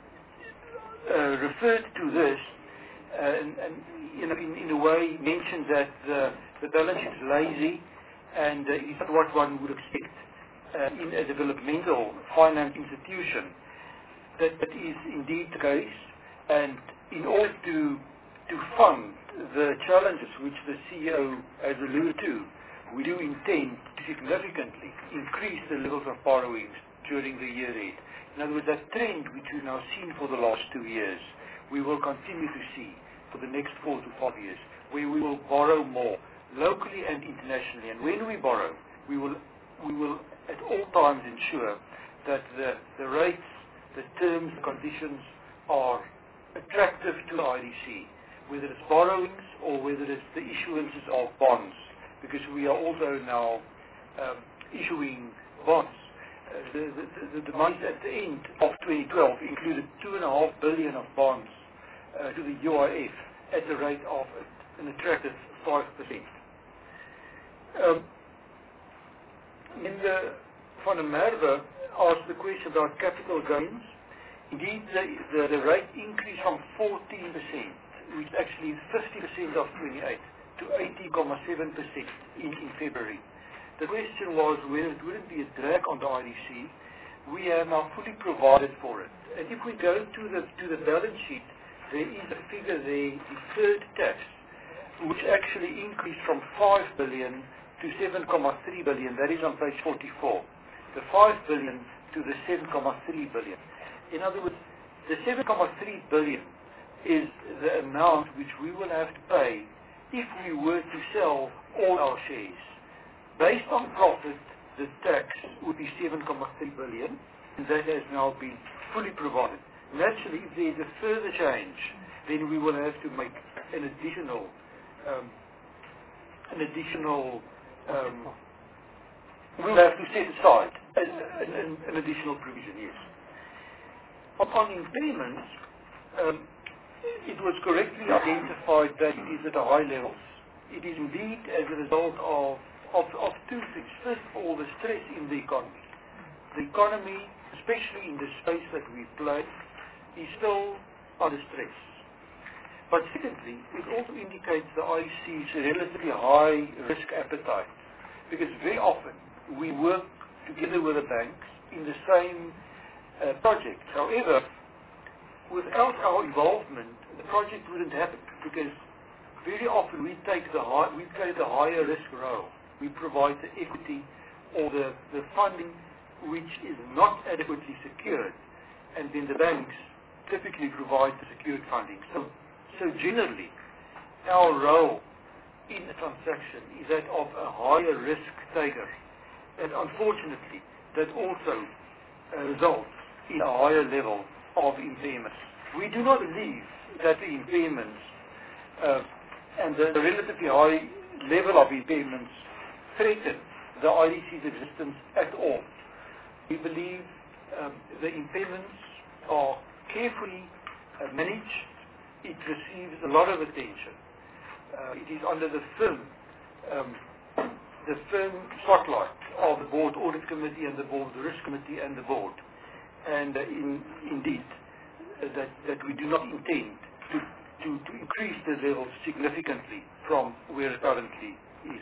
uh, referred to this, uh, and, and you know, in, in a way mentioned that the, the balance sheet is lazy, and uh, is not what one would expect uh, in a developmental finance institution. That, that is indeed the case, and in order to to fund the challenges which the C E O has alluded to, we do intend to significantly increase the levels of borrowings during the year ahead. In other words, that trend which we've now seen for the last two years, we will continue to see for the next four to five years, where we will borrow more, locally and internationally. And when we borrow, we will, we will at all times ensure that the, the rates, the terms, the conditions are attractive to the I D C, whether it's borrowings or whether it's the issuances of bonds, because we are also now um, issuing bonds. Uh, the, the, the, the money at the end of twenty twelve included two and a half billion of bonds uh, to the U I F at the rate of an attractive five percent. Um, Linda van der Merwe asked the question about capital gains. Indeed, the, the, the rate increased from fourteen percent, which actually is fifty percent of twenty-eight, to eighty point seven percent in, in February. The question was whether it wouldn't be a drag on the I D C. We have now fully provided for it. And if we go to the, to the balance sheet, there is a figure there, deferred tax, which actually increased from five billion to seven point three billion. That is on page forty-four. The five billion to the seven point three billion. In other words, the seven point three billion is the amount which we will have to pay if we were to sell all our shares. Based on profit, the tax would be seven point three billion, and that has now been fully provided. Naturally, if there is a further change, then we will have to make an additional, um, an additional, um, we'll have to set aside an, an, an additional provision, yes. Upon impairments, um, it was correctly identified that it is at a high levels. It is indeed as a result of, of, of two things. First of all, the stress in the economy. The economy, especially in the space that we play, is still under stress. But secondly, it also indicates the I D C's relatively high risk appetite, because very often we work together with the banks in the same uh, project. However, without our involvement, the project wouldn't happen, because very often we take the high, we play the higher risk role. We provide the equity or the, the funding which is not adequately secured, and then the banks typically provide the secured funding. So, so generally, our role in a transaction is that of a higher risk taker, and unfortunately, that also uh, results in a higher level of impairments. We do not believe that the impairments uh, and the, the relatively high level of impairments threaten the I D C's existence at all. We believe um, the impairments are carefully uh, managed. It receives a lot of attention. Uh, it is under the firm, um, the firm spotlight of the Board Audit Committee and the Board Risk Committee and the Board. And uh, in, indeed, uh, that, that we do not intend to, to, to increase the levels significantly from where it currently is.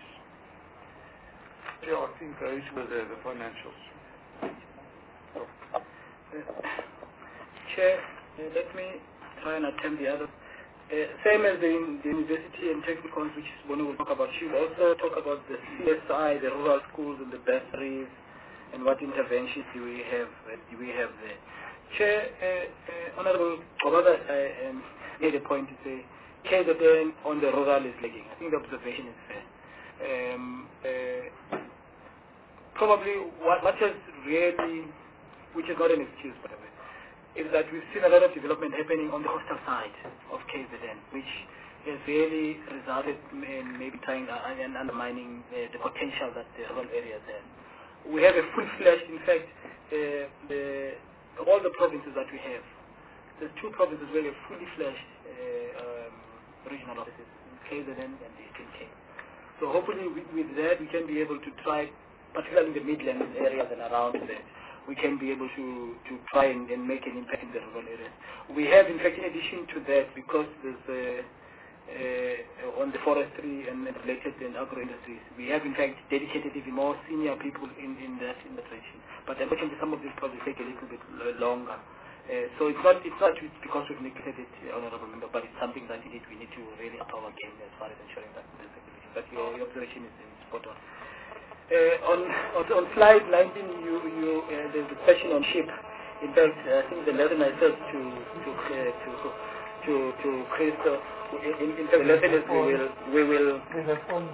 Yeah, I think those were the, the financials. Chair, uh, let me try and attempt the other. Uh, same as the, the university and technicals, which is when we will talk about. She will also talk about the C S I, the rural schools and the bursaries, and what interventions do we have uh, do we have there. Chair, uh, uh, Honourable Gobaba uh, um, made a point to say K Z N on the rural is lagging. I think the observation is fair. Um, uh, probably what, what has really, which is not an excuse by the way, is that we've seen a lot of development happening on the hostel side of K Z N, which has really resulted in maybe trying uh, and undermining uh, the potential that the rural areas have. We have a full-fledged, in fact, uh, the, all the provinces that we have, there's two provinces where we have fully fledged uh, um, regional offices, K Z N and the Eastern Cape. So hopefully with, with that we can be able to try, particularly in the Midlands areas and around there, we can be able to, to try and, and make an impact in the rural areas. We have, in fact, in addition to that, because there's uh, uh, on the forestry and related and agro industries, we have, in fact, dedicated even more senior people in, in that in that region. But unfortunately, some of these projects take a little bit longer. Uh, so it's not it's not because we've neglected it, uh, Honourable Member, but it's something that indeed we need to really up our game as far as ensuring that there's security. But your, your observation is, is spot on. Uh, on, on on slide nineteen, you you uh, there's a question on sheep. In fact, uh, I think the lesson I said to to uh, to to to Christo. In, in fact, the lesson is we will we will. Uh,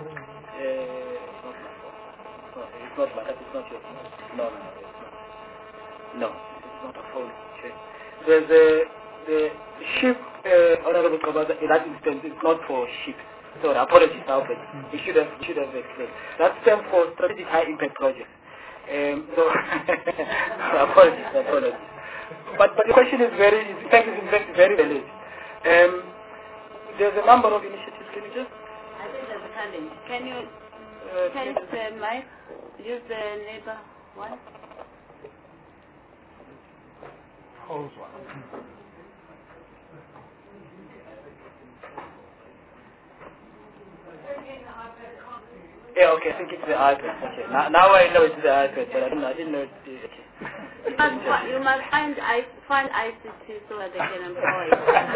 no, it's not my. It's not your. No, no, no, it's not. No, it's not a phone. There's a the sheep. Uh, Honourable Kabada, in that instance, it's not for sheep. So apologies, Albert. We should have should have explained. That stands for strategic high impact projects. Um, so apologies, apologies. But but the question is very, in fact, is in fact very valid. Um, there's a number of initiatives. Can you just? I think there's a challenge. Can you Uh, can you use the mic? Use the neighbor one. Close one. Yeah, okay, I think it's the iPad. Okay, now, now I know it's the iPad, but I didn't, I didn't know it's the, okay. You must, fi- you must find I find I C T so that they can employ.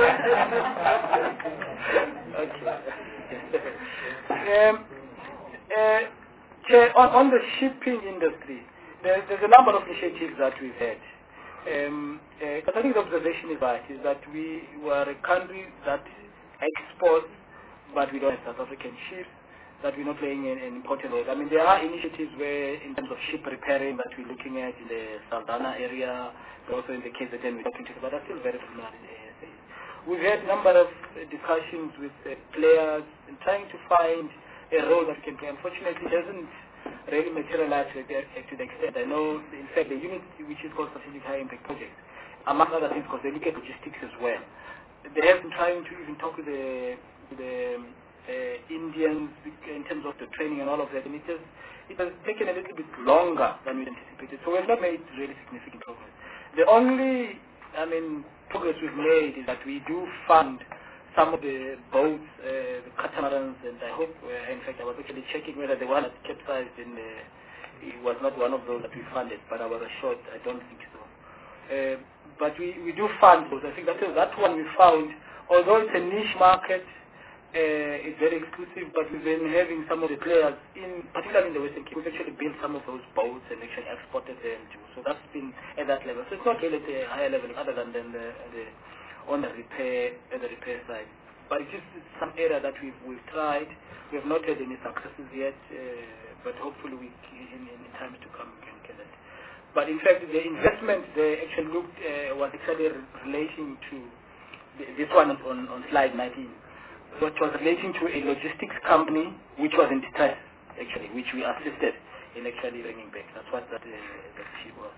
Okay. um, uh, Chair, on, on the shipping industry, there, there's a number of initiatives that we've had. Um, uh, but I think the observation is right, is that we were a country that exports, but we don't have South African ships, that we're not playing an, an important role. I mean, there are initiatives where, in terms of ship repairing, that we're looking at in the Saldanha area, but also in the case that we're talking to, but are still very familiar in the A S A. We've had a number of uh, discussions with uh, players and trying to find a role that we can play. Unfortunately, it doesn't really materialize to the, to the extent. I know, in fact, the unit which is called Strategic High Impact Project, among other things, because they look at logistics as well. They have been trying to even talk to the, to the Uh, Indians in terms of the training and all of that, and it has, it has taken a little bit longer than we anticipated, so we have not made really significant progress. The only, I mean, progress we've made is that we do fund some of the boats, uh, the catamarans, and I hope, uh, in fact, I was actually checking whether the one that capsized in the, it was not one of those that we funded, but I was assured, I don't think so. Uh, but we, we do fund those. I think that, that one we found, although it's a niche market, Uh, it's very exclusive, but we've been having some of the players, in particularly in the Western Cape, we've actually built some of those boats and actually exported them too. So that's been at that level. So it's not really at a higher level other than, than the, the, on the repair, at the repair side. But it's just some area that we've, we've tried. We have not had any successes yet, uh, but hopefully we, in, in times to come we can get it. But in fact, the investment they actually looked uh, was actually relating to the, this one on, on slide nineteen. Which was relating to a logistics company which was in distress, actually, which we assisted in actually bringing back. That's what that, uh, that she was.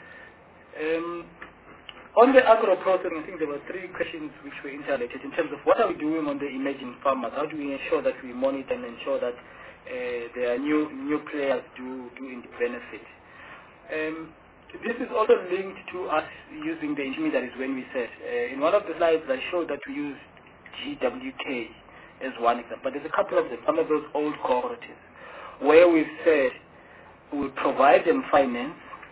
Um, on the agro processing, I think there were three questions which were interrelated in terms of what are we doing on the emerging farmers? How do we ensure that we monitor and ensure that uh, there are new new players do do benefit? Um, this is also linked to us using the intermediaries when we said uh, in one of the slides I showed that we used G W K as one example, but there's a couple of them, some of those old cooperatives, where we've said we'll provide them finance,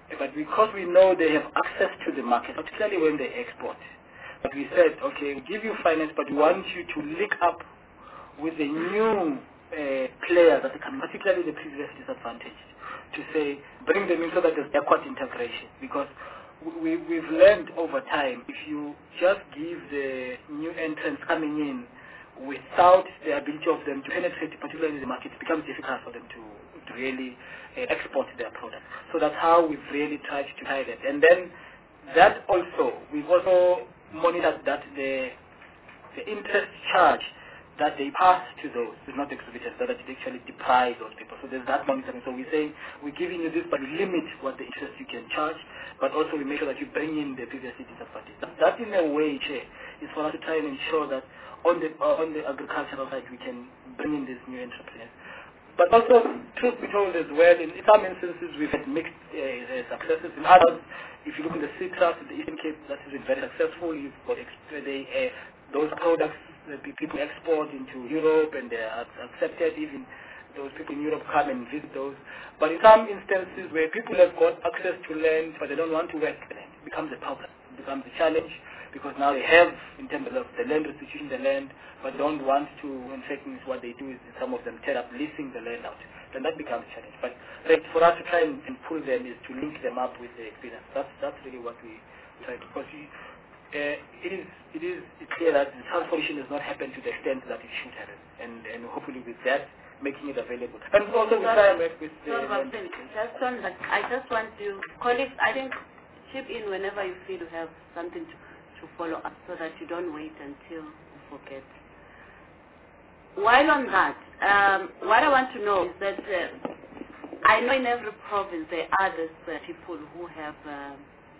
but because we know they have access to the market, particularly when they export, but we said, okay, we give you finance, but we want you to link up with the new uh, players that come, particularly the previous disadvantaged, to say, bring them in so that there's backward integration. Because we, we've learned over time, if you just give the new entrants coming in without the ability of them to penetrate, particularly the market, it becomes difficult for them to, to really uh, export their product. So that's how we've really tried to tie that. And then that also, we've also monitored that the, the interest charge that they pass to those is not exorbitant, so that it actually deprives those people. So there's that monitoring. So we're saying we're giving you this, but we limit what the interest you can charge, but also we make sure that you bring in the previously disadvantaged. That, that in a way, Chair, is for us to try and ensure that on the uh, on the agricultural side we can bring in these new entrepreneurs. But also, truth be told as well, in some instances we've had mixed uh, successes. In others, if you look in the citrus, in the Eastern Cape, that has been very successful. You've got exp- they, uh, those products that people export into Europe, and they are accepted. Even those people in Europe come and visit those. But in some instances where people have got access to land, but they don't want to work the land, it becomes a problem. It becomes a challenge, because now they have, in terms of the land restitution, the land, but don't want to, in fact, what they do is some of them end up leasing the land out. Then that becomes a challenge. But like, for us to try and, and pull them is to link them up with the experience. That's that's really what we try to, because we, uh, it is it is clear that the transformation has not happened to the extent that it should have, and and hopefully with that, making it available. And also we try and work with the... No, but just on that, I just want you, colleagues, I think, chip in whenever you feel you have something to, to follow up, so that you don't wait until you forget. While on that, um, what I want to know is that uh, I know in every province there are these uh, people who have uh,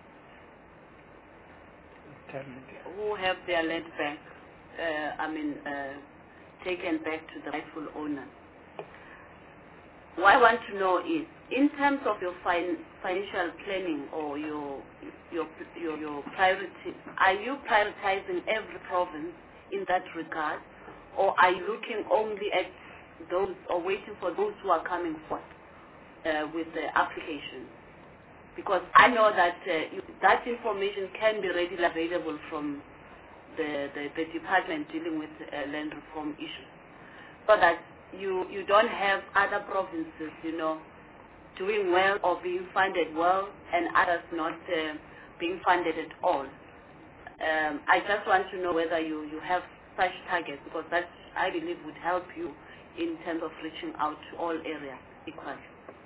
who have their land back, uh, I mean, uh, taken back to the rightful owner. What I want to know is, in terms of your fin financial planning or your, your your your priorities, are you prioritizing every province in that regard, or are you looking only at those or waiting for those who are coming forth uh, with the application? Because I know that uh, you, that information can be readily available from the, the, the department dealing with uh, land reform issues, so that you, you don't have other provinces, you know, doing well or being funded well, and others not uh, being funded at all. Um, I just want to know whether you, you have such targets, because that, I believe, would help you in terms of reaching out to all areas equally.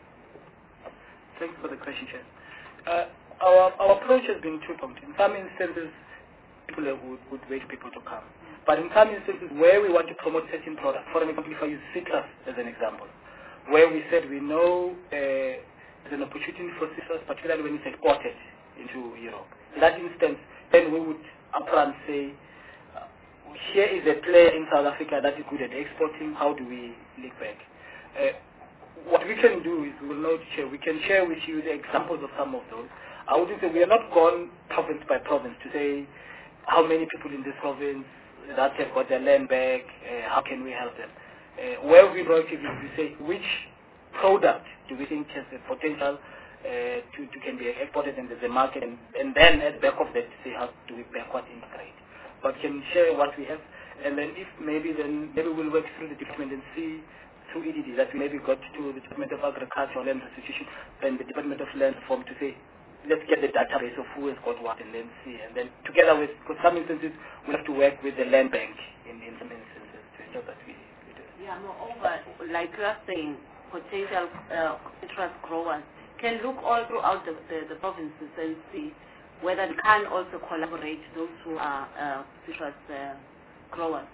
Thanks for the question, Chair. Uh, our, our approach has been two-pronged. In some instances, people would, would wait people to come. But in some instances where we want to promote certain products, for example, if I use citrus as an example, where we said we know uh, there's an opportunity for citrus, particularly when it's exported into Europe. In that instance, then we would upfront say, uh, here is a player in South Africa that is good at exporting, how do we link back? Uh, what we can do is, we will not share, we can share with you the examples of some of those. I wouldn't say we are not gone province by province to say how many people in this province that have got their land back, uh, how can we help them? Uh, where we brought it is we say which product do we think has the potential uh, to, to can be exported into the market, and, and then at the back of that say how do we backward integrate. But can share what we have, and then if maybe then maybe we'll work through the department and see through E D D that we maybe got to the Department of Agriculture or Land Restitution and the Department of Land Reform to say, let's get the database of who has got what, and then see, and then together with, because some instances we have to work with the land bank in, in some instances to ensure that we, we do it. Yeah, moreover, like you are saying, potential uh, citrus growers can look all throughout the, the, the provinces and see whether they can also collaborate, those who are uh, citrus uh, growers.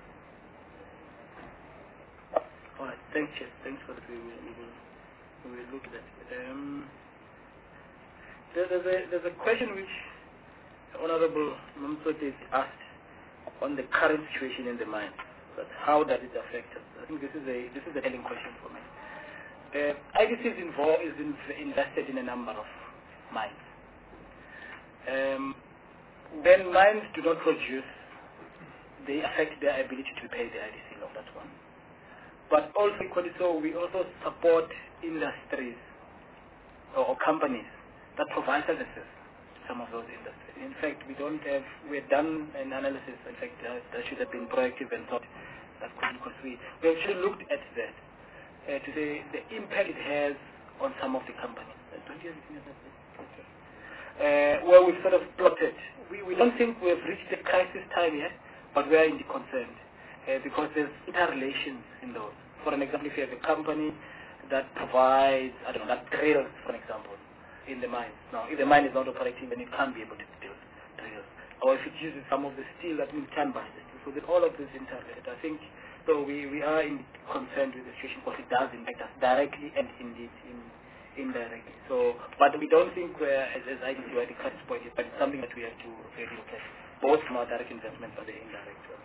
All right, thanks, Chair. Thanks for that. We will, we will, we will look at that. Um, there, there's, a, there's a question which Honorable Mamsoti asked on the current situation in the mine. But how does it affect us? I think this is a this is a telling question for me. Uh, I D C is involved is in, invested in a number of mines. Um, when mines do not produce, they affect their ability to pay the I D C loan. That's one. But also equally so, we also support industries or, or companies that provide services to some of those industries. In fact, we don't have, we have done an analysis, in fact, uh, that should have been proactive and thought that could, because we, we actually looked at that uh, to say the impact it has on some of the companies. Uh, don't you have anything about that? Okay. Uh, where we've sort of plotted. We, we don't think we've reached the crisis time yet, but we are indeed concerned uh, because there's interrelations in those. For an example, if you have a company that provides, I don't know, that drills, for example, in the mine. Now, if the mine is not operating, then it can't be able to build drills. Or if it uses some of the steel, that means can buy the steel. So that all of this interrelated. I think, so we, we are in concerned with the situation because it does impact us directly and indeed in, indirectly. So, but we don't think we're, as, as I D C, we're at the crisis point yet, but it's something that we have to really look at, both from our direct investment but the indirect ones.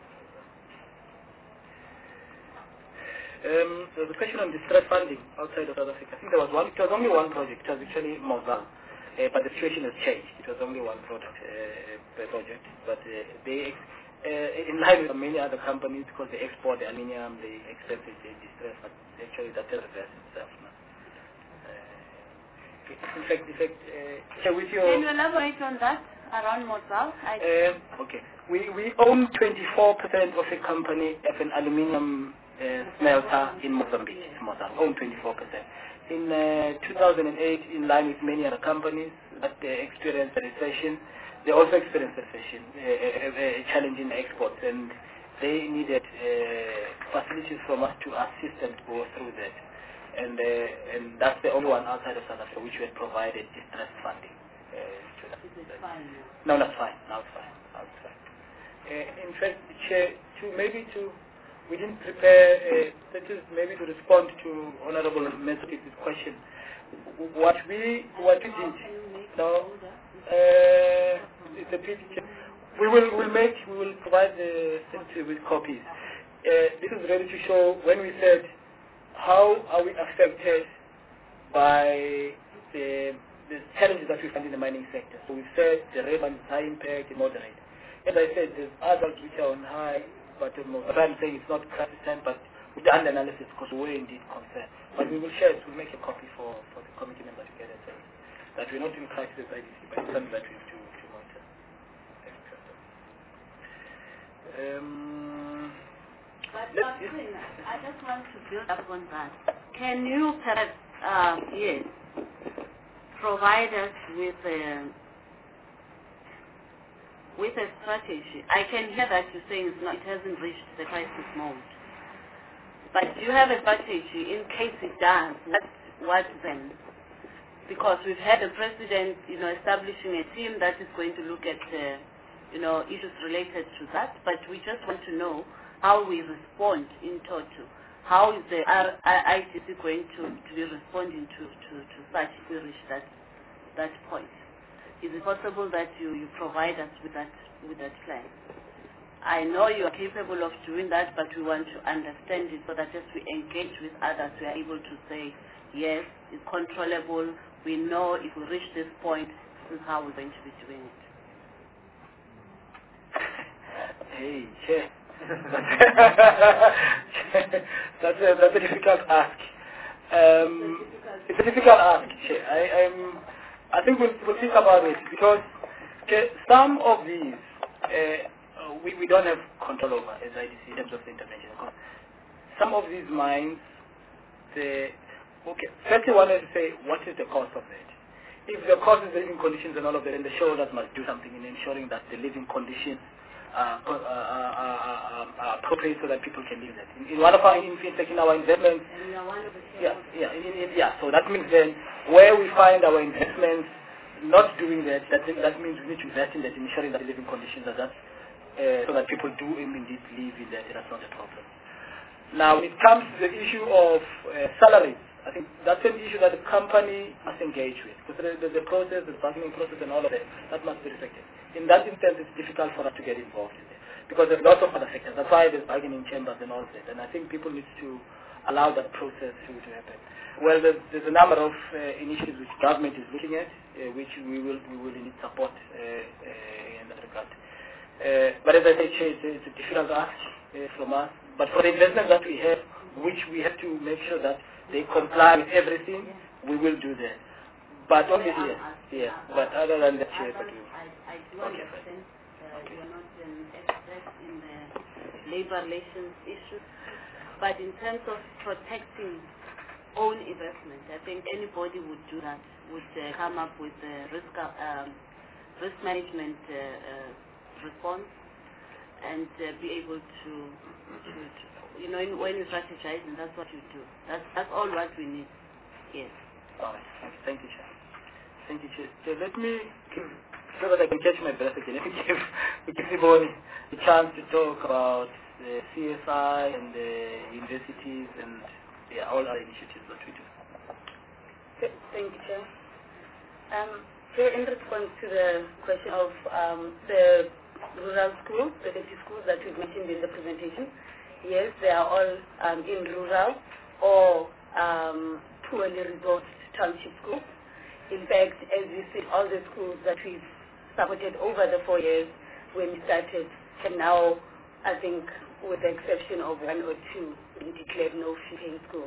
Um, there was a question on distress funding outside of South Africa. I think there was one, it was only one project, it was actually Mozambique, uh, but the situation has changed. It was only one product, uh, project, but uh, they, uh, in line with many other companies, because they export the aluminium, they export the distress, but actually that has reversed itself now. Uh, in fact, in fact uh, with your... Can you elaborate on that, around Mozambique? Uh, okay. We, we own twenty-four percent of a company of an aluminium Uh, smelter in Mozambique, Mozambique, own twenty-four percent. In uh, two thousand eight, in line with many other companies that uh, experienced a recession, they also experienced a recession, uh, a, a, a challenge in exports, and they needed uh, facilities from us to assist them to go through that. And uh, and that's the only one outside of South Africa which we had provided distress funding. Uh, to that. Is it fine now? No, that's fine. Now it's fine. Now it's fine. Uh, in fact, Chair, to maybe to we didn't prepare, uh, that is maybe to respond to Honorable Methodic's question. What we, what we did, now, uh, it's a picture. We will, will make, we will provide the secretary with copies. Uh, this is ready to show when we said, how are we affected by the, the challenges that we find in the mining sector. So we said the relevant high impact and moderate. As I said, there's others which are on high, but um, I'm saying it's not crisis time, but we've done the analysis because we're indeed concerned. But we will share it, we'll make a copy for, for the committee members to get it, so that we're not in crisis I D C, but it's something that we have to, to monitor. Um, but uh, I just want to build up on that. Can you perhaps, uh, yes, provide us with a with a strategy? I can hear that you're saying it's not, it hasn't reached the crisis mode. But do you have a strategy in case it does? What, what then? Because we've had the president, you know, establishing a team that is going to look at, uh, you know, issues related to that. But we just want to know how we respond in total. How is the I D C going to, to be responding to, to, to such if we reach that, that point? Is it possible that you, you provide us with that with that plan? I know you are capable of doing that, but we want to understand it so that as we engage with others, we are able to say, yes, it's controllable. We know if we reach this point, this is how we're going to be doing it. Hey, Chair. that's, a, that's a difficult ask. Um, it's a difficult ask, Chair. I, I'm... I think we'll, we'll think about it because okay, some of these uh, we, we don't have control over as I D C in terms of the intervention. Some of these mines, the okay. Firstly, one has to say what is the cost of it. If the cost is the living conditions and all of that, then the shareholders must do something in ensuring that the living conditions are, are, are, are, are appropriate so that people can live there. In, in one of our in, in our investments, yeah, yeah, in, in, yeah. So that means then where we find our investments not doing that, that that means we need to invest in that, ensuring that the living conditions are that, uh, so that people do indeed live in that. That's not a problem. Now, when it comes to the issue of uh, salaries, I think that's an issue that the company must engage with, because the, the, the process, the bargaining process and all of that, that must be respected. In that instance, it's difficult for us to get involved in it, because there's lots of other factors. That's why there's bargaining chambers and all of that, and I think people need to allow that process to, to happen. Well, there's, there's a number of uh, initiatives which government is looking at, uh, which we will we will need support uh, uh, in that regard. Uh, but as I say, it's, it's a difficult ask uh, from us. But for the investments that we have, which we have to make sure that they comply with everything, we will do that. But Yeah, obviously, I'm asking. yeah. Uh, But other than that, I, Chair, but you- I, I do Okay, understand uh, you're not an expert in the labor relations issues, but in terms of protecting own investment, I think anybody would do that, would uh, come up with a risk, uh, um, risk management uh, uh, response and uh, be able to, to, to you know, in, when you strategize, and that's what you do. That's, that's all what we need. Yes. all right. Thank you, Chair. Thank you, Chair. So let me give, so that I can catch my breath again, let me give, give Siboni a chance to talk about the C S I and the universities and yeah, all other initiatives that we do. Th- Thank you, Chair. Um, so in response to the question of um, the rural schools, the deputy schools that we've mentioned in the presentation, yes, they are all um, in rural or um, poorly resourced township schools. In fact, as we see, all the schools that we've supported over the four years when we started, and now, I think, with the exception of one or two, we declared no fee-paying schools.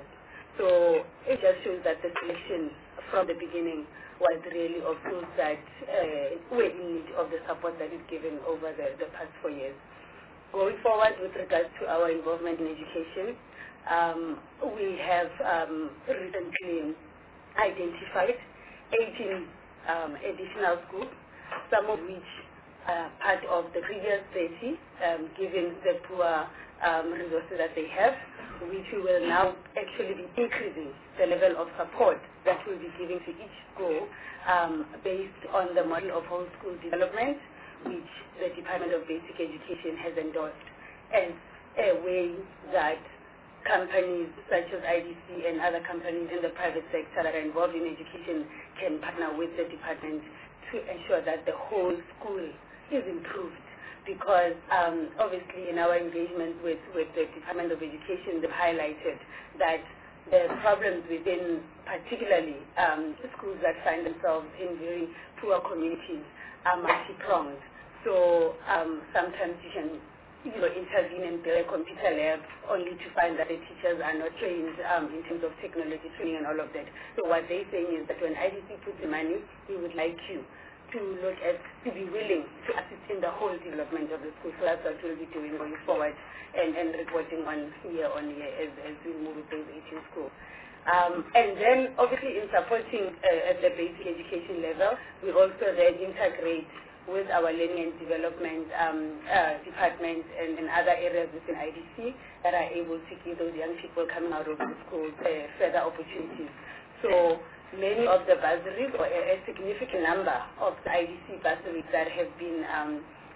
So it just shows that the selection from the beginning was really of schools that uh, were in need of the support that is given over the, the past four years. Going forward with regards to our involvement in education, um, we have um, recently identified eighteen um, additional schools, some of which are part of the previous thirty, um, given the poor um, resources that they have, which we will now actually be increasing the level of support that we'll be giving to each school um, based on the model of whole school development, which the Department of Basic Education has endorsed as a way that companies such as I D C and other companies in the private sector that are involved in education can partner with the department to ensure that the whole school is improved. Because um, obviously in our engagement with, with the Department of Education, they've highlighted that the problems within particularly um, schools that find themselves in very poor communities are multi-pronged. So um, sometimes you can you know, intervene and build a computer lab only to find that the teachers are not trained um, in terms of technology training and all of that. So what they're saying is that when I D C puts the money, we would like you to look at, to be willing to assist in the whole development of the school. So that's what we'll be doing going forward and, and reporting on year on year as, as we move with those eighteen schools. Um, and then obviously in supporting uh, at the basic education level, we also then integrate with our learning and development um, uh, department and, and other areas within I D C that are able to give those young people coming out of the schools uh, further opportunities. So many of the bursaries, or a, a significant number of the I D C bursaries that have been um,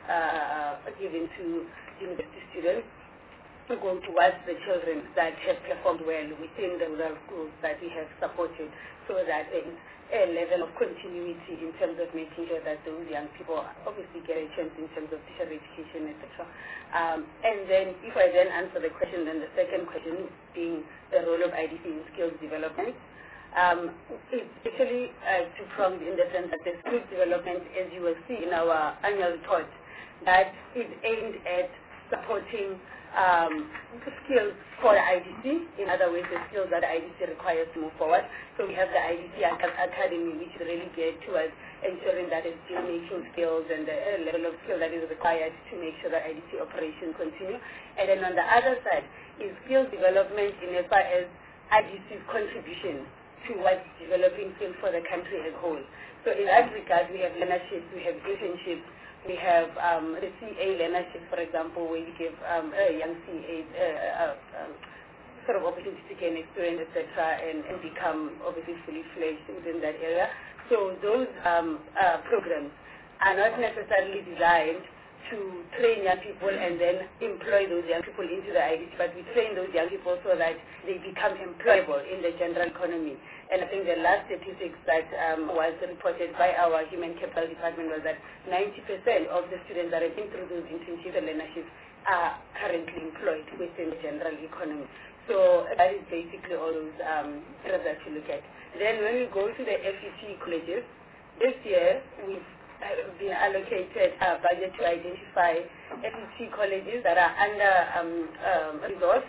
uh, given to university students go towards the children that have performed well within the rural schools that we have supported, so that there is a level of continuity in terms of making sure that those young people obviously get a chance in terms of teacher education, et cetera. Um, and then if I then answer the question, then the second question being the role of I D C in skills development. Um, it's actually uh, two-pronged in the sense that the skills development, as you will see in our annual report, that is aimed at supporting um, skills for the I D C, in other words, the skills that the I D C requires to move forward. So we have the I D C Academy, which really geared towards ensuring that it's deal-making skills and the uh, level of skill that is required to make sure that I D C operations continue. And then on the other side is skills development in as far as I D C's contribution towards developing skills for the country as a whole. So in that regard, we have learnerships, we have internships, we have um, the C A learnership, for example, where you give um, a young C A uh, uh, um, sort of opportunity to gain experience, et cetera, and, and become obviously fully fledged within that area. So those um, uh, programs are not necessarily designed to train young people and then employ those young people into the I D C, but we train those young people so that they become employable in the general economy. And I think the last statistics that um, was reported by our Human Capital Department was that ninety percent of the students that have been through those internships and learnerships are currently employed within the general economy. So that is basically all those um, areas that you look at. Then when we go to the F E T colleges, this year we've been allocated a budget to identify F E T colleges that are under um, um, resourced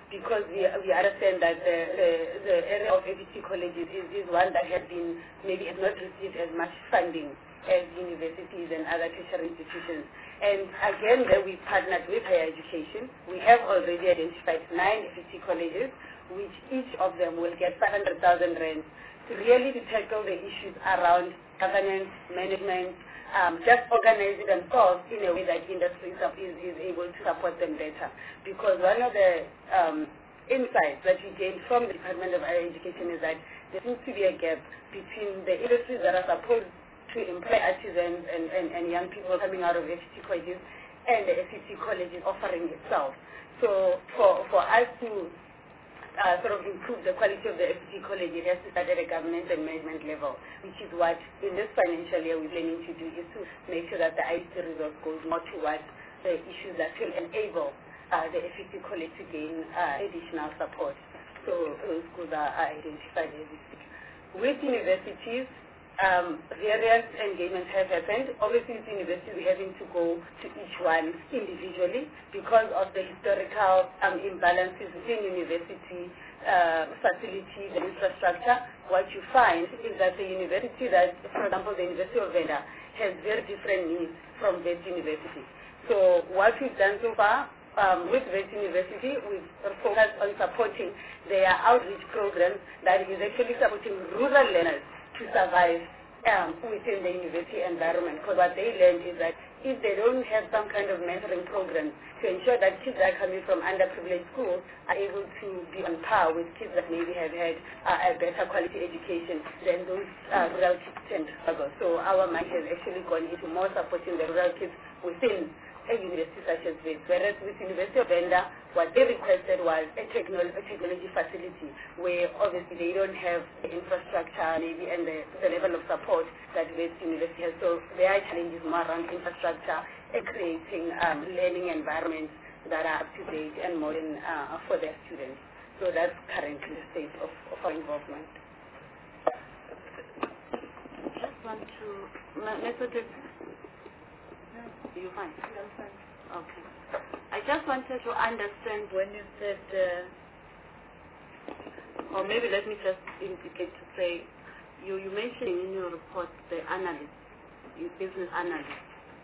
because we, we understand that the, the, the area of F E T colleges is, is one that has been, maybe has not received as much funding as universities and other tertiary institutions. And again, there we partnered with higher education. We have already identified nine F E T colleges, which each of them will get five hundred thousand rand to really to tackle the issues around governance, management, um, just organize themselves in a way that industry is, is able to support them better. Because one of the um, insights that we gained from the Department of Higher Education is that there seems to be a gap between the industries that are supposed to employ artisans and, and, and young people coming out of F E T colleges and the F E T colleges offering itself. So for, for us to uh, sort of improve the quality of the F E T college, it has to start at a governance and management level, which is what in this financial year we're planning to do, is to make sure that the I C T resource goes more towards the issues that will enable uh, the F E T college to gain uh, additional support. So those schools are, are identified as we speak. With universities, Um, various engagements have happened. Obviously, with universities, we're having to go to each one individually because of the historical um, imbalances within university uh, facilities and infrastructure. What you find is that the university that, for example, the University of Venda has very different needs from Wits University. So what we've done so far Um, with Wits University, we've focused on supporting their outreach programs that is actually supporting rural learners to survive um, within the university environment. Because what they learned is that if they don't have some kind of mentoring program to ensure that kids that are coming from underprivileged schools are able to be on par with kids that maybe have had uh, a better quality education, then those uh, rural kids tend to struggle. So our mind has actually gone into more supporting the rural kids within a university such as this, whereas with University of Venda, what they requested was a, technol a technology facility where obviously they don't have the infrastructure maybe and the, the level of support that Wits University has. So there are challenges more around infrastructure and creating um, learning environments that are up to date and modern uh, for their students. So that's currently the state of, of our involvement. Just want to, Methodist. You fine? I'm fine. Okay. I just wanted to understand when you said, uh, or maybe let me just indicate to say, you you mentioned in your report the analyst, your business analyst.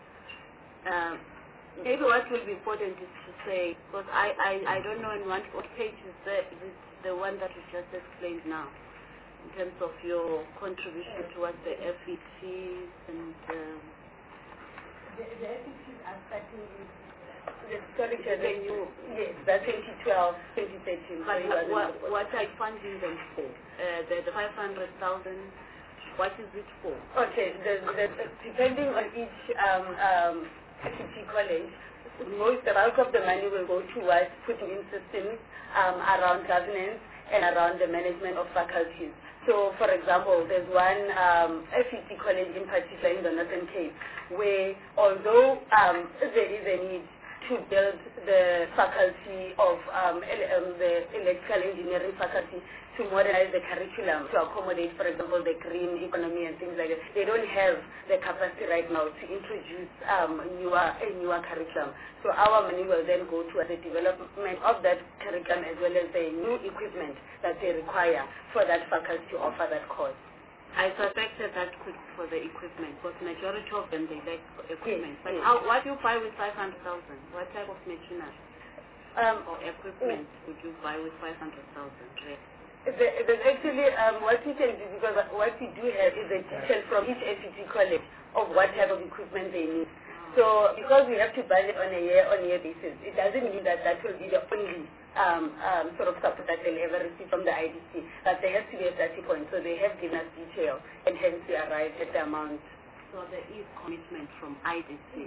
Uh, maybe what will be important is to say, because I, I, I don't know in what, what page is the, is the one that you just explained now, in terms of your contribution towards the F E Ts and um, The, the F E Ts are starting with the historic revenue, yes, that's twenty twelve, twenty thirteen. But so what, what are you funding them for? Uh, the, the five hundred thousand, what is it for? Okay, the, the, depending on each um, um, F E T college, most, the bulk of the money will go towards putting in systems um, around governance and around the management of faculties. So, for example, there's one um, F E T college in particular in the Northern Cape where, although um, there is a need to build the faculty of um, um, the electrical engineering faculty to modernize the curriculum to accommodate, for example, the green economy and things like that, they don't have the capacity right now to introduce um, newer, a newer curriculum. So our money will then go to the development of that curriculum as well as the new equipment that they require for that faculty to offer that course. I suspected that could be for the equipment, because majority of them, they like equipment. Yes, but yes. How, what do you buy with five hundred thousand? What type of machinery um, or equipment yes. would you buy with five hundred thousand? There's actually, um, what we can do, because what we do have is a detail from each F E T college of what type of equipment they need. So because we have to budget on a year-on-year basis, it doesn't mean that that will be the only um, um, sort of support that they'll ever receive from the I D C. But there has to be a starting point. So they have given us detail, and hence we arrived at the amount. So there is commitment from I D C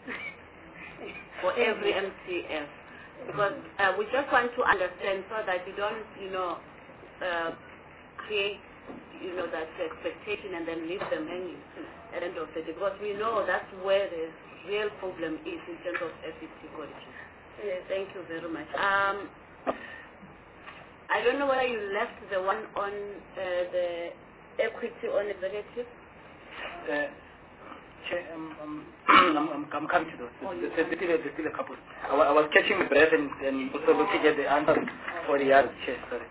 for every M C F. Because uh, we just want to understand so that you don't, you know, uh, create, you know, that expectation and then leave them hanging at the end of the day. Because we know that's where the real problem is in terms of F E T colleges. Yeah, thank you very much. Um, I don't know whether you left the one on uh, the equity on executive. Uh, Chair, um, um, I'm, I'm, I'm coming to those. There's, there's, there's, still, a, there's still a couple. I, wa- I was catching my breath and, and also looking at the answer for the other chair. Sorry.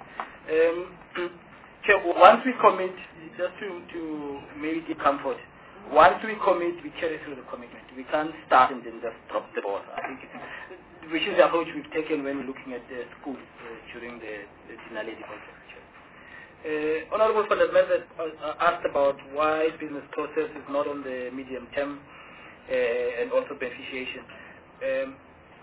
Um, Chair, once we commit, just to, to maybe give comfort, once we commit, we carry through the commitment. We can't start and then just drop the ball. I think it's, which is the approach we've taken when we're looking at the schools uh, during the, the Dinaledi project. Uh, Honorable Van der Merwe uh, asked about why business process is not on the medium term uh, and also beneficiation. Um,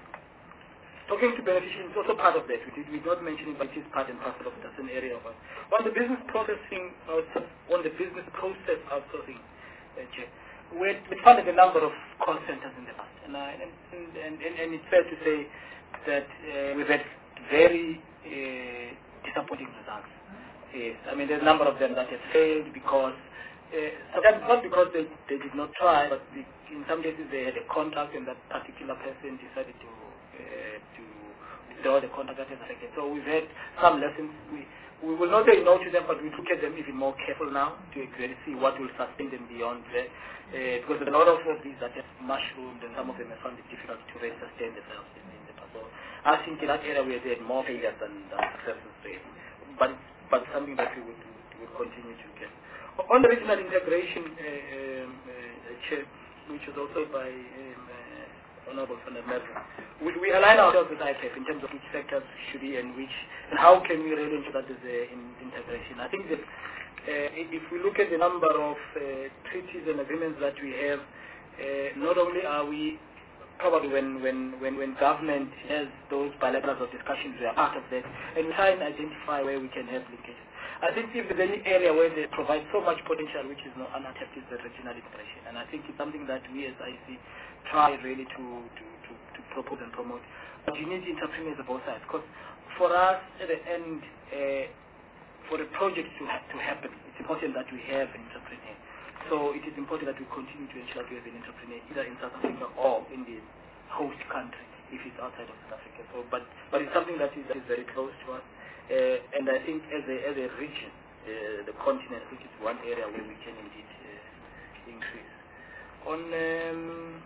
talking to beneficiation is also part of that. We did we not mention it, but it is part and parcel of that's an area of it. On the business processing, on the business process outsourcing, uh, we we funded a number of call centers in the past, and, uh, and, and, and, and it's fair to say that uh, we've had very uh, disappointing results. Yes, I mean, there's a number of them that have failed because, uh, sometimes not because they, they did not try, but the, in some cases they had a contract and that particular person decided to uh, to withdraw the contract that is affected. So we've had some lessons. We we will not say no to them, but we look at them even more careful now to actually see what will sustain them beyond that. Uh, because a lot of these that have mushroomed and some of them have found it difficult to really sustain themselves in, in the past. So I think in that area we have had more failures than, than successes rate. But but something that we would, would continue to get. On the regional integration, uh, um, uh, Chair, which was also by um, uh, Honorable Van der Merwe, we, we align ourselves with I P E F in terms of which sectors should be and which, and how can we really ensure that there's uh, in, integration. I think that uh, if we look at the number of uh, treaties and agreements that we have, uh, not only are we probably when, when, when, when government has those bilateral discussions, we are part of that, and we try and identify where we can have linkages. I think if there's any area where they provide so much potential which is not untapped is the regional integration, and I think it's something that we as I C try really to, to, to, to propose and promote. But you need entrepreneurs on both sides, because for us at the end, uh, for the project to, ha to happen, it's important that we have an entrepreneur. So it is important that we continue to ensure that we have an entrepreneur either in South Africa or in the host country if it's outside of South Africa. So, but but it's something that is, that is very close to us, uh, and I think as a as a region, uh, the continent, I think it's one area where we can indeed uh, increase. On um,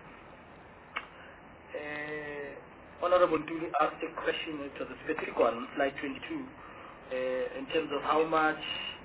uh, Honorable Duli asked a question, it was a specific one, slide twenty-two, uh, in terms of how much.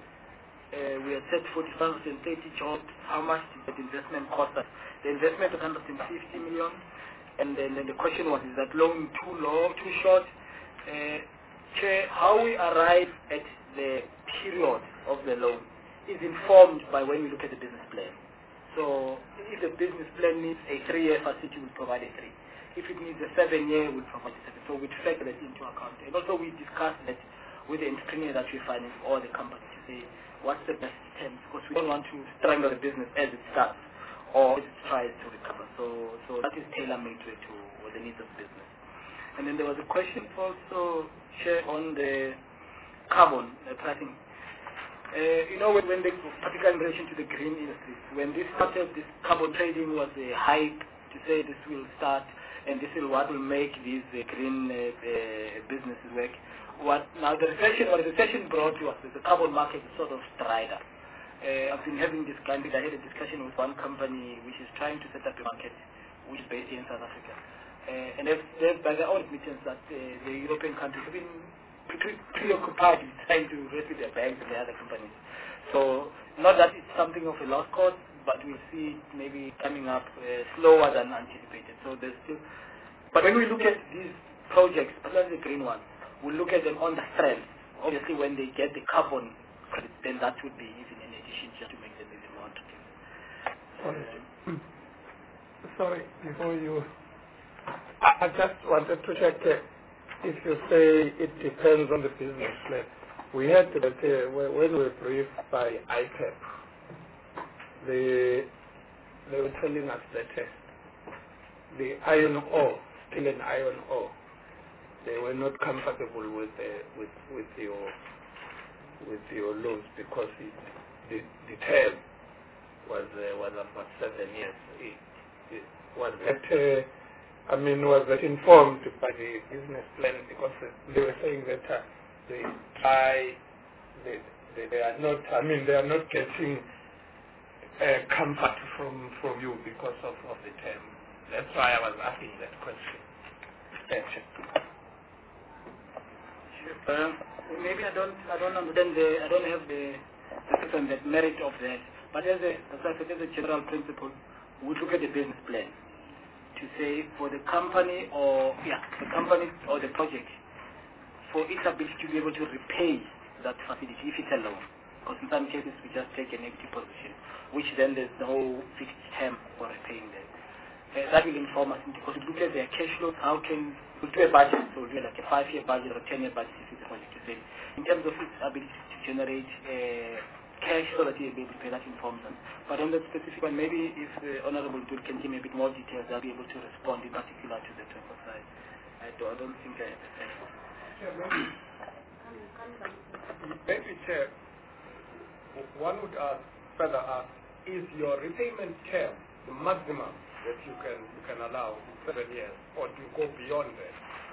Uh, we had set forty-five and thirty jobs. How much did that investment cost us? The investment was one hundred fifty million, and then, then the question was, is that loan too low, too short? Uh, Chair, how we arrive at the period of the loan is informed by when we look at the business plan. So if the business plan needs a three-year facility, we provide a three. If it needs a seven-year, we provide a seven. So we factor that into account. And also we discuss that with the entrepreneur that we finance or the company to say, what's the best terms? Because we don't want to strangle the business as it starts or as it tries to recover. So, so that is tailor-made to, to the needs of business. And then there was a question also, Chair, on the carbon uh, pricing. Uh, you know, when, when they, particularly in relation to the green industries, when this started, this carbon trading was a hype to say this will start and this is what will make these uh, green uh, uh, businesses work. What now the recession, what the recession brought to us is the carbon market is sort of dried up. Uh, I've been having this kind of, I had a discussion with one company which is trying to set up a market which is based in South Africa. Uh, and they've, they've, by their own admittance that uh, the European countries have been pre preoccupied with trying to rescue their banks and the other companies. So not that it's something of a lost cause, but we see it maybe coming up uh, slower than anticipated. So there's still, but when we look at these projects, particularly the green ones, we look at them on the strength. Obviously, when they get the carbon credit, then that would be even an addition just to make them even more attractive. Sorry, uh, sorry before you, I, I just wanted to check uh, if you say it depends on the business plan. We had that uh, when we were briefed by I P E F, they, they were telling us that uh, the iron ore, still an iron ore, they were not comfortable with uh, with with your with your loans because it, the the term was uh, was about seven years. It, it was that uh, I mean was that informed by the business plan because they were saying that uh, they try they, they they are not I mean they are not getting uh, comfort from, from you because of, of the term. That's why I was asking that question. Thanks. Uh, maybe I don't, I don't understand the, I don't have the, the, the merit of that. But as a, as I said, as a general principle, we look at the business plan to say for the company or yeah, the company or the project for its ability to be able to repay that facility if it's a loan. Because in some cases we just take an equity position, which then there's no fixed term for repaying that. Uh, that will inform us because we look at their cash flows. How can we do a budget? So we'll do like a five-year budget or a ten-year budget if it's a project to say. In terms of its ability to generate uh, cash so that you'll be able to pay, that informs us. But on that specific one, maybe if the Honourable Dul can give me a bit more details, I'll be able to respond in particular to the Tweko side. I don't, I don't think I Maybe, Chair, one would ask, further ask, is your repayment term the maximum that you can you can allow in seven years, or do you go beyond that?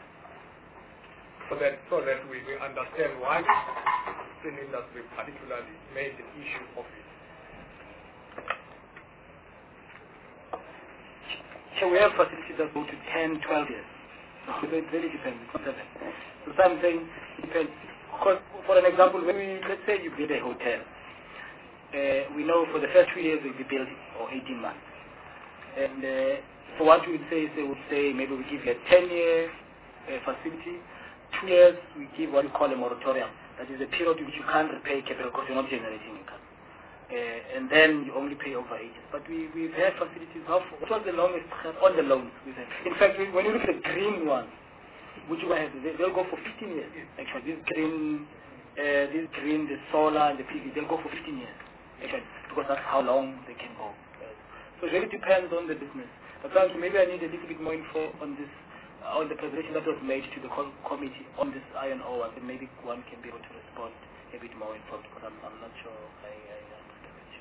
So that so that we, we understand why the steel industry particularly made an issue of it. So we have facilities that go to ten, twelve years. So it really depends. It's not seven. So I'm saying it depends. Because for an example, when we, let's say you build a hotel, uh, we know for the first two years we'll be building, or eighteen months. And uh, so what we would say is they would say maybe we give you a ten-year uh, facility. Two years we give what we call a moratorium. That is a period in which you can't repay capital because you're not generating income. Uh, and then you only pay over eight years. But we, we've had facilities, how, what was the longest on the loans we've had? In fact, when you look at the green ones, which you have, they, they'll go for fifteen years. Actually, this green, uh, this green, the solar and the P V, they'll go for fifteen years. Actually, because that's how long they can go. So it really depends on the business. But maybe I need a little bit more info on this, uh, on the presentation that was made to the com committee on this iron ore, and maybe one can be able to respond a bit more informed, because I'm, I'm not sure I, I understand it.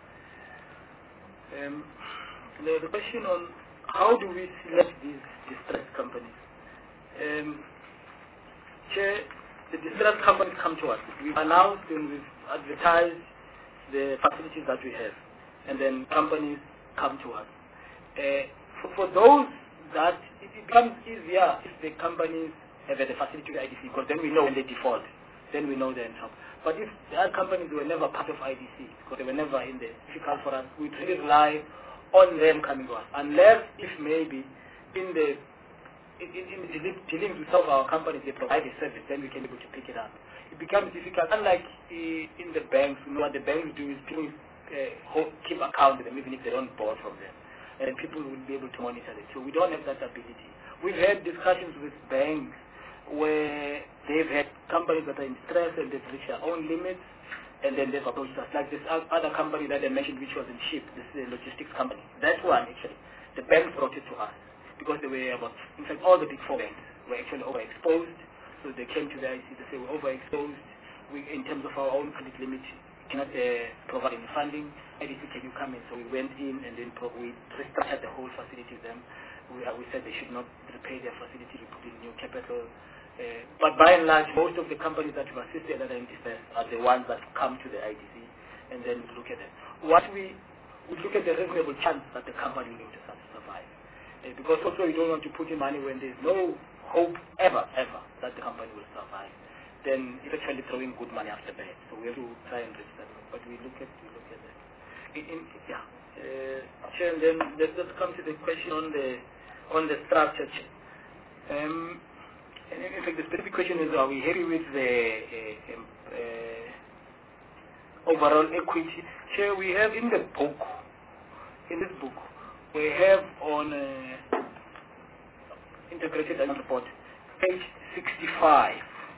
Um, the, the question on how do we select these distressed companies? Um, Chair, the distressed companies come to us. We've announced and we've advertised the facilities that we have, and then companies come to us. Uh, for, for those that it becomes easier if the companies have a facility with I D C, because then we know when they default, then we know they're in trouble. But if the other companies were never part of I D C, because they were never in there, difficult for us, we really rely on them coming to us, unless if maybe in the in, in, in dealing with some of our companies, they provide a service, then we can be able to pick it up. It becomes difficult. Unlike uh, in the banks, you know what the banks do is people uh, keep account with them even if they don't borrow from them, and people will be able to monitor it. So we don't have that ability. We've had discussions with banks where they've had companies that are in stress and they've reached their own limits, and then they've approached us. Like this other company that I mentioned, which was in ship, this is a logistics company. That one, actually, the banks brought it to us because they were about, in fact, all the big four banks were actually overexposed. So they came to the I D C, they say we're overexposed. We, in terms of our own credit limit, cannot uh, provide any funding. I D C, can you come in? So we went in and then pro we restructured the whole facility with them. We, uh, we said they should not repay their facility, we put in new capital. Uh, but by and large, most of the companies that we've assisted that are in distress are the ones that come to the I D C, and then we look at them. What we, we look at the reasonable chance that the company will be able to survive. Uh, because also you don't want to put in money when there's no hope ever, ever that the company will survive. Then it's actually throwing good money after bad. So we have to try and reach that. But we look at we look at that. In, in, yeah. Uh, Chair, and then let's just come to the question on the on the structure. Um, and in fact, the specific question is: are we happy with the uh, uh, overall equity? Chair, we have in the book, in this book, we have on uh, integrated annual report, page sixty-five.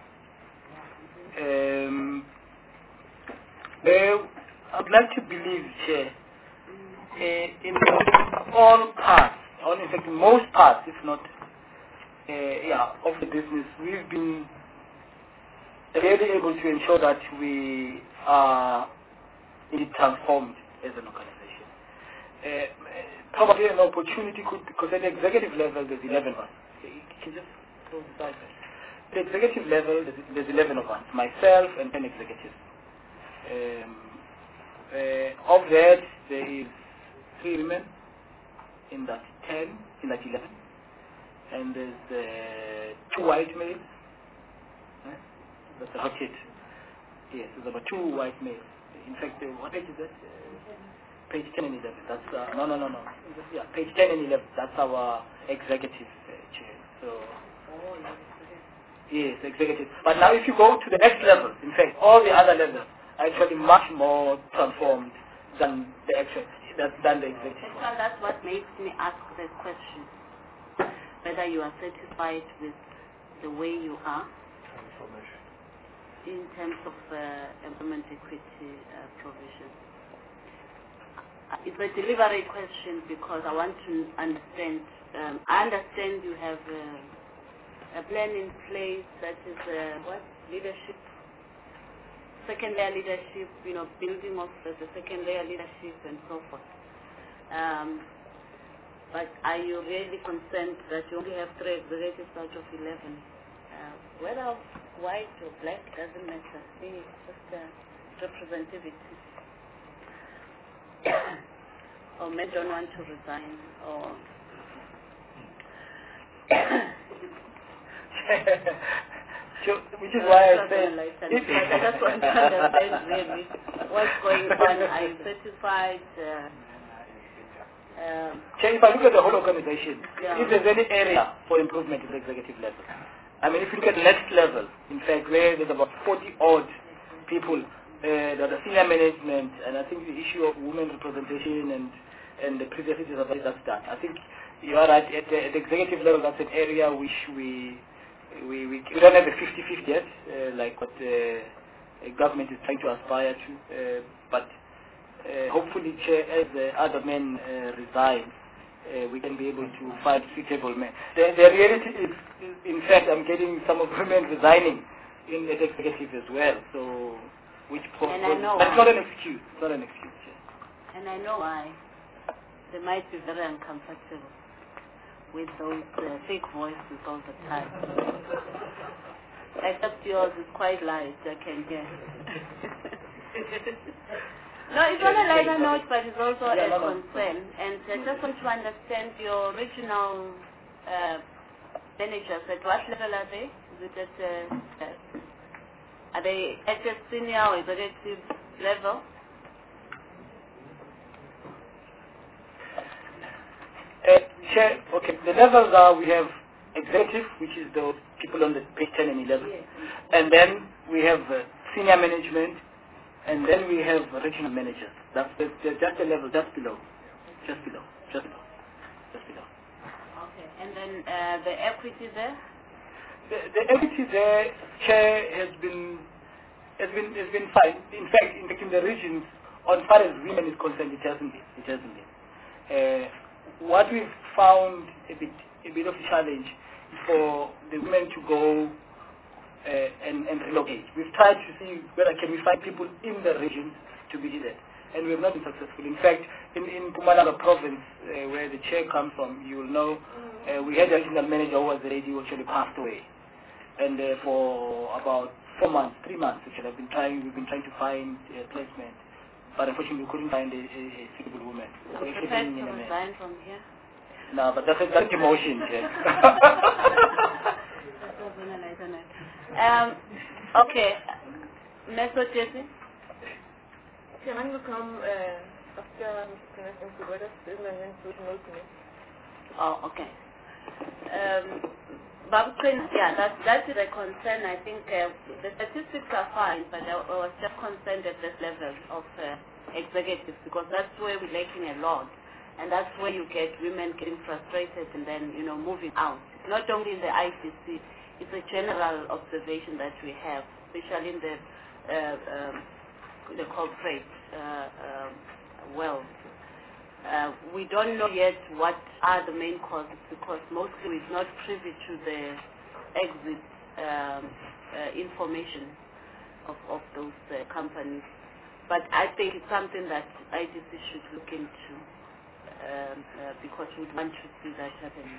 Um, well, I'd like to believe, Chair, uh, in all parts, or in fact most parts, if not, uh, yeah, of the business, we've been really able to ensure that we are indeed transformed as an organization. Uh, probably an opportunity could, because at the executive level there's eleven of us. You can just go beside that. At the executive level there's, there's eleven of us, myself and ten executives. Um, uh, of that, there is three women in that ten, in that eleven, and there's uh, two white males. Right? That's about it. Yes, there's about two white males. In fact, uh, what page is that? Uh, page ten and eleven. That's uh, no, no, no, no. Yeah, page ten and eleven. That's our executive uh, chair. So. Yes, executive. But now if you go to the next level, in fact, all the other levels are actually much more transformed than the actual, than the executive. Well, that's what makes me ask the question, whether you are satisfied with the way you are in terms of uh, employment equity uh, provision. It's a deliberate question because I want to understand. Um, I understand you have uh, a plan in place that is uh, what leadership, second layer leadership, you know, building of the, the second layer leadership and so forth. Um, but are you really concerned that you only have three executives out of eleven? Uh, whether white or black doesn't matter. It's just uh, representativity. Or men don't want to resign, or so, which is why I say I just want to understand really what's going on. Are you satisfied? Uh, um, if I look at the whole organization, yeah. if there's any area for improvement at the executive level, I mean, if you look at the next level, in fact, where there's about forty odd people uh, that are senior management, and I think the issue of women representation and and the previous issues of that's done. I think you are right at the, at the executive level. That's an area which we we we, we don't have a fifty fifty yet, uh, like what the uh, government is trying to aspire to. Uh, but uh, hopefully, chair, as the other men uh, resign, uh, we can be able to find suitable men. The, the reality is, in fact, I'm getting some of the men resigning in the executive as well. So, which and I know but it's why. not an excuse. It's not an excuse. Yeah. And I know why. They might be very uncomfortable with those uh, fake voices all the time. Except yours is quite light, I can hear. No, it's on a lighter note, but it's also yeah, a no, no. concern. And I just want to understand your regional uh, managers. At what level are they? Is it at, uh, uh, are they at a senior or executive level? Uh, chair, okay, the levels are, we have executive, which is the people on the page ten and eleven, Yes. and then we have uh, senior management, and then we have regional managers. That's the, the, just the level, just below, just below, just below, just below. Okay, and then uh, the equity there? The, the equity there, chair, has been has been has been fine. In fact, in, in the regions, as far as women is concerned, it hasn't been. It hasn't been. Uh, What we've found a bit a bit of a challenge is for the women to go uh, and, and relocate. We've tried to see whether can we find people in the region to be there, and we have not been successful. In fact, in, in Mpumalanga province, uh, where the chair comes from, you will know, uh, we had a regional manager who was the lady who actually passed away, and uh, for about four months, three months, actually, I've been trying. We've been trying to find a placement. But unfortunately, we couldn't find a, a, a suitable woman. So we prepared to resign from here? No, but that's a, that's emotion, yeah. um, okay. Meso Jesse? Can I come uh, after Mister Kugoda? Oh, okay. Um, Babu Queen, yeah, that, that is a concern. I think uh, the statistics are fine, but I, I was just concerned at this level of uh, executives because that's where we're lacking a lot. And that's where you get women getting frustrated and then, you know, moving out. Not only in the I C C, it's a general observation that we have, especially in the, uh, um, the corporate uh, um, world. Uh, we don't know yet what are the main causes because mostly we're not privy to the exit um, uh, information of, of those uh, companies. But I think it's something that I D C should look into um, uh, because we want to see that happening.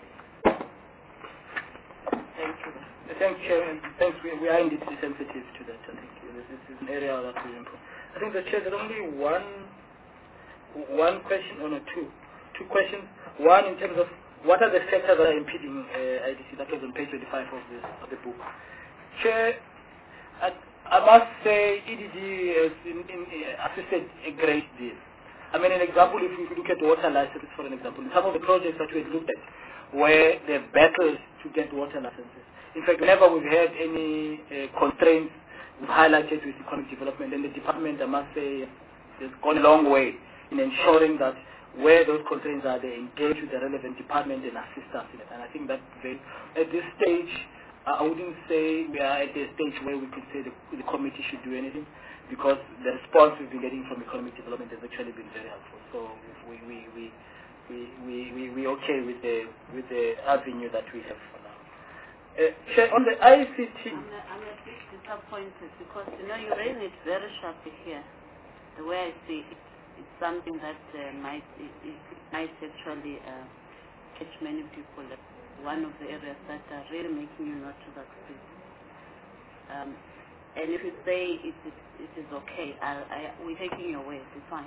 Thank you. Thanks, Chair, and thanks. We, we are indeed sensitive to that. I think this is an area that we improve. I think the Chair, there's only one one question, or no, two, two questions. One in terms of what are the factors that are impeding uh, I D C? That was on page twenty-five of the of the book. Chair, I, I must say E D D has in, in, uh, assisted a great deal. I mean, an example, if we look at water licenses, for an example, some of the projects that we had looked at where they battled to get water licenses. In fact, whenever we've had any uh, constraints, we've highlighted with economic development, and the department, I must say, has gone a long way in ensuring that where those constraints are, they engage with the relevant department and assist us in it. And I think that they, at this stage, uh, I wouldn't say we are at a stage where we could say the, the committee should do anything, because the response we've been getting from economic development has actually been very helpful. So we we we we we we we okay with the with the avenue that we have for now. Uh, Chair, on the I C T, I'm a, I'm a bit disappointed because you know you raise it very sharply here. The way I see it, it's something that uh, might it, it might actually uh, catch many people. One of the areas that are really making you not to succeed. Um, and if you say it is it is okay, I, I, we're taking your way. It's fine.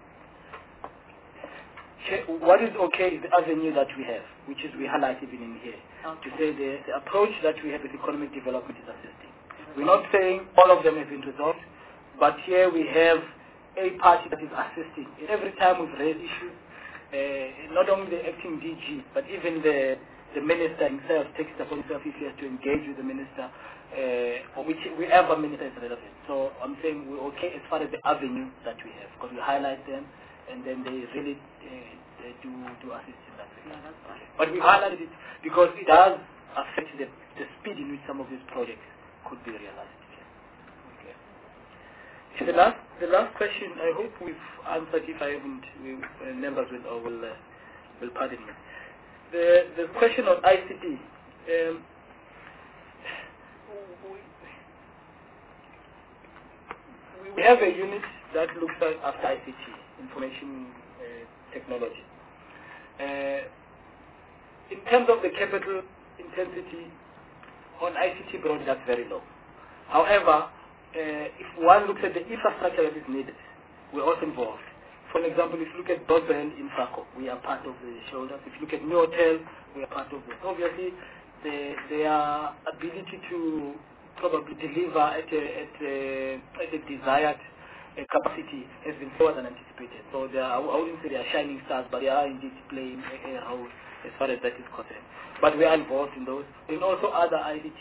Chair, what is okay is the avenue that we have, which is we highlight even in here. Okay. To say the, the approach that we have with economic development is assisting. We're not saying all of them have been resolved, but here we have a party that is assisting. Every time we've raised issues, uh, not only the acting D G, but even the the minister himself takes it upon himself if he has to engage with the minister, uh, or which, whichever minister is relevant. So I'm saying we're okay as far as the avenue that we have, because we highlight them, and then they really uh, they do, do assist in that way. Yeah, that's fine. But we highlighted it because it does affect the, the speed in which some of these projects could be realized. Okay. So the last, the last question, I hope we've answered. If I haven't, we, uh, members will, uh, will, uh, will pardon me. The, the question of I C T. Um, we, we have a unit that looks at after I C T, information uh, technology. Uh, in terms of the capital intensity on I C T broad, that's very low. However, uh, if one looks at the infrastructure that is needed, we're also involved. For example, if you look at broadband in Sako, we are part of the shoulders. If you look at New Hotel, we are part of it. Obviously, the, their ability to probably deliver at a, at a, at a desired uh, capacity has been slower than anticipated. So they are, I wouldn't say they are shining stars, but they are indeed playing a, a role as far as that is concerned. But we are involved in those. And also other I C T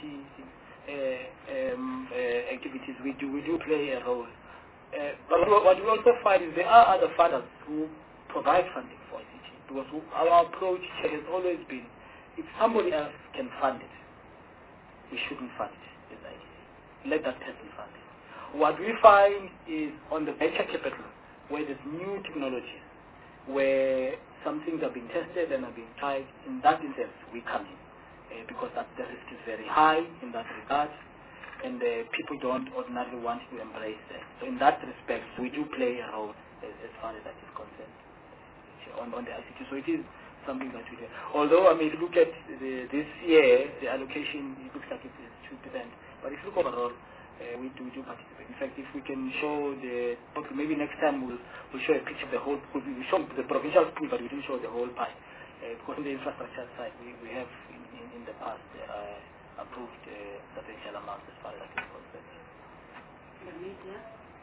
uh, um, uh, activities, we do, we do play a role. Uh, but what we also find is there are other funders who provide funding for I C T. Because our approach has always been, if somebody else can fund it, we shouldn't fund it as I D C. Let that person fund it. What we find is on the venture capital, where there's new technologies, where some things are being tested and are being tried, in that instance we come in. Uh, because that the risk is very high in that regard, and uh, people don't ordinarily want to embrace that. So in that respect, we do play a role as, as far as that is concerned on, on the I C T. So it is something that we do. Although, I mean, if you look at the, this year, the allocation, it looks like it is two percent. But if you look overall, uh, we, do, we do participate. In fact, if we can show the, okay, maybe next time we'll, we'll show a picture of the whole pool. We show the provincial pool, but we didn't show the whole pie. Uh, because on the infrastructure side, we, we have in, in, in the past uh, approved uh, substantial amounts as far as that is concerned. The media?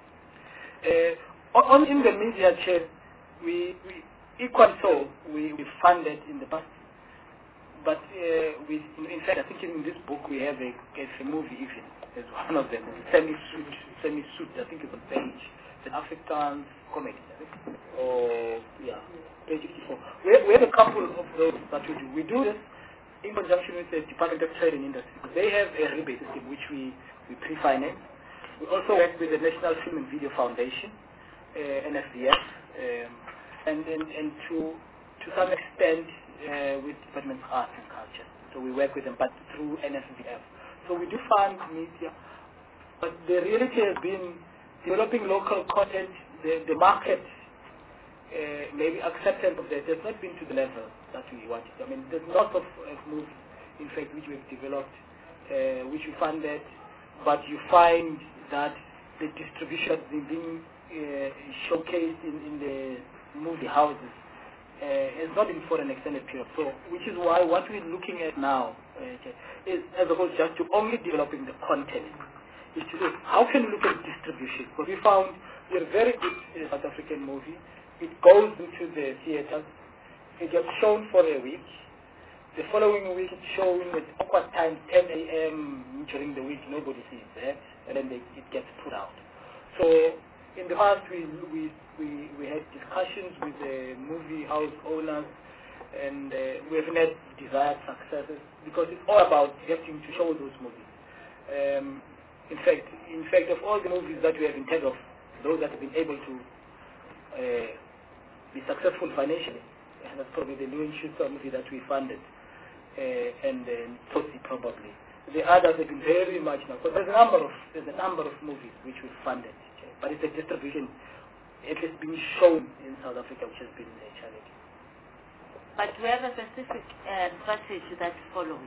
Uh, on in the media, Chair, we, we equal so we, we funded in the past, but uh, we in fact I think in this book we have a, a movie even as one of them, semi-suit, semi-suit. I think it's on page the African comedy. Or yeah, page fifty-four. We have, we have a couple of those that we do. We do this in conjunction with the Department of Trade and Industry. They have a rebate system which we, we pre-finance. We also work with the National Film and Video Foundation, uh, N F D F, um, and, and, and to, to some extent uh, with Department of Arts and Culture. So we work with them, but through N F D F. So we do fund media, but the reality has been developing local content, the, the market Uh, maybe acceptance of that has not been to the level that we wanted. I mean, there's lots of uh, movies, in fact, which we've developed, uh, which we funded, but you find that the distribution has been being uh, showcased in, in the movie houses uh, has not been for an extended period. So, which is why what we're looking at now uh, is, as opposed just to only developing the content, is to say, how can we look at distribution? Because we found we're a very good uh, South African movie. It goes into the theaters. It gets shown for a week. The following week it's shown at awkward time, ten a m during the week, nobody sees that, and then they, it gets put out. So in the past we, we, we, we had discussions with the movie house owners, and uh, we haven't had desired successes because it's all about getting to show those movies. Um, in fact, in fact, of all the movies that we have in terms of those that have been able to uh, be successful financially, and that's probably the Louis Schuster movie that we funded. Uh, and then Tosi probably. The others have been very marginal. So there's a number of there's a number of movies which we funded, okay? But it's a distribution it has been shown in South Africa, which has been a challenge. But we have a specific uh, strategy that's following.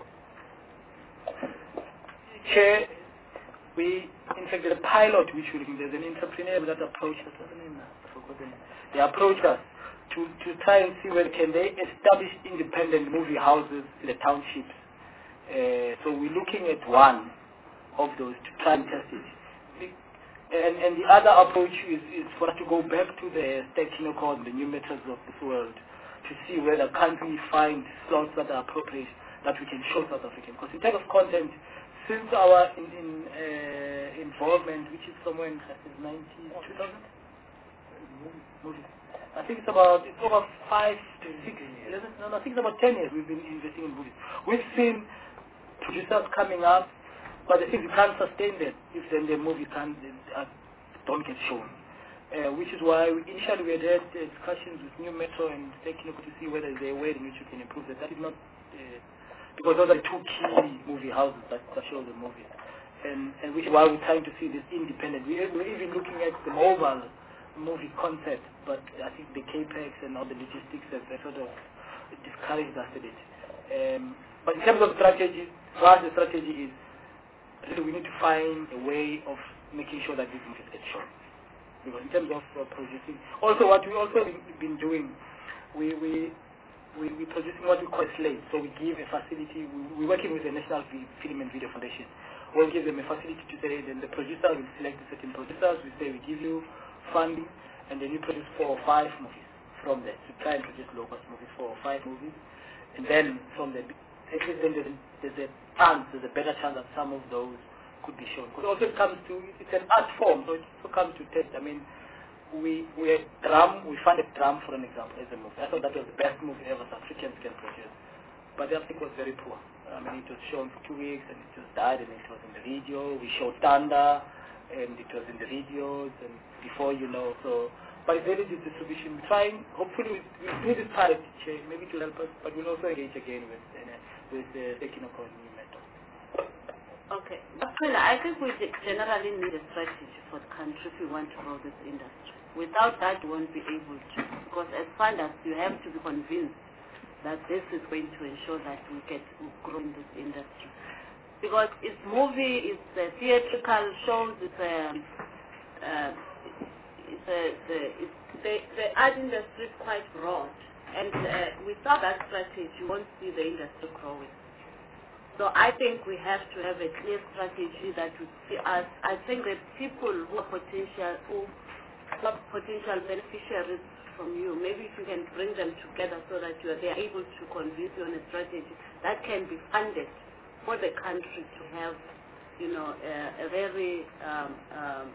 Chair, we in fact there's a pilot which we there's an entrepreneur that approached us. What's the name now? I forgot the name. They approached us. To, to try and see where can they establish independent movie houses in the townships. Uh, so we're looking at one of those to try and test it. The, and, and the other approach is, is for us to go back to the state Kinocon, the new methods of this world, to see whether can we find slots that are appropriate that we can show South African. Because in terms of content, since our in, in, uh, involvement, which is somewhere in ninety, two thousand? Movies. I think it's about, it's over five to six years. No, no, I think it's about ten years we've been investing in movies. We've seen producers coming up, but I think we can't sustain them if then the movie can't, uh, don't get shown. Uh, which is why we, initially we had had uh, discussions with New Metro and Technical to see whether there's a way in which we can improve that. That is not, uh, because those are two key movie houses that, that show the movies. And, and which is why we're trying to see this independent. We, we're even looking at the mobile movie concept, but I think the capex and all the logistics have sort of discouraged us a bit. Um, but in terms of strategy, for us the strategy is really we need to find a way of making sure that these movies get shown. Because in terms of uh, producing, also what we also been, been doing, we we we we producing what we call slate. So we give a facility. We, we're working with the National Film and Video Foundation. We'll give them a facility to say, then the producer will select certain producers. We say we give you funding, and then you produce four or five movies from there. To try and produce low-cost movies, four or five movies, and then from there, at least then there's, there's a chance, there's a better chance that some of those could be shown. Because also it comes to, it's an art form, so it also comes to test. I mean, we we had Drum, we funded Drum for an example as a movie. I thought that was the best movie ever South Africans can produce, but the article was very poor. I mean, it was shown for two weeks and it just died, and it was in the video. We showed Thunder, and it was in the videos, and before you know, so, but it's really the distribution. We're trying, hopefully, we'll do this pilot change, maybe to help us, but we'll also engage again with uh, with the taking of new method. Okay. Well, I think we generally need a strategy for the country if we want to grow this industry. Without that, we won't be able to, because as funders, you have to be convinced that this is going to ensure that we get to grow in this industry. Because it's movie, it's uh, theatrical shows, it's um, uh, it's, uh, the, it's the, the art industry is quite broad, and uh, without that strategy, you won't see the industry growing. So I think we have to have a clear strategy that would see us. I think that people who are potential, who are potential beneficiaries from you, maybe if you can bring them together so that you are, they are able to convince you on a strategy that can be funded for the country to have, you know, a, a very um, um,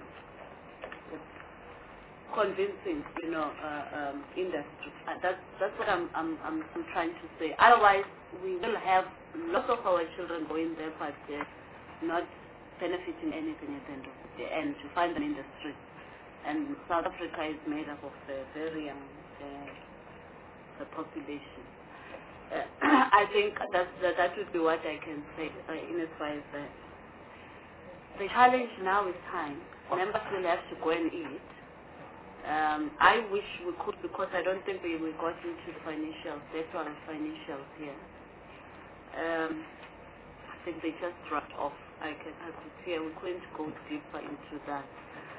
convincing, you know, uh, um, industry. Uh, that's that's what I'm, I'm I'm I'm trying to say. Otherwise, we will have lots of our children going there, but uh, not benefiting anything at the end of the day, and to find an industry. And South Africa is made up of a very young uh, population. Uh, I think that, that that would be what I can say uh, in as far as that. The challenge now is time. Members will have to go and eat. Um, I wish we could, because I don't think we, we got into the financials, the actual financials here. Um, I think they just dropped off. I can I could see we couldn't go deeper into that.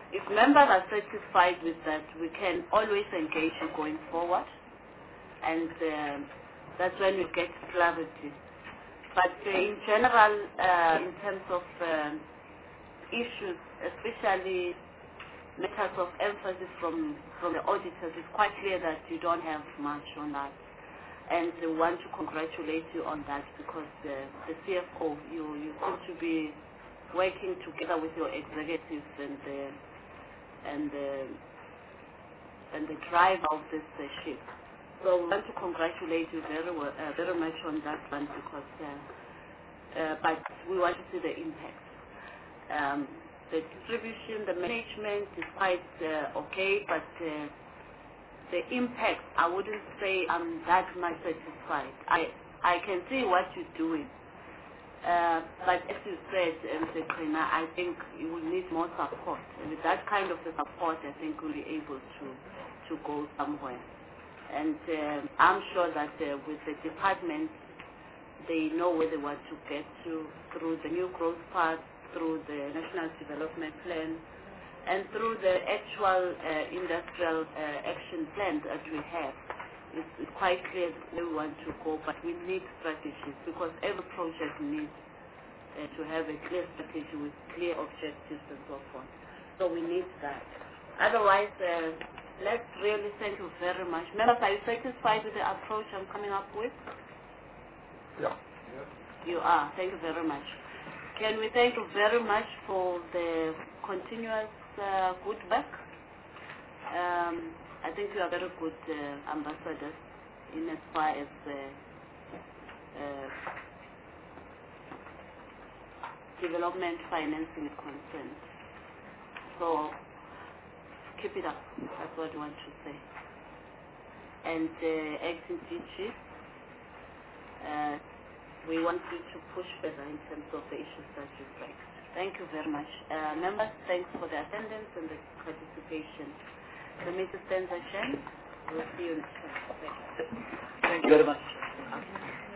if members are satisfied with that, we can always engage you going forward, and um, that's when we get clarity. But uh, in general, uh, in terms of um, issues, especially matters of emphasis from, from the auditors, it's quite clear that you don't have much on that. And we want to congratulate you on that, because uh, the C F O, you, you seem to be working together with your executives and the, and the, and the driver of this uh, ship. So we want to congratulate you very, well, uh, very much on that one, because uh, uh, but we want to see the impact. Um, the distribution, the management is quite uh, okay, but uh, the impact, I wouldn't say I'm that much satisfied. I I can see what you're doing, uh, but as you said, Mister Krina, I think you will need more support. And with that kind of the support, I think we'll be able to to go somewhere. And um, I'm sure that uh, with the department, they know where they want to get to through the new growth path, through the National Development Plan, and through the actual uh, industrial uh, action plan that we have. It's, it's quite clear where we want to go, but we need strategies, because every project needs uh, to have a clear strategy with clear objectives and so forth. So we need that. Otherwise, uh, let's really thank you very much. Members, are you satisfied with the approach I'm coming up with? Yeah. You are. Thank you very much. Can we thank you very much for the continuous uh, good work? Um, I think you are very good uh, ambassadors in as far as uh, uh, development financing is concerned. So keep it up. That's what I want to say. And uh, acting D G, uh, we want you to push further in terms of the issues that you've raised. Thank you very much. Uh, members, thanks for the attendance and the participation. The meeting stands adjourned. We'll see you next time. Thank you. Thank you very much.